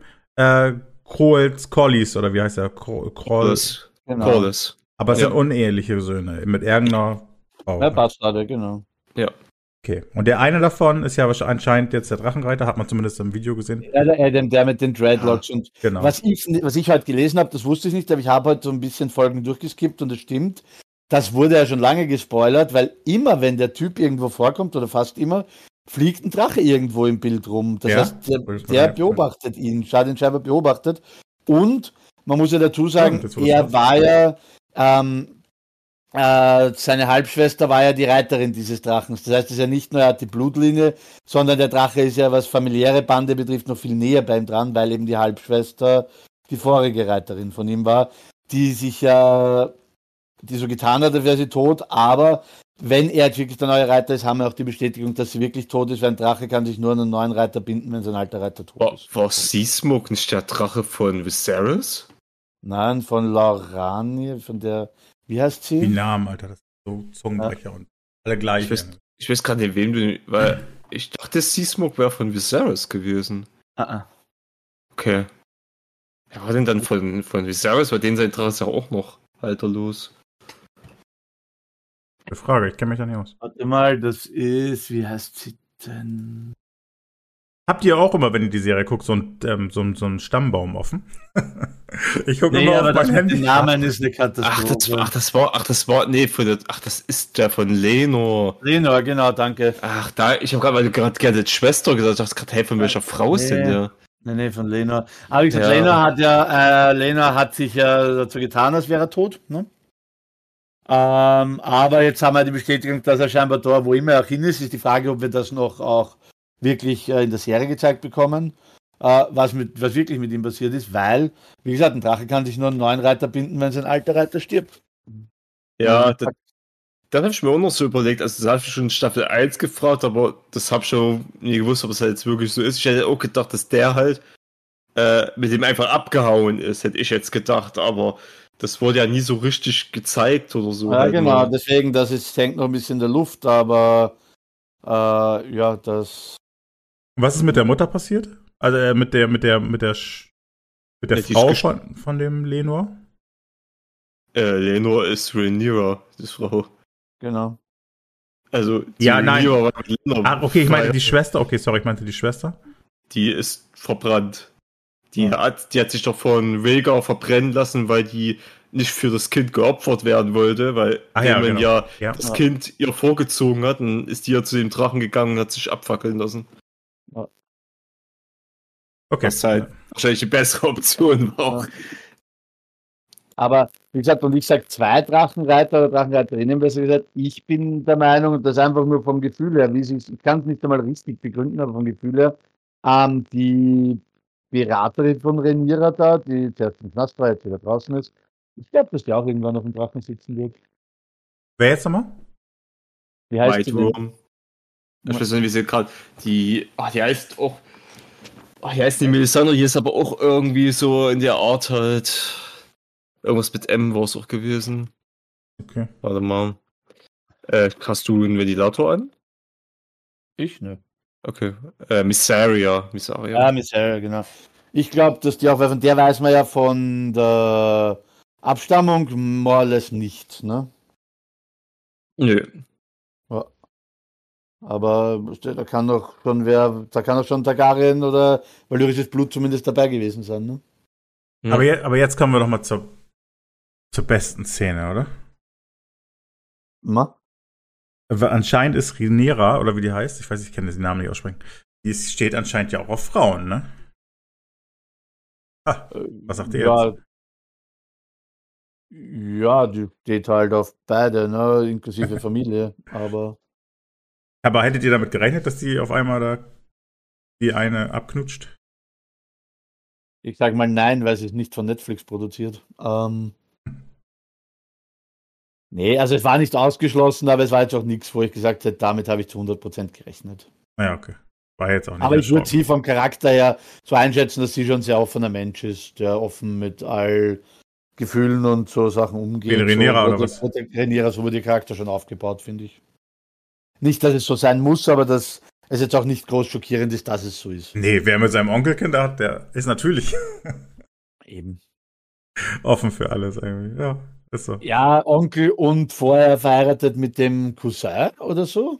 Corlys, oder wie heißt der? Corlys. Genau. Aber es sind uneheliche Söhne mit irgendeiner Frau. Ja, Bastarde, genau. Ja. Okay. Und der eine davon ist ja anscheinend jetzt der Drachenreiter, hat man zumindest im Video gesehen. Ja, der Adam, der mit den Dreadlocks. Und genau. Was ich halt gelesen habe, das wusste ich nicht, aber ich habe halt so ein bisschen Folgen durchgeskippt und es stimmt. Das wurde ja schon lange gespoilert, weil immer, wenn der Typ irgendwo vorkommt, oder fast immer, fliegt ein Drache irgendwo im Bild rum. Das heißt, der beobachtet ihn, schaut ihn scheinbar beobachtet. Und man muss ja dazu sagen, er war ja seine Halbschwester war ja die Reiterin dieses Drachens. Das heißt, es ist ja nicht nur, er hat die Blutlinie, sondern der Drache ist ja, was familiäre Bande betrifft, noch viel näher bei ihm dran, weil eben die Halbschwester die vorige Reiterin von ihm war, die so getan hat, als wäre sie tot, aber wenn er jetzt wirklich der neue Reiter ist, haben wir auch die Bestätigung, dass sie wirklich tot ist, weil ein Drache kann sich nur an einen neuen Reiter binden, wenn sein alter Reiter tot ist. War Seasmoke nicht der Drache von Viserys? Nein, von Loranie, von der, wie heißt sie? Die Namen, Alter, das ist so Zungenbrecher und alle gleich. Ich weiß gerade nicht, wem du, weil ich dachte, Seasmoke wäre von Viserys gewesen. Okay. Wer war denn dann von Viserys? Weil den sein Drache ist ja auch noch halterlos. Eine Frage, ich kenne mich da nicht aus. Warte mal, das ist, wie heißt sie denn? Habt ihr auch immer, wenn ihr die Serie guckt, so einen Stammbaum offen? Ich gucke immer auf mein Handy. Der Name ist eine Katastrophe. Das ist der von Lenor. Lenor, genau, danke. Ich habe gerade, weil du gerade gerne Schwester gesagt hast, gerade, hey, von welcher Frau sind der? Nee, von Lenor. Aber wie gesagt, Lenor hat sich ja dazu getan, als wäre er tot, ne? Aber jetzt haben wir die Bestätigung, dass er scheinbar da, wo immer er auch hin ist die Frage, ob wir das noch auch wirklich in der Serie gezeigt bekommen, was wirklich mit ihm passiert ist, weil, wie gesagt, ein Drache kann sich nur einen neuen Reiter binden, wenn sein alter Reiter stirbt. Ja, dann habe ich mir auch noch so überlegt, also das habe ich schon in Staffel 1 gefragt, aber das habe ich schon nie gewusst, ob es halt jetzt wirklich so ist. Ich hätte auch gedacht, dass der halt mit dem einfach abgehauen ist, hätte ich jetzt gedacht, aber das wurde ja nie so richtig gezeigt oder so. Ja, halt genau, mal. deswegen, das hängt noch ein bisschen in der Luft, aber das. Was ist mit der Mutter passiert? Also mit der Frau von dem Lenor? Lenor ist Rhaenyra, die Frau. Genau. Also, nein. Okay, ich meinte die Schwester. Okay, sorry, ich meinte die Schwester. Die ist verbrannt. Die hat sich doch von Rhaegar verbrennen lassen, weil die nicht für das Kind geopfert werden wollte, weil das Kind ihr vorgezogen hat, dann ist die ja zu dem Drachen gegangen und hat sich abfackeln lassen. Ja. Okay. Was halt wahrscheinlich die bessere Option war. Ja. Aber wie gesagt, und ich sage 2 Drachenreiter oder Drachenreiterinnen, besser gesagt, ich bin der Meinung, dass einfach nur vom Gefühl her, ich kann es nicht einmal richtig begründen, aber vom Gefühl her, die Beraterin von Rhaenyra da, die zuerst im Knast war, jetzt wieder draußen ist, ich glaube, dass die auch irgendwann auf dem Drachen sitzen wird. Wer jetzt nochmal? Wie heißt die denn? Ich weiß nicht, wie sie gerade, die heißt auch, die heißt die Melisandre, die ist aber auch irgendwie so in der Art halt, irgendwas mit M war es auch gewesen. Okay. Warte mal. Hast du einen Ventilator an? Ich, ne. Okay. Mysaria. Ja, Mysaria, genau. Ich glaube, dass die auch, weil von der weiß man ja von der Abstammung more or less nicht, ne? Nö. Ja. Aber da kann doch schon Targaryen oder valyrisches Blut zumindest dabei gewesen sein, ne? Ja. Aber jetzt kommen wir doch mal zur besten Szene, oder? Ma? Anscheinend ist Rhaenyra, oder wie die heißt, ich weiß, ich kann den Namen nicht aussprechen, die steht anscheinend ja auch auf Frauen, ne? Was sagt ihr jetzt? Ja, die steht halt auf beide, ne, inklusive Familie, aber hättet ihr damit gerechnet, dass die auf einmal da die eine abknutscht? Ich sag mal nein, weil sie es nicht von Netflix produziert. Nee, also es war nicht ausgeschlossen, aber es war jetzt auch nichts, wo ich gesagt hätte, damit habe ich zu 100% gerechnet. Ja, okay. War jetzt auch nicht. Aber ich würde sie vom Charakter her so einschätzen, dass sie schon ein sehr offener Mensch ist, der offen mit all Gefühlen und so Sachen umgeht. Wie Rhaenyra oder was? Rhaenyra, so wurde der Charakter schon aufgebaut, finde ich. Nicht, dass es so sein muss, aber dass es jetzt auch nicht groß schockierend ist, dass es so ist. Nee, wer mit seinem Onkelkind hat, der ist natürlich eben offen für alles irgendwie. Ja, ist so. Ja, Onkel und vorher verheiratet mit dem Cousin oder so?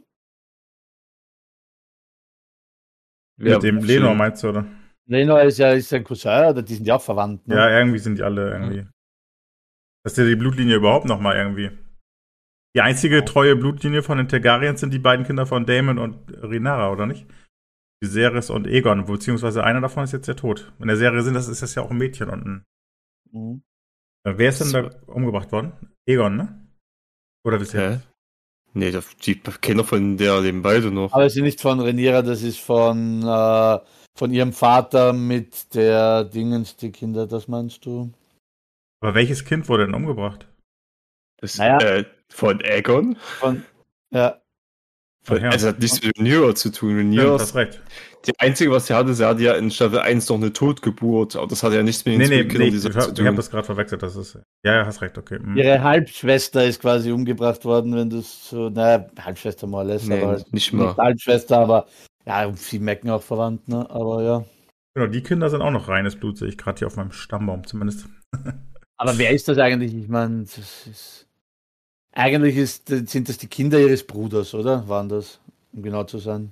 Mit dem Lenor meinst du, oder? Lenor ist ein Cousin, oder die sind ja auch verwandt. Ne? Ja, irgendwie sind die alle irgendwie. Das ist ja die Blutlinie überhaupt nochmal irgendwie. Die einzige treue Blutlinie von den Targaryens sind die beiden Kinder von Daemon und Rhaenyra, oder nicht? Viserys und Aegon, beziehungsweise einer davon ist jetzt ja tot. In der Serie ist das ja auch ein Mädchen und ein. Wer ist denn da umgebracht worden? Aegon, ne? Oder wisst ihr? Nee, die Kinder von der leben beide noch. Aber sie nicht von Rhaenyra, das ist von ihrem Vater mit der Dingens, die Kinder, das meinst du? Aber welches Kind wurde denn umgebracht? Von Aegon? Also hat nichts mit Rhaenyra zu tun. Rhaenyra ist recht. Die einzige, was sie hatte ja in Staffel 1 noch eine Totgeburt, aber das hat ja nichts mit den zwei Kindern zu tun. Ich habe das gerade verwechselt, das ist. Ja, hast recht, okay. Ihre Halbschwester ist quasi umgebracht worden, wenn das so, Halbschwester mal lässt, aber nicht mal. Nicht Halbschwester, aber ja, sie merken auch verwandt, ne? Aber ja. Genau, die Kinder sind auch noch reines Blut, sehe ich gerade hier auf meinem Stammbaum zumindest. Aber wer ist das eigentlich? Ich meine, sind das die Kinder ihres Bruders, oder? Waren das, um genau zu sein?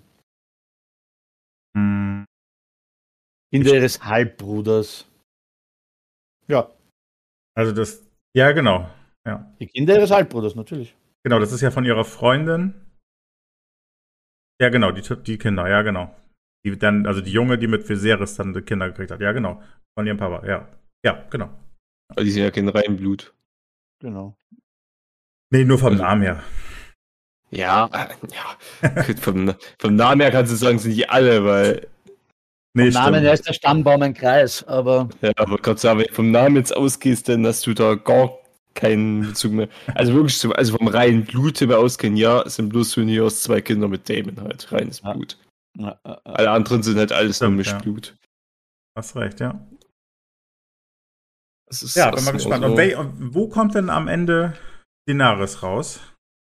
Kinder ihres Halbbruders. Ja. Also ja, genau. Ja. Die Kinder ihres Halbbruders, natürlich. Genau, das ist ja von ihrer Freundin. Ja, genau, die Kinder, ja, genau. Also die Junge, die mit Viserys dann die Kinder gekriegt hat. Ja, genau. Von ihrem Papa, ja. Ja, genau. Aber die sind ja kein Reinblut. Genau. Nee, nur vom Namen her. Ja. vom Namen her kannst du sagen, sind die alle, weil. Nee, vom Namen her ist der Stammbaum ein Kreis, aber. Ja, aber Gott sei Dank, wenn du vom Namen jetzt ausgehst, dann hast du da gar keinen Bezug mehr. Also wirklich, vom reinen Blut mehr ausgehen, ja, sind bloß Rhaenyras 2 Kinder mit Daemon halt, reines Blut. Alle anderen sind halt alles nur Mischblut. Hast recht, ja. Bin mal gespannt. Und wo kommt denn am Ende Daenerys raus?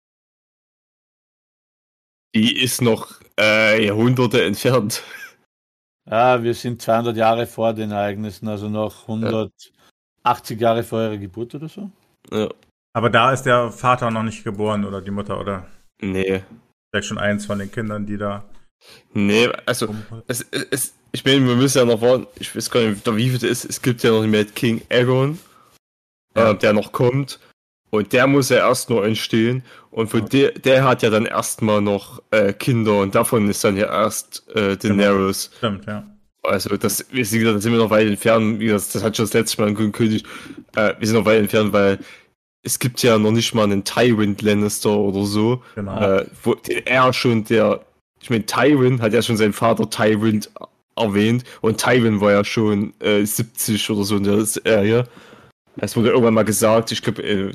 Die ist noch Jahrhunderte entfernt. Ja, wir sind 200 Jahre vor den Ereignissen, also noch 180 Jahre vor ihrer Geburt oder so. Ja. Aber da ist der Vater noch nicht geboren oder die Mutter, oder? Nee. Vielleicht schon eins von den Kindern, die da. Nee, also ich meine, wir müssen ja noch warten, ich weiß gar nicht, wie viel es ist. Es gibt ja noch nicht King Aegon, der noch kommt. Und der muss ja erst noch entstehen. Und von der hat ja dann erstmal noch Kinder und davon ist dann ja erst Daenerys. Stimmt, ja. Also wie gesagt, da sind wir noch weit entfernt. Wie gesagt, das hat schon das letzte Mal angekündigt. Wir sind noch weit entfernt, weil es gibt ja noch nicht mal einen Tywin Lannister oder so. Genau. Wo er schon ich meine, Tywin hat ja schon seinen Vater Tywin erwähnt und Tywin war ja schon 70 oder so in der Serie. Es wurde irgendwann mal gesagt, ich glaube,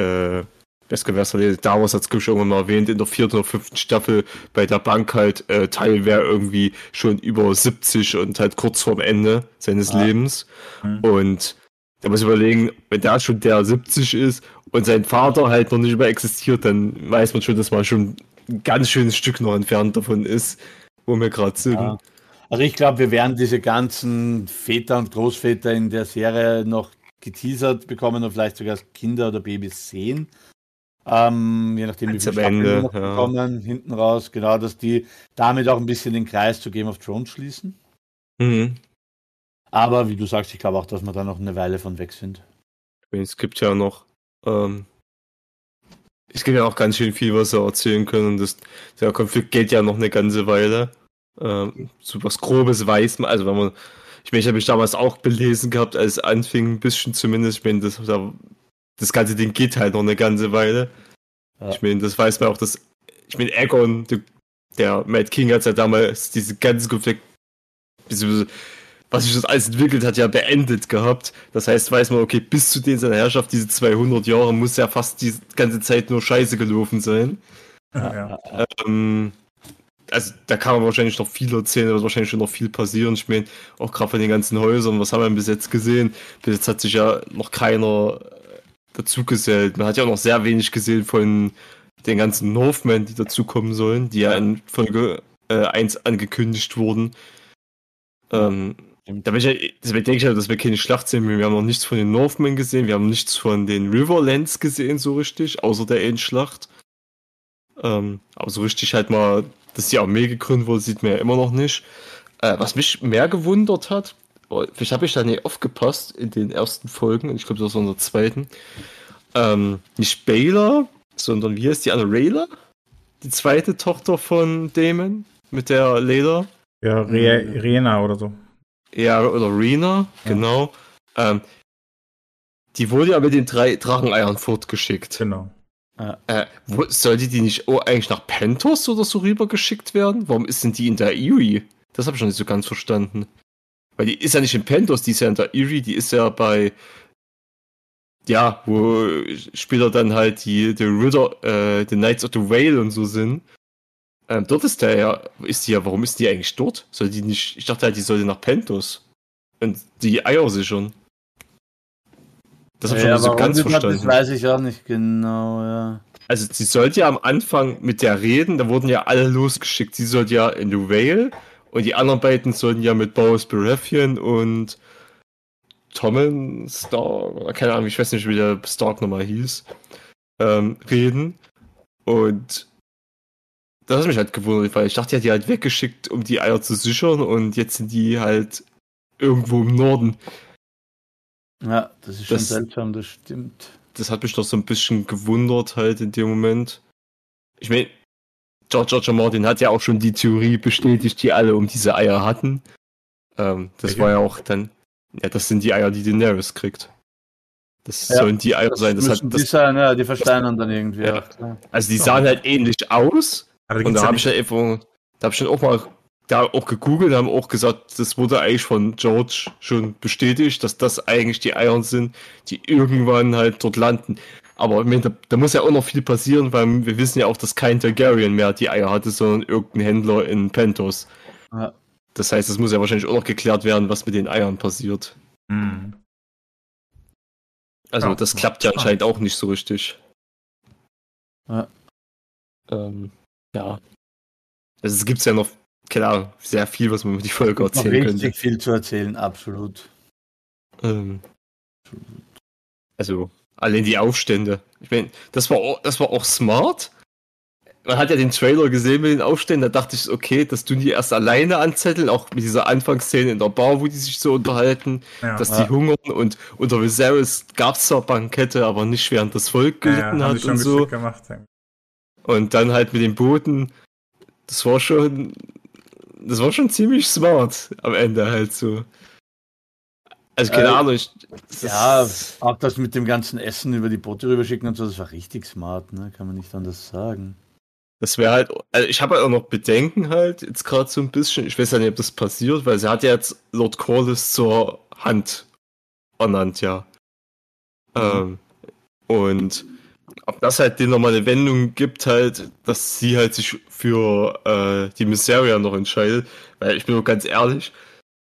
Davos hat es irgendwann mal erwähnt, in der 4. oder 5. Staffel bei der Bank halt, Tywin wäre irgendwie schon über 70 und halt kurz vorm Ende seines Lebens. Und da muss ich überlegen, wenn der schon der 70 ist und sein Vater halt noch nicht mehr existiert, dann weiß man schon, dass man schon ein ganz schönes Stück noch entfernt davon ist, wo wir gerade sind. Ja. Also ich glaube, wir werden diese ganzen Väter und Großväter in der Serie noch geteasert bekommen und vielleicht sogar Kinder oder Babys sehen. Je nachdem, wie viele Staffeln noch bekommen, hinten raus. Genau, dass die damit auch ein bisschen den Kreis zu Game of Thrones schließen. Mhm. Aber wie du sagst, ich glaube auch, dass wir da noch eine Weile von weg sind. Es gibt ja noch es gibt ja auch ganz schön viel, was wir erzählen können. Der Konflikt geht ja noch eine ganze Weile. So was Grobes weiß man, also wenn man, ich habe mich damals auch belesen gehabt, als es anfing, ein bisschen zumindest, ich meine, das ganze Ding geht halt noch eine ganze Weile. Ja. Ich meine, das weiß man auch, Aegon, der Mad King hat ja damals diesen ganzen Konflikt, was sich das alles entwickelt hat, ja beendet gehabt. Das heißt, weiß man, okay, bis zu seiner Herrschaft, diese 200 Jahre, muss ja fast die ganze Zeit nur Scheiße gelaufen sein. Ja. Also da kann man wahrscheinlich noch viel erzählen, da wird wahrscheinlich schon noch viel passieren. Ich meine, auch gerade von den ganzen Häusern, was haben wir bis jetzt gesehen? Bis jetzt hat sich ja noch keiner dazugesellt. Man hat ja auch noch sehr wenig gesehen von den ganzen Northmen, die dazukommen sollen, die ja in Folge 1 angekündigt wurden. Deswegen denke ich ja, dass wir keine Schlacht sehen. Wir haben noch nichts von den Northmen gesehen, wir haben nichts von den Riverlands gesehen, so richtig, außer der Endschlacht. Aber so richtig halt mal, dass die Armee gegründet wurde, sieht man ja immer noch nicht. Was mich mehr gewundert hat, vielleicht habe ich da nicht aufgepasst in den ersten Folgen, und ich glaube, das war in der zweiten, nicht Baela, sondern wie heißt die andere, Rhaella? Die zweite Tochter von Daemon mit der Leda. Ja, Rhaena oder so. Ja, oder Rhaena, genau. Die wurde ja mit den 3 Dracheneiern fortgeschickt. Genau. Sollte die nicht eigentlich nach Pentos oder so rübergeschickt werden? Warum ist denn die in der Erie? Das habe ich noch nicht so ganz verstanden. Weil die ist ja nicht in Pentos, die ist ja in der Erie, die ist ja bei wo später dann halt die Ritter, die Knights of the Whale und so sind. Dort ist warum ist die eigentlich dort? Soll die nicht, ich dachte halt, die sollte nach Pentos. Und die Eier sichern. Das habe ich schon nicht so ganz verstanden. Das weiß ich auch nicht genau, ja. Also sie sollte ja am Anfang mit der reden, da wurden ja alle losgeschickt. Sie sollte ja in the Vale und die anderen beiden sollten ja mit Boris Baratheon und Tommen Stark, oder keine Ahnung, ich weiß nicht, wie der Stark nochmal hieß, reden. Und das hat mich halt gewundert, weil ich dachte, die hat die halt weggeschickt, um die Eier zu sichern und jetzt sind die halt irgendwo im Norden. Ja, das ist schon seltsam, das stimmt. Das hat mich doch so ein bisschen gewundert halt in dem Moment. Ich meine, George R. Martin hat ja auch schon die Theorie bestätigt, die alle um diese Eier hatten. Das war ja auch dann, das sind die Eier, die Daenerys kriegt. Das sollen die Eier sein. Das müssen die sein, ja, die versteinern dann irgendwie. Ja. Also die sahen halt ähnlich aus. Und da habe ich dann auch mal gegoogelt, haben auch gesagt, das wurde eigentlich von George schon bestätigt, dass das eigentlich die Eier sind, die irgendwann halt dort landen. Aber ich meine, da muss ja auch noch viel passieren, weil wir wissen ja auch, dass kein Targaryen mehr die Eier hatte, sondern irgendein Händler in Pentos. Ja. Das heißt, es muss ja wahrscheinlich auch noch geklärt werden, was mit den Eiern passiert. Mhm. Also das klappt ja anscheinend auch nicht so richtig. Ja. Also es gibt ja noch, keine Ahnung, sehr viel, was man über die Folge erzählen könnte. Richtig viel zu erzählen, absolut. Also, allein die Aufstände. Ich meine, das war auch smart. Man hat ja den Trailer gesehen mit den Aufständen, da dachte ich, okay, dass du die erst alleine anzetteln, auch mit dieser Anfangsszene in der Bar, wo die sich so unterhalten, dass die hungern und unter Viserys gab es zwar Bankette, aber nicht während das Volk gelitten hat und so. Gemacht. Und dann halt mit den Booten, das war schon ziemlich smart am Ende halt so. Also keine Ahnung. Auch das mit dem ganzen Essen über die Boote rüberschicken und so, das war richtig smart, ne? Kann man nicht anders sagen. Das wäre halt, also ich habe halt auch noch Bedenken halt, jetzt gerade so ein bisschen, ich weiß ja nicht, ob das passiert, weil sie hat ja jetzt Lord Corlys zur Hand ernannt, ja. Und ob das halt denen nochmal eine Wendung gibt halt, dass sie halt sich für die Mysaria noch entscheidet, weil ich bin doch ganz ehrlich,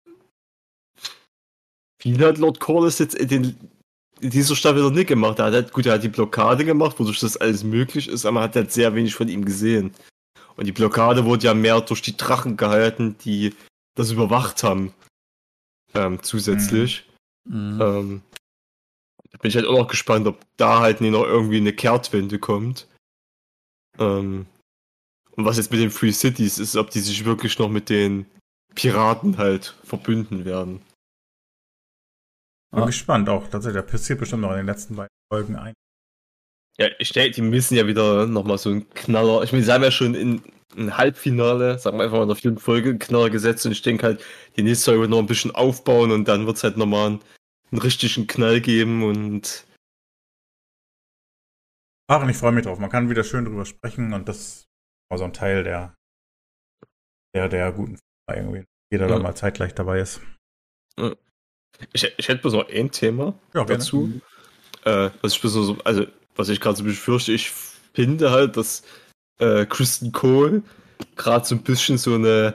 viel hat Lord Corlys jetzt in dieser Staffel noch nicht gemacht. Er hat die Blockade gemacht, wodurch das alles möglich ist, aber man hat halt sehr wenig von ihm gesehen. Und die Blockade wurde ja mehr durch die Drachen gehalten, die das überwacht haben. Zusätzlich. Da bin ich halt auch noch gespannt, ob da halt nicht noch irgendwie eine Kehrtwende kommt. Und was jetzt mit den Free Cities ist, ob die sich wirklich noch mit den Piraten halt verbünden werden. Bin gespannt auch. Tatsächlich, da passiert bestimmt noch in den letzten beiden Folgen ein. Ja, ich denke, die müssen ja wieder nochmal so einen Knaller. Ich meine, sie haben ja schon in ein Halbfinale, sagen wir einfach mal in der 4. Folge, einen Knaller gesetzt und ich denke halt, die nächste Folge noch ein bisschen aufbauen und dann wird es halt nochmal einen richtigen Knall geben und. Ach, und ich freue mich drauf. Man kann wieder schön drüber sprechen und das war so ein Teil der guten Folge irgendwie. Jeder da mal zeitgleich dabei ist. Ja. Ich hätte bloß noch ein Thema dazu. Was ich gerade so befürchte, ich finde halt, dass Kristen Cole gerade so ein bisschen so eine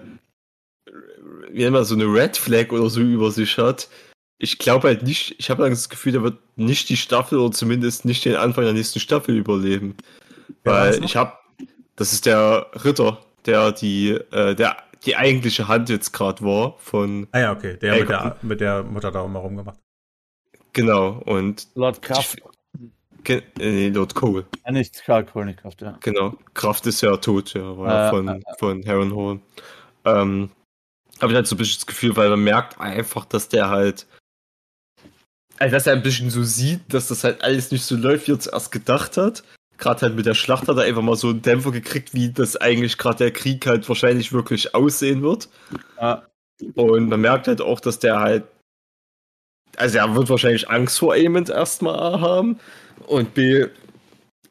Red Flag oder so über sich hat. Ich glaube halt nicht, ich habe das Gefühl, der wird nicht die Staffel oder zumindest nicht den Anfang der nächsten Staffel überleben. Weil das ist der Ritter, der die eigentliche Hand jetzt gerade war von. Ah ja, okay, der mit der Mutter da immer rumgemacht. Genau, und. Lord Kraft. Lord Cole. Nicht Cole, nicht Kraft, ja. Genau, Kraft ist ja tot, ja, war von Harrenhal. Habe ich halt so ein bisschen das Gefühl, weil man merkt einfach, dass der halt. Also, dass er ein bisschen so sieht, dass das halt alles nicht so läuft, wie er zuerst gedacht hat. Gerade halt mit der Schlacht hat er einfach mal so einen Dämpfer gekriegt, wie das eigentlich gerade der Krieg halt wahrscheinlich wirklich aussehen wird. Ja. Und man merkt halt auch, dass der halt, also er wird wahrscheinlich Angst vor Aemond erstmal haben und B,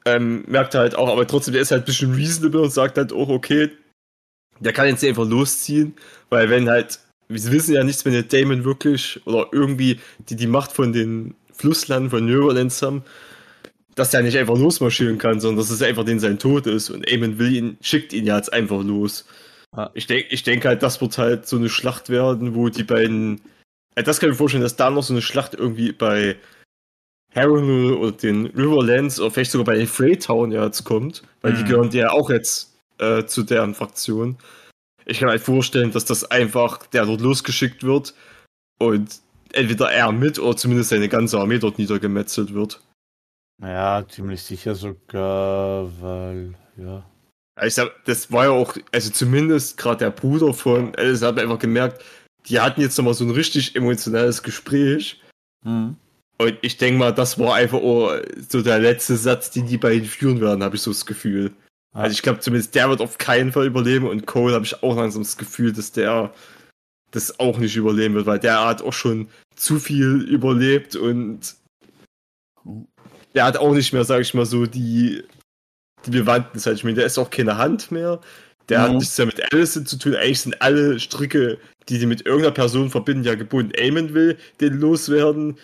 merkt halt auch, aber trotzdem, der ist halt ein bisschen reasonable und sagt halt auch, okay, der kann jetzt einfach losziehen, weil wenn halt, wir wissen ja nichts, wenn der Daemon wirklich oder irgendwie die Macht von den Flusslanden von Neverlands haben, dass der nicht einfach losmarschieren kann, sondern dass es einfach sein Tod ist und Aemon schickt ihn ja jetzt einfach los. Ja. Ich denke halt, das wird halt so eine Schlacht werden, wo die beiden, das kann ich mir vorstellen, dass da noch so eine Schlacht irgendwie bei Harrenhal oder den Riverlands oder vielleicht sogar bei den Freytown jetzt kommt, weil die gehören ja auch jetzt zu deren Fraktion. Ich kann mir halt vorstellen, dass das einfach der dort losgeschickt wird und entweder er mit oder zumindest seine ganze Armee dort niedergemetzelt wird. Ja, ziemlich sicher sogar, weil, ja. Ich sag, das war ja auch, also zumindest gerade der Bruder von Alice hat einfach gemerkt, die hatten jetzt nochmal so ein richtig emotionales Gespräch. Und ich denke mal, das war einfach so der letzte Satz, den die beiden führen werden, habe ich so das Gefühl. Also ich glaube zumindest, der wird auf keinen Fall überleben und Cole habe ich auch langsam das Gefühl, dass der das auch nicht überleben wird, weil der hat auch schon zu viel überlebt und der hat auch nicht mehr, sag ich mal so, die Bewandtnis. Ich meine, der ist auch keine Hand mehr. Der hat nichts mehr mit Alicent zu tun. Eigentlich sind alle Stricke, die mit irgendeiner Person verbinden, ja gebunden. Aemon will den loswerden.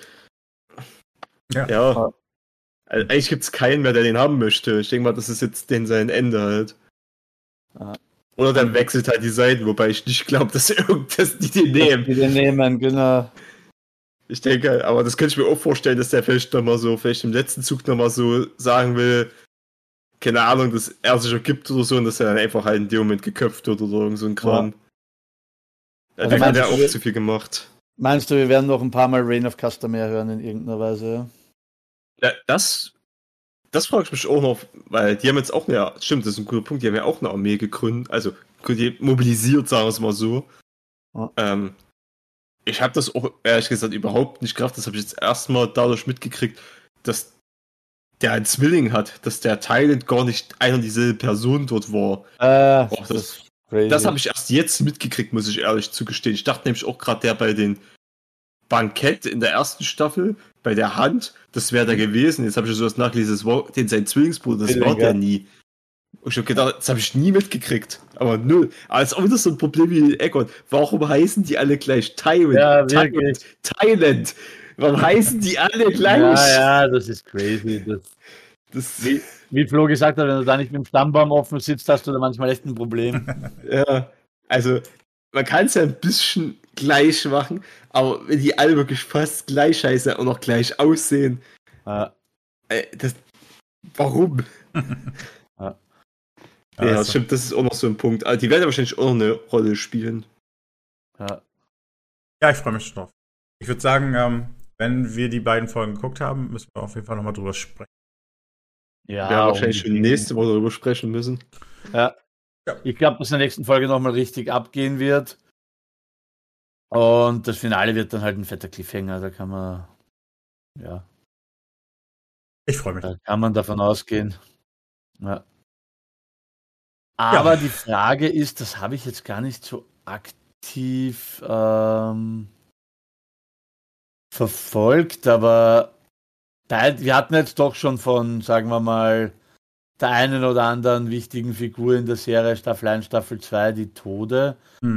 Ja. Also eigentlich gibt es keinen mehr, der den haben möchte. Ich denke mal, das ist jetzt sein Ende halt. Oder dann wechselt halt die Seiten, wobei ich nicht glaube, dass die den nehmen. Die den nehmen, genau. Ich denke, aber das könnte ich mir auch vorstellen, dass der vielleicht im letzten Zug nochmal so sagen will, keine Ahnung, dass er sich ergibt oder so und dass er dann einfach halt in dem Moment geköpft wird oder irgend so ein Kram. Also der hat ja auch zu viel gemacht. Meinst du, wir werden noch ein paar Mal Reign of Castamere hören in irgendeiner Weise? Ja, das frage ich mich auch noch, weil die haben jetzt auch stimmt, das ist ein guter Punkt, die haben ja auch eine Armee gegründet, also mobilisiert, sagen wir es mal so. Ich habe das auch, ehrlich gesagt, überhaupt nicht gerafft, das habe ich jetzt erstmal dadurch mitgekriegt, dass der einen Zwilling hat, dass der Tyrant gar nicht einer und dieselbe Person dort war. Das habe ich erst jetzt mitgekriegt, muss ich ehrlich zugestehen. Ich dachte nämlich auch gerade, der bei den Bankett in der ersten Staffel, bei der Hand, das wäre der gewesen. Jetzt habe ich so was nachgelesen, das war sein Zwillingsbruder, das war der nie. Und ich habe gedacht, das habe ich nie mitgekriegt. Aber null. Aber es ist auch wieder so ein Problem wie Egon. Warum heißen die alle gleich Tyrant? Thailand? Warum heißen die alle gleich? Ja, das ist crazy. Wie Flo gesagt hat, wenn du da nicht mit dem Stammbaum offen sitzt, hast du da manchmal echt ein Problem. Ja, also man kann es ja ein bisschen gleich machen, aber wenn die alle wirklich fast gleich heißen und auch gleich aussehen, warum? Ja, das stimmt, das ist auch noch so ein Punkt. Also die werden wahrscheinlich auch noch eine Rolle spielen. Ja, ich freue mich schon drauf. Ich würde sagen, wenn wir die beiden Folgen geguckt haben, müssen wir auf jeden Fall nochmal drüber sprechen. Ja, wir werden wahrscheinlich schon nächste Woche darüber sprechen müssen. Ja. Ich glaube, dass in der nächsten Folge nochmal richtig abgehen wird. Und das Finale wird dann halt ein fetter Cliffhanger. Da kann man, Ich freue mich. Da kann man davon ausgehen. Ja. Aber die Frage ist, das habe ich jetzt gar nicht so aktiv verfolgt, aber wir hatten jetzt doch schon von, sagen wir mal, der einen oder anderen wichtigen Figur in der Serie Staffel 1, Staffel 2, die Tode.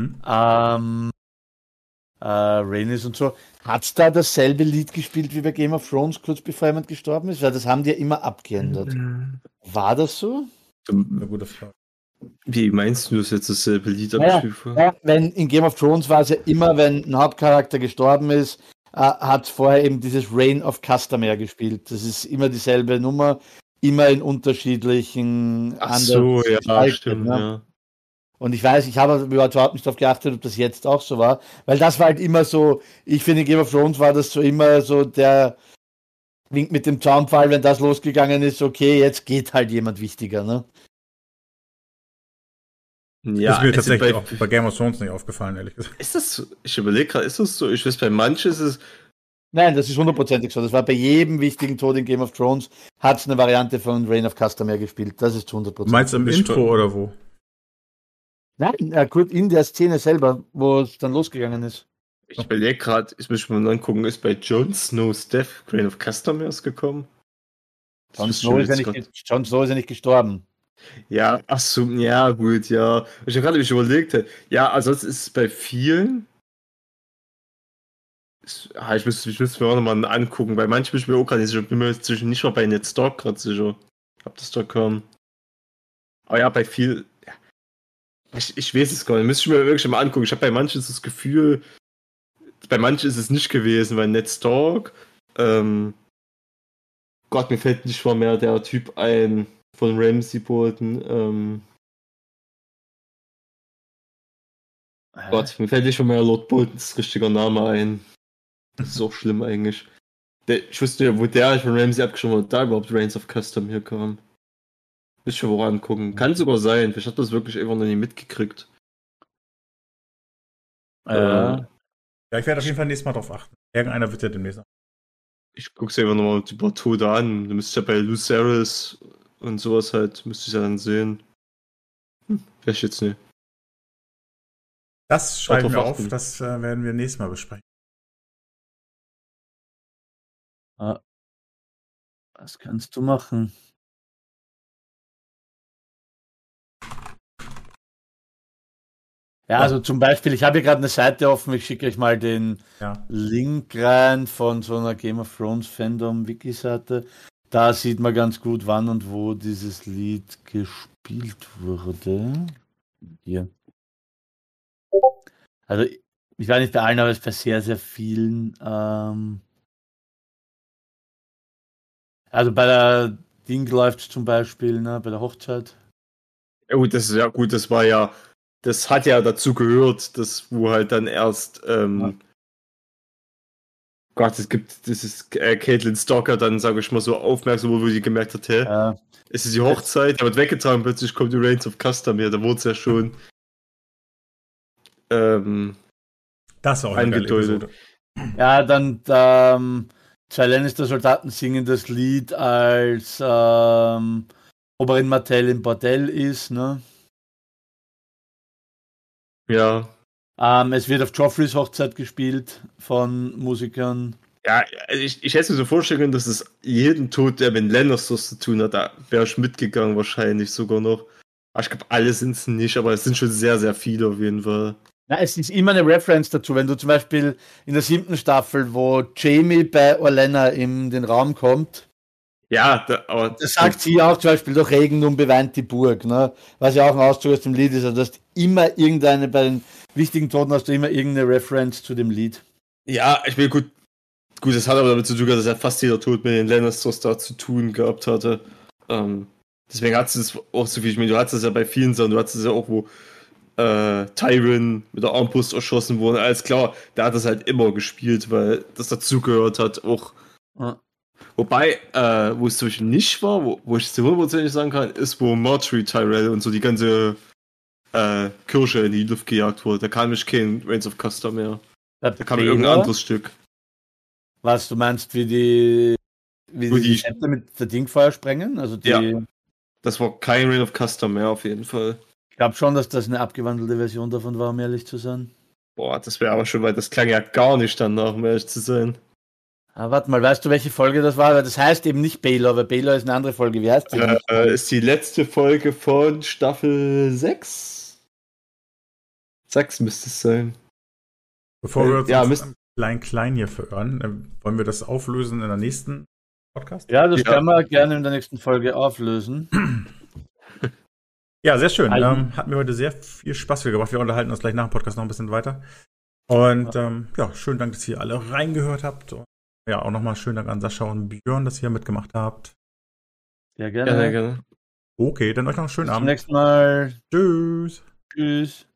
Rhaenys und so. Hat's da dasselbe Lied gespielt wie bei Game of Thrones, kurz bevor jemand gestorben ist? Weil das haben die ja immer abgeändert. War das so? Eine gute Frage. Wie meinst du das jetzt dasselbe Lied abgespielt? Wenn in Game of Thrones war es ja immer, wenn ein Hauptcharakter gestorben ist, hat vorher eben dieses Reign of Castamere gespielt. Das ist immer dieselbe Nummer, immer in unterschiedlichen anderen. Stimmt, ja. Und ich weiß, ich habe überhaupt nicht darauf geachtet, ob das jetzt auch so war, weil das war halt immer so, ich finde in Game of Thrones war das so immer so der Wink mit dem Zaunpfahl, wenn das losgegangen ist, okay, jetzt geht halt jemand wichtiger, ne? Ja, ist mir tatsächlich auch bei Game of Thrones nicht aufgefallen, ehrlich gesagt. Ist das so? Ich überlege gerade, ist das so? Ich weiß, bei manchen ist es. Nein, das ist 100%ig so. Das war bei jedem wichtigen Tod in Game of Thrones, hat es eine Variante von Reign of Castamere gespielt. Das ist 100%. Meinst du im Intro oder wo? Nein, kurz in der Szene selber, wo es dann losgegangen ist. Ich überlege gerade, ich muss mal angucken, ist bei Jon Snow's Death Reign of Castamere gekommen? Jon Snow ist ja nicht gestorben. Ja, ach so, ja, gut, ja. Ich habe gerade mich überlegt, ja, also es ist bei vielen. Ich müsste mir auch nochmal angucken, bei manchen bin ich mir auch gerade nicht sicher. Ich bin mir inzwischen nicht mal bei Ned Stark gerade sicher, ob das da kam. Aber ja, bei viel. Ja. Ich weiß es gar nicht. Müsste ich mir wirklich mal angucken. Ich habe bei manchen das Gefühl, bei manchen ist es nicht gewesen, weil Ned Stark. Gott, mir fällt nicht mal mehr der Typ ein von Ramsay-Bolton. Gott, mir fällt nicht mal mehr Lord Boltons richtiger Name ein. Das ist auch schlimm eigentlich. Ich wusste ja, wo der von Ramsay abgeschoben hat, da überhaupt Reigns of Custom hier kam. Müsste ich mal angucken. Kann sogar sein. Vielleicht hat das wirklich einfach noch nie mitgekriegt. Ja, ich werde auf jeden Fall nächstes Mal drauf achten. Irgendeiner wird ja demnächst. Ich guck's ja einfach nochmal die paar Tode an. Du müsstest ja bei Lucerys und sowas halt, müsstest du ja dann sehen. Vielleicht jetzt nicht. Das schreiben wir auf, das werden wir nächstes Mal besprechen. Was kannst du machen? Ja, also zum Beispiel, ich habe hier gerade eine Seite offen, ich schicke euch mal den Link rein von so einer Game of Thrones Fandom-Wiki-Seite. Da sieht man ganz gut, wann und wo dieses Lied gespielt wurde. Hier. Also, ich war nicht bei allen, aber es ist bei sehr, sehr vielen. Also bei der Ding läuft es zum Beispiel, ne, bei der Hochzeit. Ja gut, das ist ja gut, das hat ja dazu gehört, dass wo halt dann erst Gott, das ist Caitlyn Stalker dann, sage ich mal, so aufmerksam, wo die gemerkt hat, es ist die Hochzeit, da wird weggetragen, plötzlich kommt die Reigns of Custom her, da wurde es ja schon das auch angedeutet. Ja, dann zwei Lannister-Soldaten singen das Lied, als Oberyn Martell im Bordell ist, ne? Ja. Es wird auf Joffreys Hochzeit gespielt von Musikern. Ja, ich hätte mir so vorstellen, dass es jeden Tod, der mit Lannisters zu tun hat, da wäre ich mitgegangen wahrscheinlich sogar noch. Aber ich glaube, alle sind es nicht, aber es sind schon sehr, sehr viele auf jeden Fall. Na, es ist immer eine Reference dazu, wenn du zum Beispiel in der 7. Staffel, wo Jaime bei Olenna in den Raum kommt. Ja, aber das sagt sie auch zum Beispiel, durch Regen nun beweint die Burg, ne? Was ja auch ein Auszug aus dem Lied ist, also du hast immer bei den wichtigen Toten hast du immer irgendeine Reference zu dem Lied. Ja, ich will gut, das hat aber damit zu tun, dass ja fast jeder Tod mit den Lannisters da zu tun gehabt hatte. Deswegen hat es auch so viel, ich meine, du hattest es ja bei vielen Sachen, du hattest es ja auch, wo Tyrion mit der Armbrust erschossen wurde, alles klar, der hat das halt immer gespielt, weil das dazugehört hat, auch. Ja. Wobei, wo es zum Beispiel nicht war, wo ich es zu 100% sagen kann, ist, wo Marjorie Tyrell und so die ganze Kirche in die Luft gejagt wurde. Da kam nämlich kein Reigns of Custom mehr. Da kam irgendein anderes Stück. Was, du meinst, wie die Schätze mit der Dingfeuer sprengen? Also ja, das war kein Reign of Custom mehr auf jeden Fall. Ich glaube schon, dass das eine abgewandelte Version davon war, um ehrlich zu sein. Boah, das wäre aber schon, weil das klang ja gar nicht danach, um ehrlich zu sein. Ah, warte mal, weißt du, welche Folge das war? Weil das heißt eben nicht Baylor, weil Baylor ist eine andere Folge. Wie heißt die? Ist die letzte Folge von Staffel 6? 6 müsste es sein. Bevor wir uns klein hier verirren, wollen wir das auflösen in der nächsten Podcast? Ja, das können wir gerne in der nächsten Folge auflösen. Ja, sehr schön. Hat mir heute sehr viel Spaß gemacht. Wir unterhalten uns gleich nach dem Podcast noch ein bisschen weiter. Und schönen Dank, dass ihr alle reingehört habt. Und ja, auch nochmal schönen Dank an Sascha und Björn, dass ihr mitgemacht habt. Sehr gerne. Gerne. Okay, dann euch noch einen schönen Abend. Bis zum nächsten Mal. Tschüss. Tschüss.